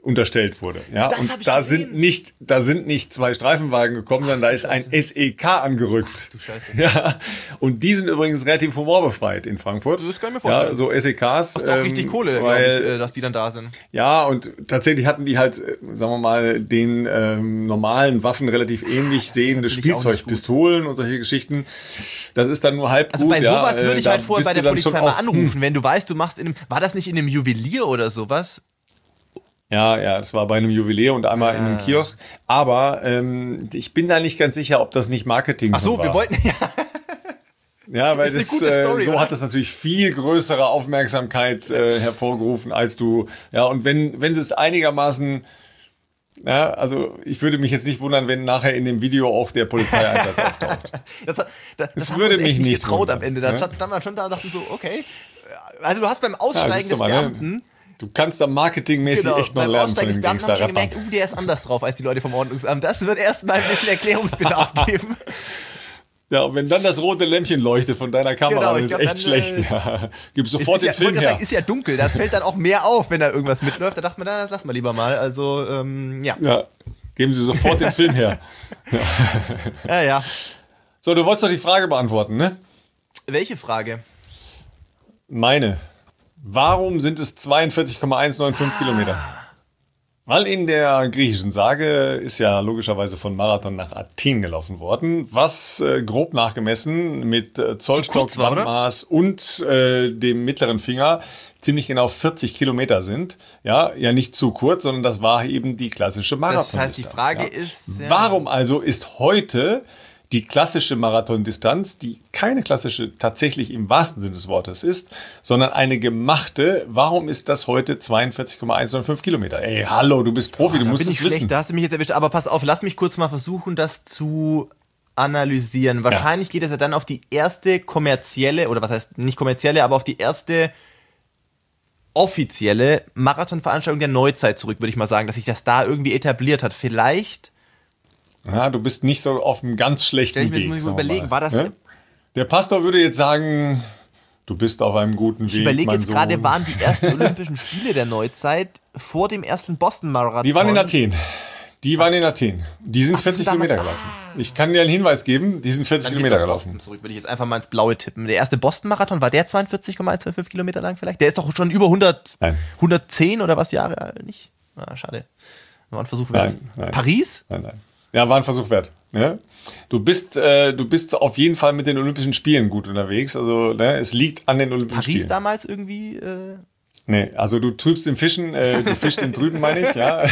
unterstellt wurde. Ja, Das und hab ich da gesehen. sind nicht, da sind nicht zwei Streifenwagen gekommen, sondern da ist ein S E K angerückt. Du Scheiße. Ja, und die sind übrigens relativ humorbefreit in Frankfurt. Das kann ich mir vorstellen. Ja, so S E Ks. Das ist auch richtig ähm, Kohle, glaube weil, ich, äh, dass die dann da sind. Ja, und tatsächlich hatten die halt, äh, sagen wir mal, den ähm, normalen Waffen relativ ähnlich sehende natürlich auch nicht gut. Spielzeugpistolen und solche Geschichten. Das ist dann nur halb Also gut. bei sowas ja, würde äh, ich da halt vorher bist bei der du dann schon Polizei mal auch, anrufen, wenn du weißt, du machst in einem, war das nicht in einem Juwelier oder sowas? Ja, ja, es war bei einem Juwelier und einmal Ah. in einem Kiosk. Aber ähm, ich bin da nicht ganz sicher, ob das nicht Marketing Ach so, war. wir wollten, ja, Ja, weil Ist eine das, gute äh, Story, so oder? hat das natürlich viel größere Aufmerksamkeit äh, hervorgerufen, als du. Ja, und wenn wenn es einigermaßen, ja, also ich würde mich jetzt nicht wundern, wenn nachher in dem Video auch der Polizeieinsatz auftaucht. das, das, das, Das hat würde uns echt mich nicht getraut wundern, am Ende. Da ne? stand man schon da und dachten so, okay. Also du hast beim Ja, Aussteigen siehst du des mal, ne? Beamten, Du kannst da marketingmäßig genau, echt noch beim lernen von Aussteigen des den Beamten habe ich schon Gangster-Rappern. gemerkt, uh, der ist anders drauf als die Leute vom Ordnungsamt. Das wird erstmal ein bisschen Erklärungsbedarf geben. Ja, und wenn dann das rote Lämpchen leuchtet von deiner Kamera, Genau, dann ich ist glaub, echt dann, schlecht. äh, Ja. Gib Es sofort ist den ja, Film wollte gerade her. sagen, ist ja dunkel, das fällt dann auch mehr auf, wenn da irgendwas mitläuft. Da dachte man, na, das lassen wir lieber mal. Also, ähm, ja. Ja, geben Sie sofort den Film her. Ja, ja. So, du wolltest doch die Frage beantworten, ne? Welche Frage? Meine. Warum sind es zweiundvierzig Komma hundertfünfundneunzig Kilometer? Weil in der griechischen Sage ist ja logischerweise von Marathon nach Athen gelaufen worden, was äh, grob nachgemessen mit äh, Zollstock, kurz war, oder? Bandmaß und äh, dem mittleren Finger ziemlich genau vierzig Kilometer sind. Ja, ja nicht zu kurz, sondern das war eben die klassische Marathon. Das heißt, die Frage ist, ja. Warum also ist heute die klassische Marathondistanz, die keine klassische tatsächlich im wahrsten Sinne des Wortes ist, sondern eine gemachte, warum ist das heute zweiundvierzig Komma hundertfünfünfzig Kilometer? Ey, hallo, du bist Profi, du Da musst bin es ich wissen. schlecht, da hast du mich jetzt erwischt. Aber pass auf, lass mich kurz mal versuchen, das zu analysieren. Wahrscheinlich geht es ja dann auf die erste kommerzielle, oder was heißt nicht kommerzielle, aber auf die erste offizielle Marathonveranstaltung der Neuzeit zurück, würde ich mal sagen, dass sich das da irgendwie etabliert hat. Vielleicht, Ja, du bist nicht so auf einem ganz schlechten stell ich mir Weg. das muss ich sagen wir überlegen, mal. war das, Ja? Der Pastor würde jetzt sagen, du bist auf einem guten ich Weg, überlege mein jetzt Sohn. gerade, waren die ersten Olympischen Spiele der Neuzeit vor dem ersten Boston-Marathon? Die waren in Athen. Die waren in Athen. Die sind Ach, die vierzig sind damals- Kilometer gelaufen. Ich kann dir einen Hinweis geben, die sind vierzig Dann Kilometer geht's auf gelaufen. Boston zurück, würde ich jetzt einfach mal ins Blaue tippen. Der erste Boston-Marathon, war der zweiundvierzig Komma hundertfünfundneunzig Kilometer lang vielleicht? Der ist doch schon über hundert, Nein. hundertzehn oder was Jahre alt, nicht? Ah, schade. War ein Versuch wert. Nein, nein. Paris? Nein, nein. Ja, war ein Versuch wert. Ne? Du bist, äh, du bist auf jeden Fall mit den Olympischen Spielen gut unterwegs. Also ne, es liegt an den Olympischen Paris Spielen. damals irgendwie? Äh, Nee, also du trübst im Fischen, äh, du fischst im Trüben, meine ich, ja.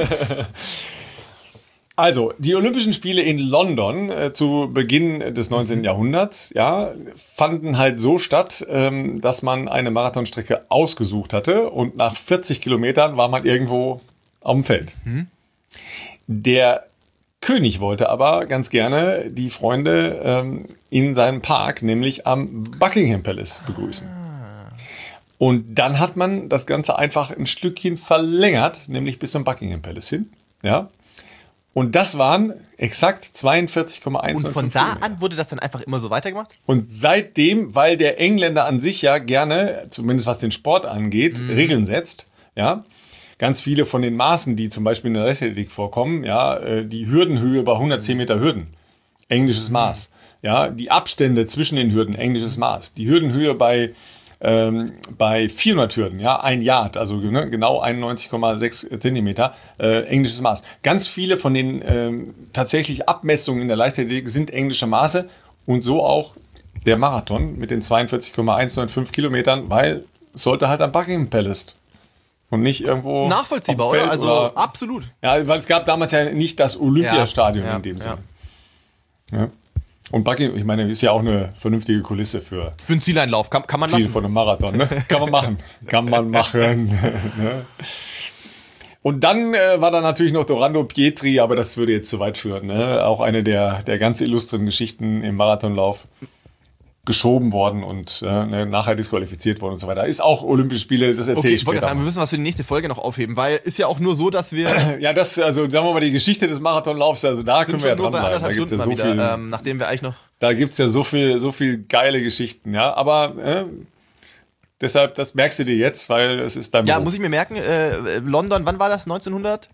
Also, die Olympischen Spiele in London äh, zu Beginn des neunzehnten Jahrhunderts, ja, fanden halt so statt, ähm, dass man eine Marathonstrecke ausgesucht hatte und nach vierzig Kilometern war man irgendwo auf dem Feld. Der König wollte aber ganz gerne die Freunde ähm, in seinem Park, nämlich am Buckingham Palace, begrüßen. Und dann hat man das Ganze einfach ein Stückchen verlängert, nämlich bis zum Buckingham Palace hin. Ja. Und das waren exakt zweiundvierzig Komma und hundertfünfundneunzig von da Kilometer. an wurde das dann einfach immer so weitergemacht? Und seitdem, weil der Engländer an sich ja gerne, zumindest was den Sport angeht, Mhm. Regeln setzt, ja, ganz viele von den Maßen, die zum Beispiel in der Leichtathletik vorkommen, ja, äh, die Hürdenhöhe bei hundertzehn Meter Hürden, englisches Maß, ja, die Abstände zwischen den Hürden, englisches Maß, die Hürdenhöhe bei ähm, bei vierhundert Hürden, ja, ein Yard, also ne, genau einundneunzig Komma sechs Zentimeter, äh, englisches Maß. Ganz viele von den ähm, tatsächlich Abmessungen in der Leichtathletik sind englische Maße und so auch der Marathon mit den zweiundvierzig Komma hundertfünfundneunzig Kilometern, weil es sollte halt am Buckingham Palace und nicht irgendwo Nachvollziehbar, auf dem oder? Feld Also absolut. ja, weil es gab damals ja nicht das Olympiastadion Ja, ja, in dem ja. Sinne. Ja. Und Buckingham, ich meine, ist ja auch eine vernünftige Kulisse für Für einen Zieleinlauf kann, kann man Ziel lassen. von einem Marathon. Ne? Kann man machen. Kann man machen. Ne? Und dann äh, war da natürlich noch Dorando Pietri, aber das würde jetzt zu weit führen. Ne? Auch eine der, der ganz illustren Geschichten im Marathonlauf. Geschoben worden und äh, ne, nachher disqualifiziert worden und so weiter. Ist auch Olympische Spiele, das erzähle Okay, ich ich wollte später. sagen, wir müssen was für die nächste Folge noch aufheben, weil ist ja auch nur so, dass wir Ja, das, also sagen wir mal, die Geschichte des Marathonlaufs, also da sind können wir ja schon nur bei dranbleiben. Da anderthalb gibt's ja Stunden so mal viel, wieder, ähm, nachdem wir eigentlich noch da gibt's ja so viel, so viel geile Geschichten, ja. Aber äh, Deshalb, das merkst du dir jetzt, weil es ist dein Ja, Beruf. muss ich mir merken. Äh, London, wann war das? neunzehnhundert?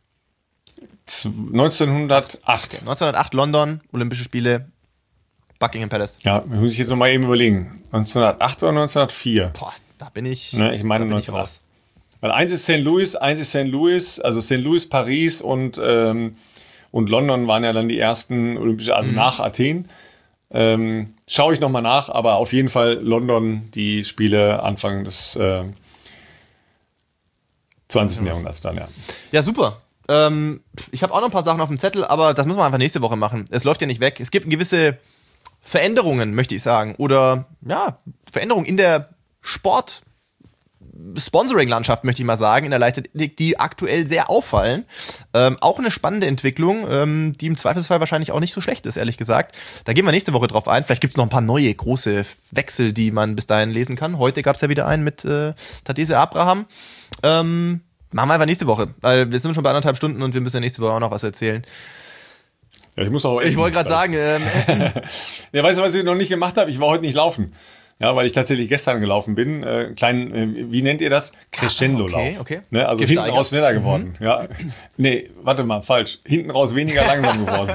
neunzehnhundertacht. neunzehnhundertacht, London, Olympische Spiele, Buckingham Palace. Ja, muss ich jetzt noch mal eben überlegen. neunzehnhundertacht oder neunzehnhundertvier? Boah, da bin ich. Ne, ich meine da bin ich neunzehnhundertacht. raus. Weil eins ist Saint Louis, eins ist Saint Louis, also Saint Louis, Paris und, ähm, und London waren ja dann die ersten Olympische, also mhm. nach Athen. Ähm, schaue ich nochmal nach, aber auf jeden Fall London, die Spiele Anfang des äh, zwanzigsten Jahrhunderts dann, ja. Ja, super. Ähm, ich habe auch noch ein paar Sachen auf dem Zettel, aber das müssen wir einfach nächste Woche machen. Es läuft ja nicht weg. Es gibt gewisse Veränderungen, möchte ich sagen. Oder, ja, Veränderungen in der Sport- Sponsoring-Landschaft, möchte ich mal sagen, in der Leichtathletik, die aktuell sehr auffallen. Ähm, auch eine spannende Entwicklung, ähm, die im Zweifelsfall wahrscheinlich auch nicht so schlecht ist, ehrlich gesagt. Da gehen wir nächste Woche drauf ein. Vielleicht gibt es noch ein paar neue, große Wechsel, die man bis dahin lesen kann. Heute gab es ja wieder einen mit äh, Tadesse Abraham. Ähm, machen wir einfach nächste Woche. Weil wir sind schon bei anderthalb Stunden und wir müssen ja nächste Woche auch noch was erzählen. Ja, ich muss auch essen. Ich wollte gerade sagen, ähm, ja, weißt du, was ich noch nicht gemacht habe? Ich war heute nicht laufen. Ja, weil ich tatsächlich gestern gelaufen bin. Äh, kleinen, äh, wie nennt ihr das? Crescendo-Lauf. Okay, okay. Ne? Also Gesteigert. hinten raus schneller geworden. Mhm. Ja. Nee, warte mal, falsch. Hinten raus weniger langsam geworden.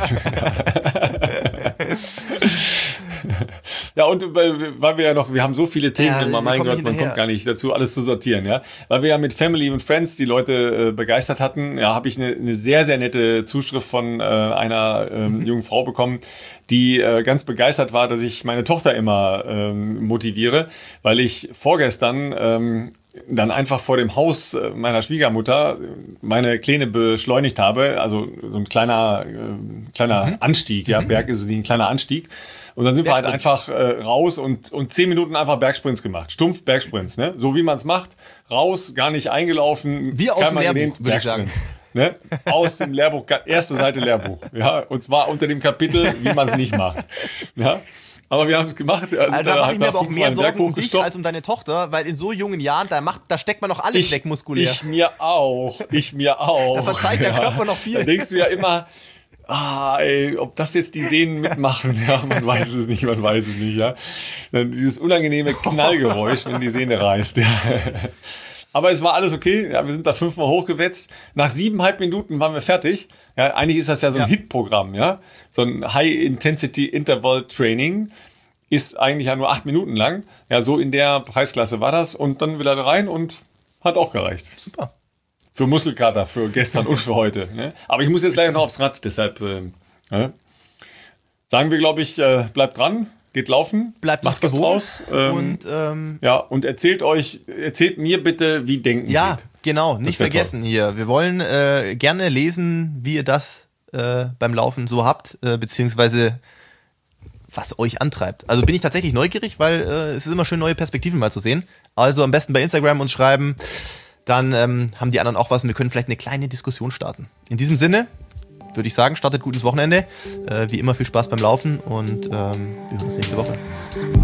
Ja, und weil, weil wir ja noch, wir haben so viele Themen, Ja, immer, wir mein kommen Gott, nicht man hinterher. kommt gar nicht dazu, alles zu sortieren, ja. Weil wir ja mit Family und Friends die Leute äh, begeistert hatten, ja, habe ich eine, eine sehr, sehr nette Zuschrift von äh, einer ähm, Mhm. jungen Frau bekommen, die äh, ganz begeistert war, dass ich meine Tochter immer ähm, motiviere, weil ich vorgestern ähm, dann einfach vor dem Haus äh, meiner Schwiegermutter meine Kleine beschleunigt habe, also so ein kleiner, äh, kleiner Mhm. Anstieg, ja, Berg ist es nicht, ein kleiner Anstieg. Und dann sind wir halt einfach äh, raus und, und zehn Minuten einfach Bergsprints gemacht. Stumpf Bergsprints, ne? So wie man es macht. Raus, gar nicht eingelaufen. Wie aus dem keinmal Lehrbuch, gelehnt, würde ich sagen. Bergsprints, Ne? Aus dem Lehrbuch, erste Seite Lehrbuch. Ja? Und zwar unter dem Kapitel, wie man es nicht macht. Ja? Aber wir haben es gemacht. Also, Also da mache ich mir aber auch mehr Sorgen um dich hochgestoppt. als um deine Tochter, weil in so jungen Jahren, da, macht, da steckt man noch alles Ich, weg muskulär. ich mir auch. Ich mir auch. Da verzeiht der Körper noch viel. Da denkst du ja immer, ah, ey, ob das jetzt die Sehnen mitmachen, ja, man weiß es nicht, man weiß es nicht, ja. Dann dieses unangenehme Knallgeräusch, wenn die Sehne reißt, ja. Aber es war alles okay, ja, wir sind da fünfmal hochgewetzt. Nach siebeneinhalb Minuten waren wir fertig. Ja, eigentlich ist das ja so ein Ja. Hit-Programm, ja. So ein High-Intensity-Interval-Training ist eigentlich ja nur acht Minuten lang. Ja, so in der Preisklasse war das. Und dann wieder rein und hat auch gereicht. Super. Für Muskelkater, für gestern und für heute. Ne? Aber ich muss jetzt gleich noch aufs Rad, deshalb ähm, ne? sagen wir, glaube ich, äh, bleibt dran, geht laufen, Bleibt macht uns was gewogen draus. Ähm, und ähm, ja, und erzählt euch, erzählt mir bitte, wie denken ja, geht. genau, nicht wär vergessen hier. Wir wollen äh, gerne lesen, wie ihr das äh, beim Laufen so habt, äh, beziehungsweise was euch antreibt. Also bin ich tatsächlich neugierig, weil äh, es ist immer schön, neue Perspektiven mal zu sehen. Also am besten bei Instagram uns schreiben, dann ähm, haben die anderen auch was und wir können vielleicht eine kleine Diskussion starten. In diesem Sinne würde ich sagen, startet gutes Wochenende. Äh, wie immer viel Spaß beim Laufen und ähm, wir hören uns nächste Woche.